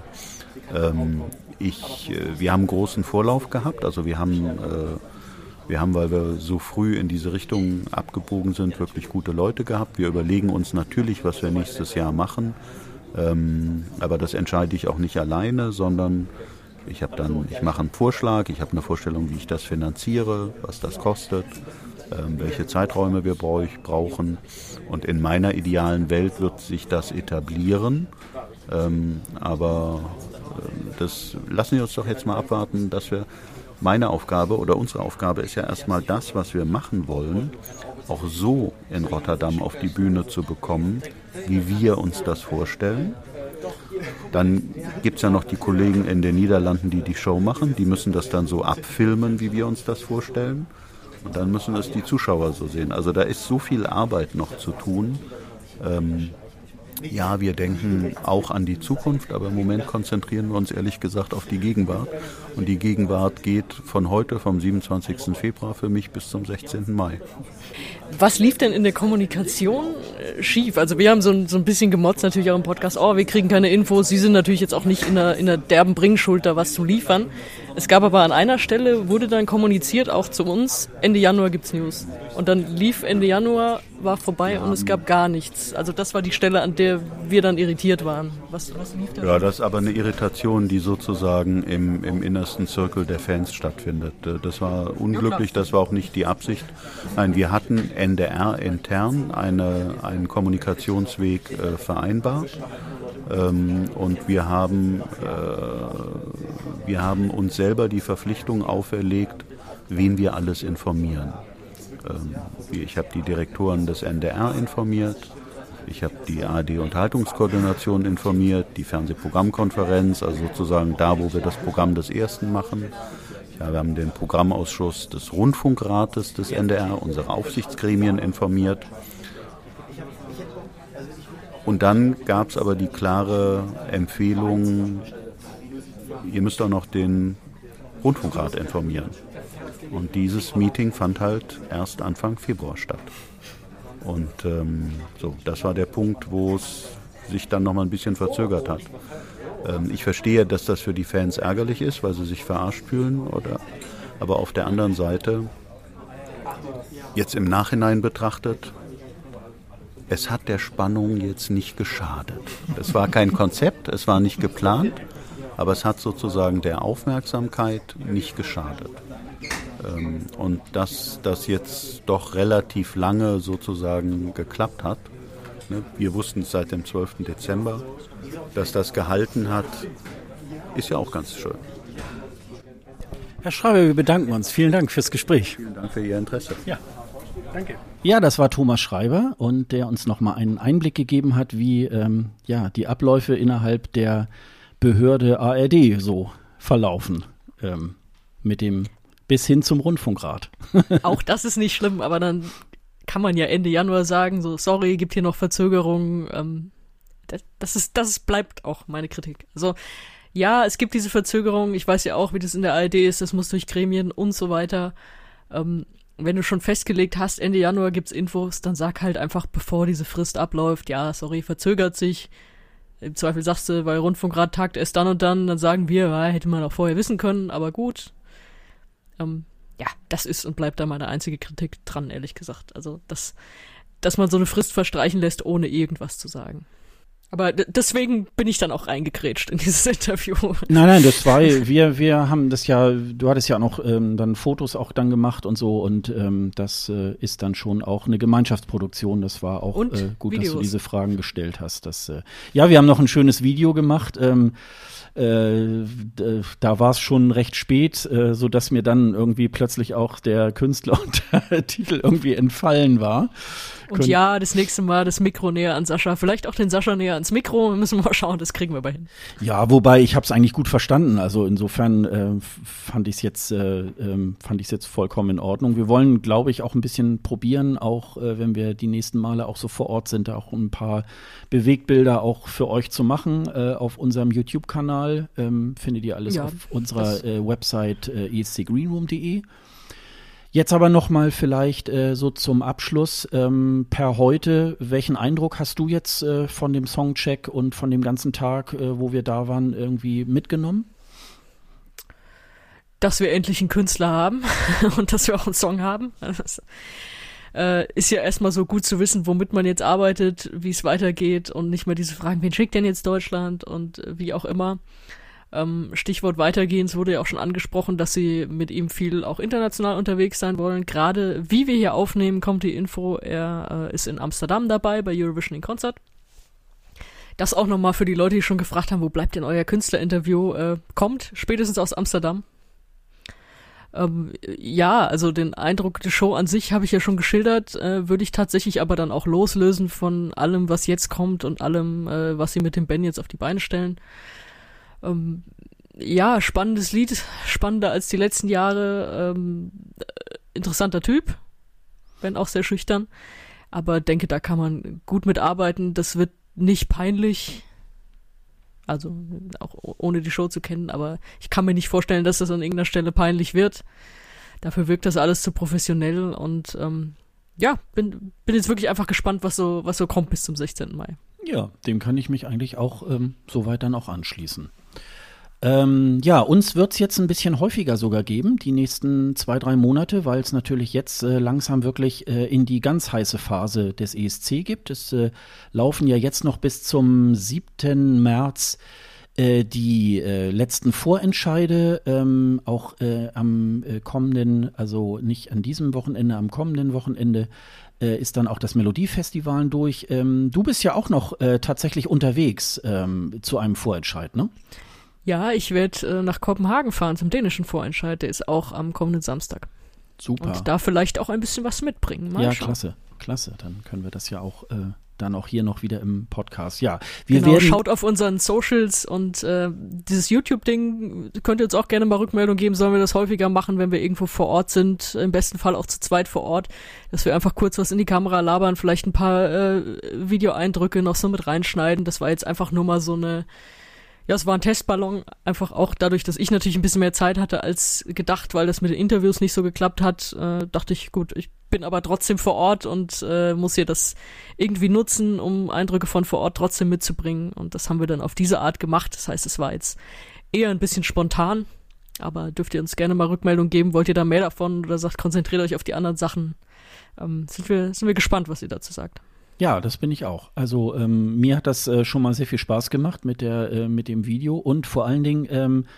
Wir haben großen Vorlauf gehabt, also wir haben, weil wir so früh in diese Richtung abgebogen sind, wirklich gute Leute gehabt. Wir überlegen uns natürlich, was wir nächstes Jahr machen, aber das entscheide ich auch nicht alleine, sondern ich mache einen Vorschlag, ich habe eine Vorstellung, wie ich das finanziere, was das kostet, welche Zeiträume wir brauchen. Und in meiner idealen Welt wird sich das etablieren. Aber das lassen wir uns doch jetzt mal abwarten, dass wir meine Aufgabe oder unsere Aufgabe ist ja erstmal das, was wir machen wollen, auch so in Rotterdam auf die Bühne zu bekommen, wie wir uns das vorstellen. Dann gibt es ja noch die Kollegen in den Niederlanden, die Show machen. Die müssen das dann so abfilmen, wie wir uns das vorstellen. Und dann müssen es die Zuschauer so sehen. Also da ist so viel Arbeit noch zu tun. Ja, wir denken auch an die Zukunft, aber im Moment konzentrieren wir uns ehrlich gesagt auf die Gegenwart. Und die Gegenwart geht von heute, vom 27. Februar für mich bis zum 16. Mai. Was lief denn in der Kommunikation schief? Also wir haben so ein bisschen gemotzt natürlich auch im Podcast, wir kriegen keine Infos, Sie sind natürlich jetzt auch nicht in einer derben Bringschuld, da was zu liefern. Es gab aber an einer Stelle, wurde dann kommuniziert, auch zu uns, Ende Januar gibt's News. Und dann lief Ende Januar, war vorbei und es gab gar nichts. Also das war die Stelle, an der wir dann irritiert waren. Was lief da? Ja, das ist aber eine Irritation, die sozusagen im innersten Zirkel der Fans stattfindet. Das war unglücklich, das war auch nicht die Absicht. Nein, wir hatten NDR intern einen Kommunikationsweg vereinbart. Und wir haben uns selber die Verpflichtung auferlegt, wen wir alles informieren. Ich habe die Direktoren des NDR informiert, ich habe die ARD-Unterhaltungskoordination informiert, die Fernsehprogrammkonferenz, also sozusagen da, wo wir das Programm des Ersten machen. Ja, wir haben den Programmausschuss des Rundfunkrates des NDR, unsere Aufsichtsgremien informiert. Und dann gab es aber die klare Empfehlung, ihr müsst auch noch den Rundfunkrat informieren. Und dieses Meeting fand halt erst Anfang Februar statt. Und das war der Punkt, wo es sich dann nochmal ein bisschen verzögert hat. Ich verstehe, dass das für die Fans ärgerlich ist, weil sie sich verarscht fühlen. Aber auf der anderen Seite, jetzt im Nachhinein betrachtet, es hat der Spannung jetzt nicht geschadet. Es war kein Konzept, es war nicht geplant, aber es hat sozusagen der Aufmerksamkeit nicht geschadet. Und dass das jetzt doch relativ lange sozusagen geklappt hat, Ne? Wir wussten es seit dem 12. Dezember, dass das gehalten hat, ist ja auch ganz schön. Herr Schreiber, wir bedanken uns. Vielen Dank fürs Gespräch. Vielen Dank für Ihr Interesse. Ja, danke. Ja, das war Thomas Schreiber und der uns nochmal einen Einblick gegeben hat, wie die Abläufe innerhalb der Behörde ARD so verlaufen, mit dem bis hin zum Rundfunkrat. Auch das ist nicht schlimm, aber dann kann man ja Ende Januar sagen, so sorry, gibt hier noch Verzögerungen. Das bleibt auch meine Kritik. Also ja, es gibt diese Verzögerungen. Ich weiß ja auch, wie das in der ARD ist. Das muss durch Gremien und so weiter. Wenn du schon festgelegt hast, Ende Januar gibt's Infos, dann sag halt einfach, bevor diese Frist abläuft, ja, sorry, verzögert sich. Im Zweifel sagst du, weil Rundfunkrat tagt erst dann und dann sagen wir, ja, hätte man auch vorher wissen können, aber gut. Ja, das ist und bleibt da meine einzige Kritik dran, ehrlich gesagt. Also, dass man so eine Frist verstreichen lässt, ohne irgendwas zu sagen. Aber deswegen bin ich dann auch reingekrätscht in dieses Interview. Nein, das war, wir haben das ja, du hattest ja auch noch dann Fotos auch dann gemacht und so und das ist dann schon auch eine Gemeinschaftsproduktion. Das war auch gut, Videos. Dass du diese Fragen gestellt hast. Ja, wir haben noch ein schönes Video gemacht. Da war es schon recht spät, so dass mir dann irgendwie plötzlich auch der Künstler und der Titel irgendwie entfallen war. Und ja, das nächste Mal das Mikro näher an Sascha, vielleicht auch den Sascha näher ans Mikro, müssen wir mal schauen, das kriegen wir aber hin. Ja, wobei ich habe es eigentlich gut verstanden, also insofern fand ich es jetzt vollkommen in Ordnung. Wir wollen, glaube ich, auch ein bisschen probieren, auch wenn wir die nächsten Male auch so vor Ort sind, auch ein paar Bewegtbilder auch für euch zu machen auf unserem YouTube-Kanal. Findet ihr alles auf unserer Website escgreenroom.de. Jetzt aber nochmal vielleicht so zum Abschluss, per heute, welchen Eindruck hast du jetzt von dem Songcheck und von dem ganzen Tag, wo wir da waren, irgendwie mitgenommen? Dass wir endlich einen Künstler haben und dass wir auch einen Song haben. Das ist ja erstmal so gut zu wissen, womit man jetzt arbeitet, wie es weitergeht und nicht mehr diese Fragen, wen schickt denn jetzt Deutschland und wie auch immer. Stichwort weitergehen, es wurde ja auch schon angesprochen, dass sie mit ihm viel auch international unterwegs sein wollen. Gerade wie wir hier aufnehmen, kommt die Info, er ist in Amsterdam dabei bei Eurovision in Concert. Das auch nochmal für die Leute, die schon gefragt haben, wo bleibt denn euer Künstlerinterview, kommt spätestens aus Amsterdam. Ja, also den Eindruck der Show an sich habe ich ja schon geschildert, würde ich tatsächlich aber dann auch loslösen von allem, was jetzt kommt und allem, was sie mit dem Ben jetzt auf die Beine stellen. Ja, spannendes Lied, spannender als die letzten Jahre, interessanter Typ, wenn auch sehr schüchtern, aber denke, da kann man gut mitarbeiten, das wird nicht peinlich, also auch ohne die Show zu kennen, aber ich kann mir nicht vorstellen, dass das an irgendeiner Stelle peinlich wird, dafür wirkt das alles zu professionell und ja, bin jetzt wirklich einfach gespannt, was so kommt bis zum 16. Mai. Ja, dem kann ich mich eigentlich auch soweit dann auch anschließen. Ja, uns wird es jetzt ein bisschen häufiger sogar geben, die nächsten 2-3 Monate, weil es natürlich jetzt langsam wirklich in die ganz heiße Phase des ESC gibt. Es laufen ja jetzt noch bis zum 7. März die letzten Vorentscheide, auch am kommenden, also nicht an diesem Wochenende, am kommenden Wochenende ist dann auch das Melodiefestival durch. Du bist ja auch noch tatsächlich unterwegs zu einem Vorentscheid, ne? Ja, ich werde nach Kopenhagen fahren zum dänischen Vorentscheid. Der ist auch am kommenden Samstag. Super. Und da vielleicht auch ein bisschen was mitbringen. Mal schauen. Klasse. Dann können wir das ja auch dann auch hier noch wieder im Podcast. Ja, schaut auf unseren Socials und dieses YouTube-Ding könnt ihr uns auch gerne mal Rückmeldung geben. Sollen wir das häufiger machen, wenn wir irgendwo vor Ort sind? Im besten Fall auch zu zweit vor Ort, dass wir einfach kurz was in die Kamera labern, vielleicht ein paar Videoeindrücke noch so mit reinschneiden. Das war jetzt einfach nur mal so es war ein Testballon, einfach auch dadurch, dass ich natürlich ein bisschen mehr Zeit hatte als gedacht, weil das mit den Interviews nicht so geklappt hat, dachte ich, gut, ich bin aber trotzdem vor Ort und muss hier das irgendwie nutzen, um Eindrücke von vor Ort trotzdem mitzubringen und das haben wir dann auf diese Art gemacht. Das heißt, es war jetzt eher ein bisschen spontan, aber dürft ihr uns gerne mal Rückmeldung geben, wollt ihr da mehr davon oder sagt, konzentriert euch auf die anderen Sachen. Sind wir gespannt, was ihr dazu sagt. Ja, das bin ich auch. Also mir hat das schon mal sehr viel Spaß gemacht mit dem Video und vor allen Dingen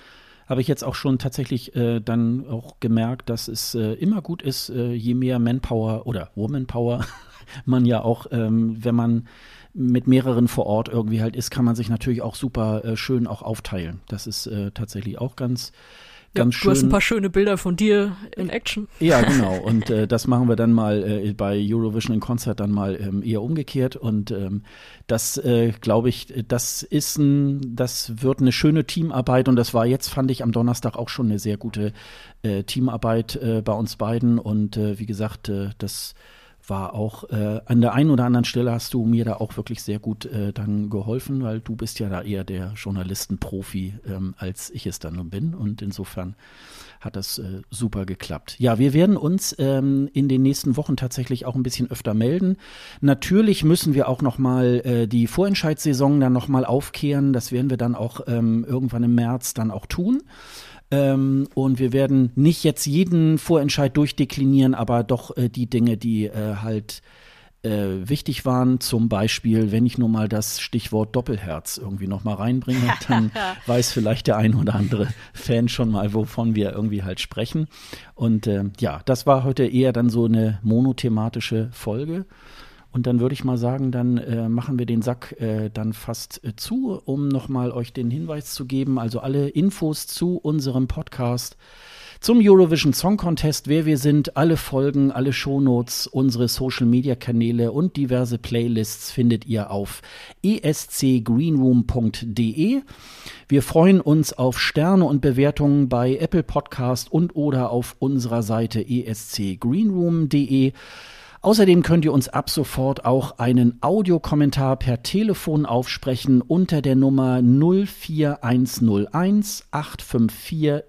habe ich jetzt auch schon tatsächlich dann auch gemerkt, dass es immer gut ist, je mehr Manpower oder Womanpower man ja auch, wenn man mit mehreren vor Ort irgendwie halt ist, kann man sich natürlich auch super schön auch aufteilen. Das ist tatsächlich auch ganz schön. Du hast ein paar schöne Bilder von dir in Action. Ja, genau. Und das machen wir dann mal bei Eurovision in Concert dann mal eher umgekehrt. Und das, glaube ich, das wird eine schöne Teamarbeit. Und das war jetzt, fand ich, am Donnerstag auch schon eine sehr gute Teamarbeit bei uns beiden. Und wie gesagt, das war auch an der einen oder anderen Stelle hast du mir da auch wirklich sehr gut dann geholfen, weil du bist ja da eher der Journalistenprofi, als ich es dann nun bin. Und insofern hat das super geklappt. Ja, wir werden uns in den nächsten Wochen tatsächlich auch ein bisschen öfter melden. Natürlich müssen wir auch noch mal die Vorentscheidssaison dann noch mal aufkehren. Das werden wir dann auch irgendwann im März dann auch tun. Und wir werden nicht jetzt jeden Vorentscheid durchdeklinieren, aber doch die Dinge, die halt wichtig waren. Zum Beispiel, wenn ich nur mal das Stichwort Doppelherz irgendwie noch mal reinbringe, dann weiß vielleicht der ein oder andere Fan schon mal, wovon wir irgendwie halt sprechen. Und ja, das war heute eher dann so eine monothematische Folge. Und dann würde ich mal sagen, dann machen wir den Sack dann fast zu, um nochmal euch den Hinweis zu geben. Also alle Infos zu unserem Podcast, zum Eurovision Song Contest, wer wir sind, alle Folgen, alle Shownotes, unsere Social-Media-Kanäle und diverse Playlists findet ihr auf escgreenroom.de. Wir freuen uns auf Sterne und Bewertungen bei Apple Podcast und oder auf unserer Seite escgreenroom.de. Außerdem könnt ihr uns ab sofort auch einen Audiokommentar per Telefon aufsprechen unter der Nummer 04101 854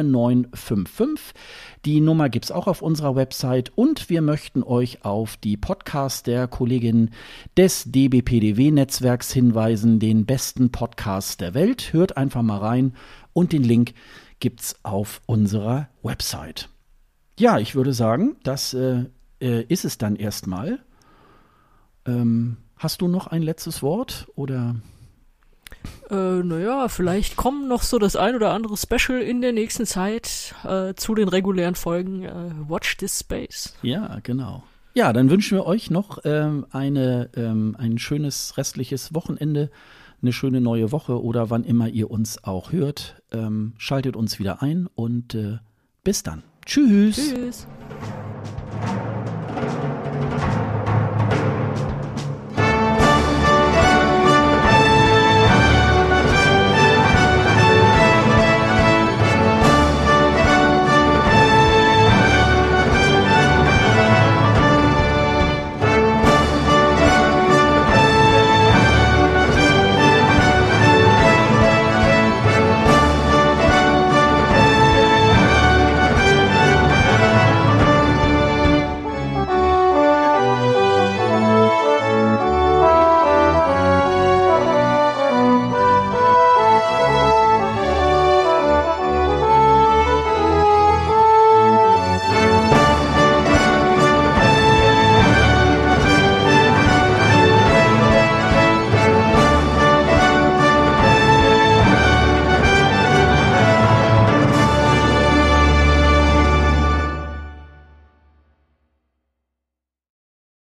7955. Die Nummer gibt's auch auf unserer Website und wir möchten euch auf die Podcasts der Kollegin des DBPDW-Netzwerks hinweisen, den besten Podcast der Welt. Hört einfach mal rein und den Link gibt's auf unserer Website. Ja, ich würde sagen, dass ist es dann erstmal. Hast du noch ein letztes Wort oder? Naja, vielleicht kommen noch so das ein oder andere Special in der nächsten Zeit zu den regulären Folgen Watch This Space. Ja, genau. Ja, dann wünschen wir euch noch ein schönes restliches Wochenende, eine schöne neue Woche oder wann immer ihr uns auch hört. Schaltet uns wieder ein und bis dann. Tschüss. Tschüss.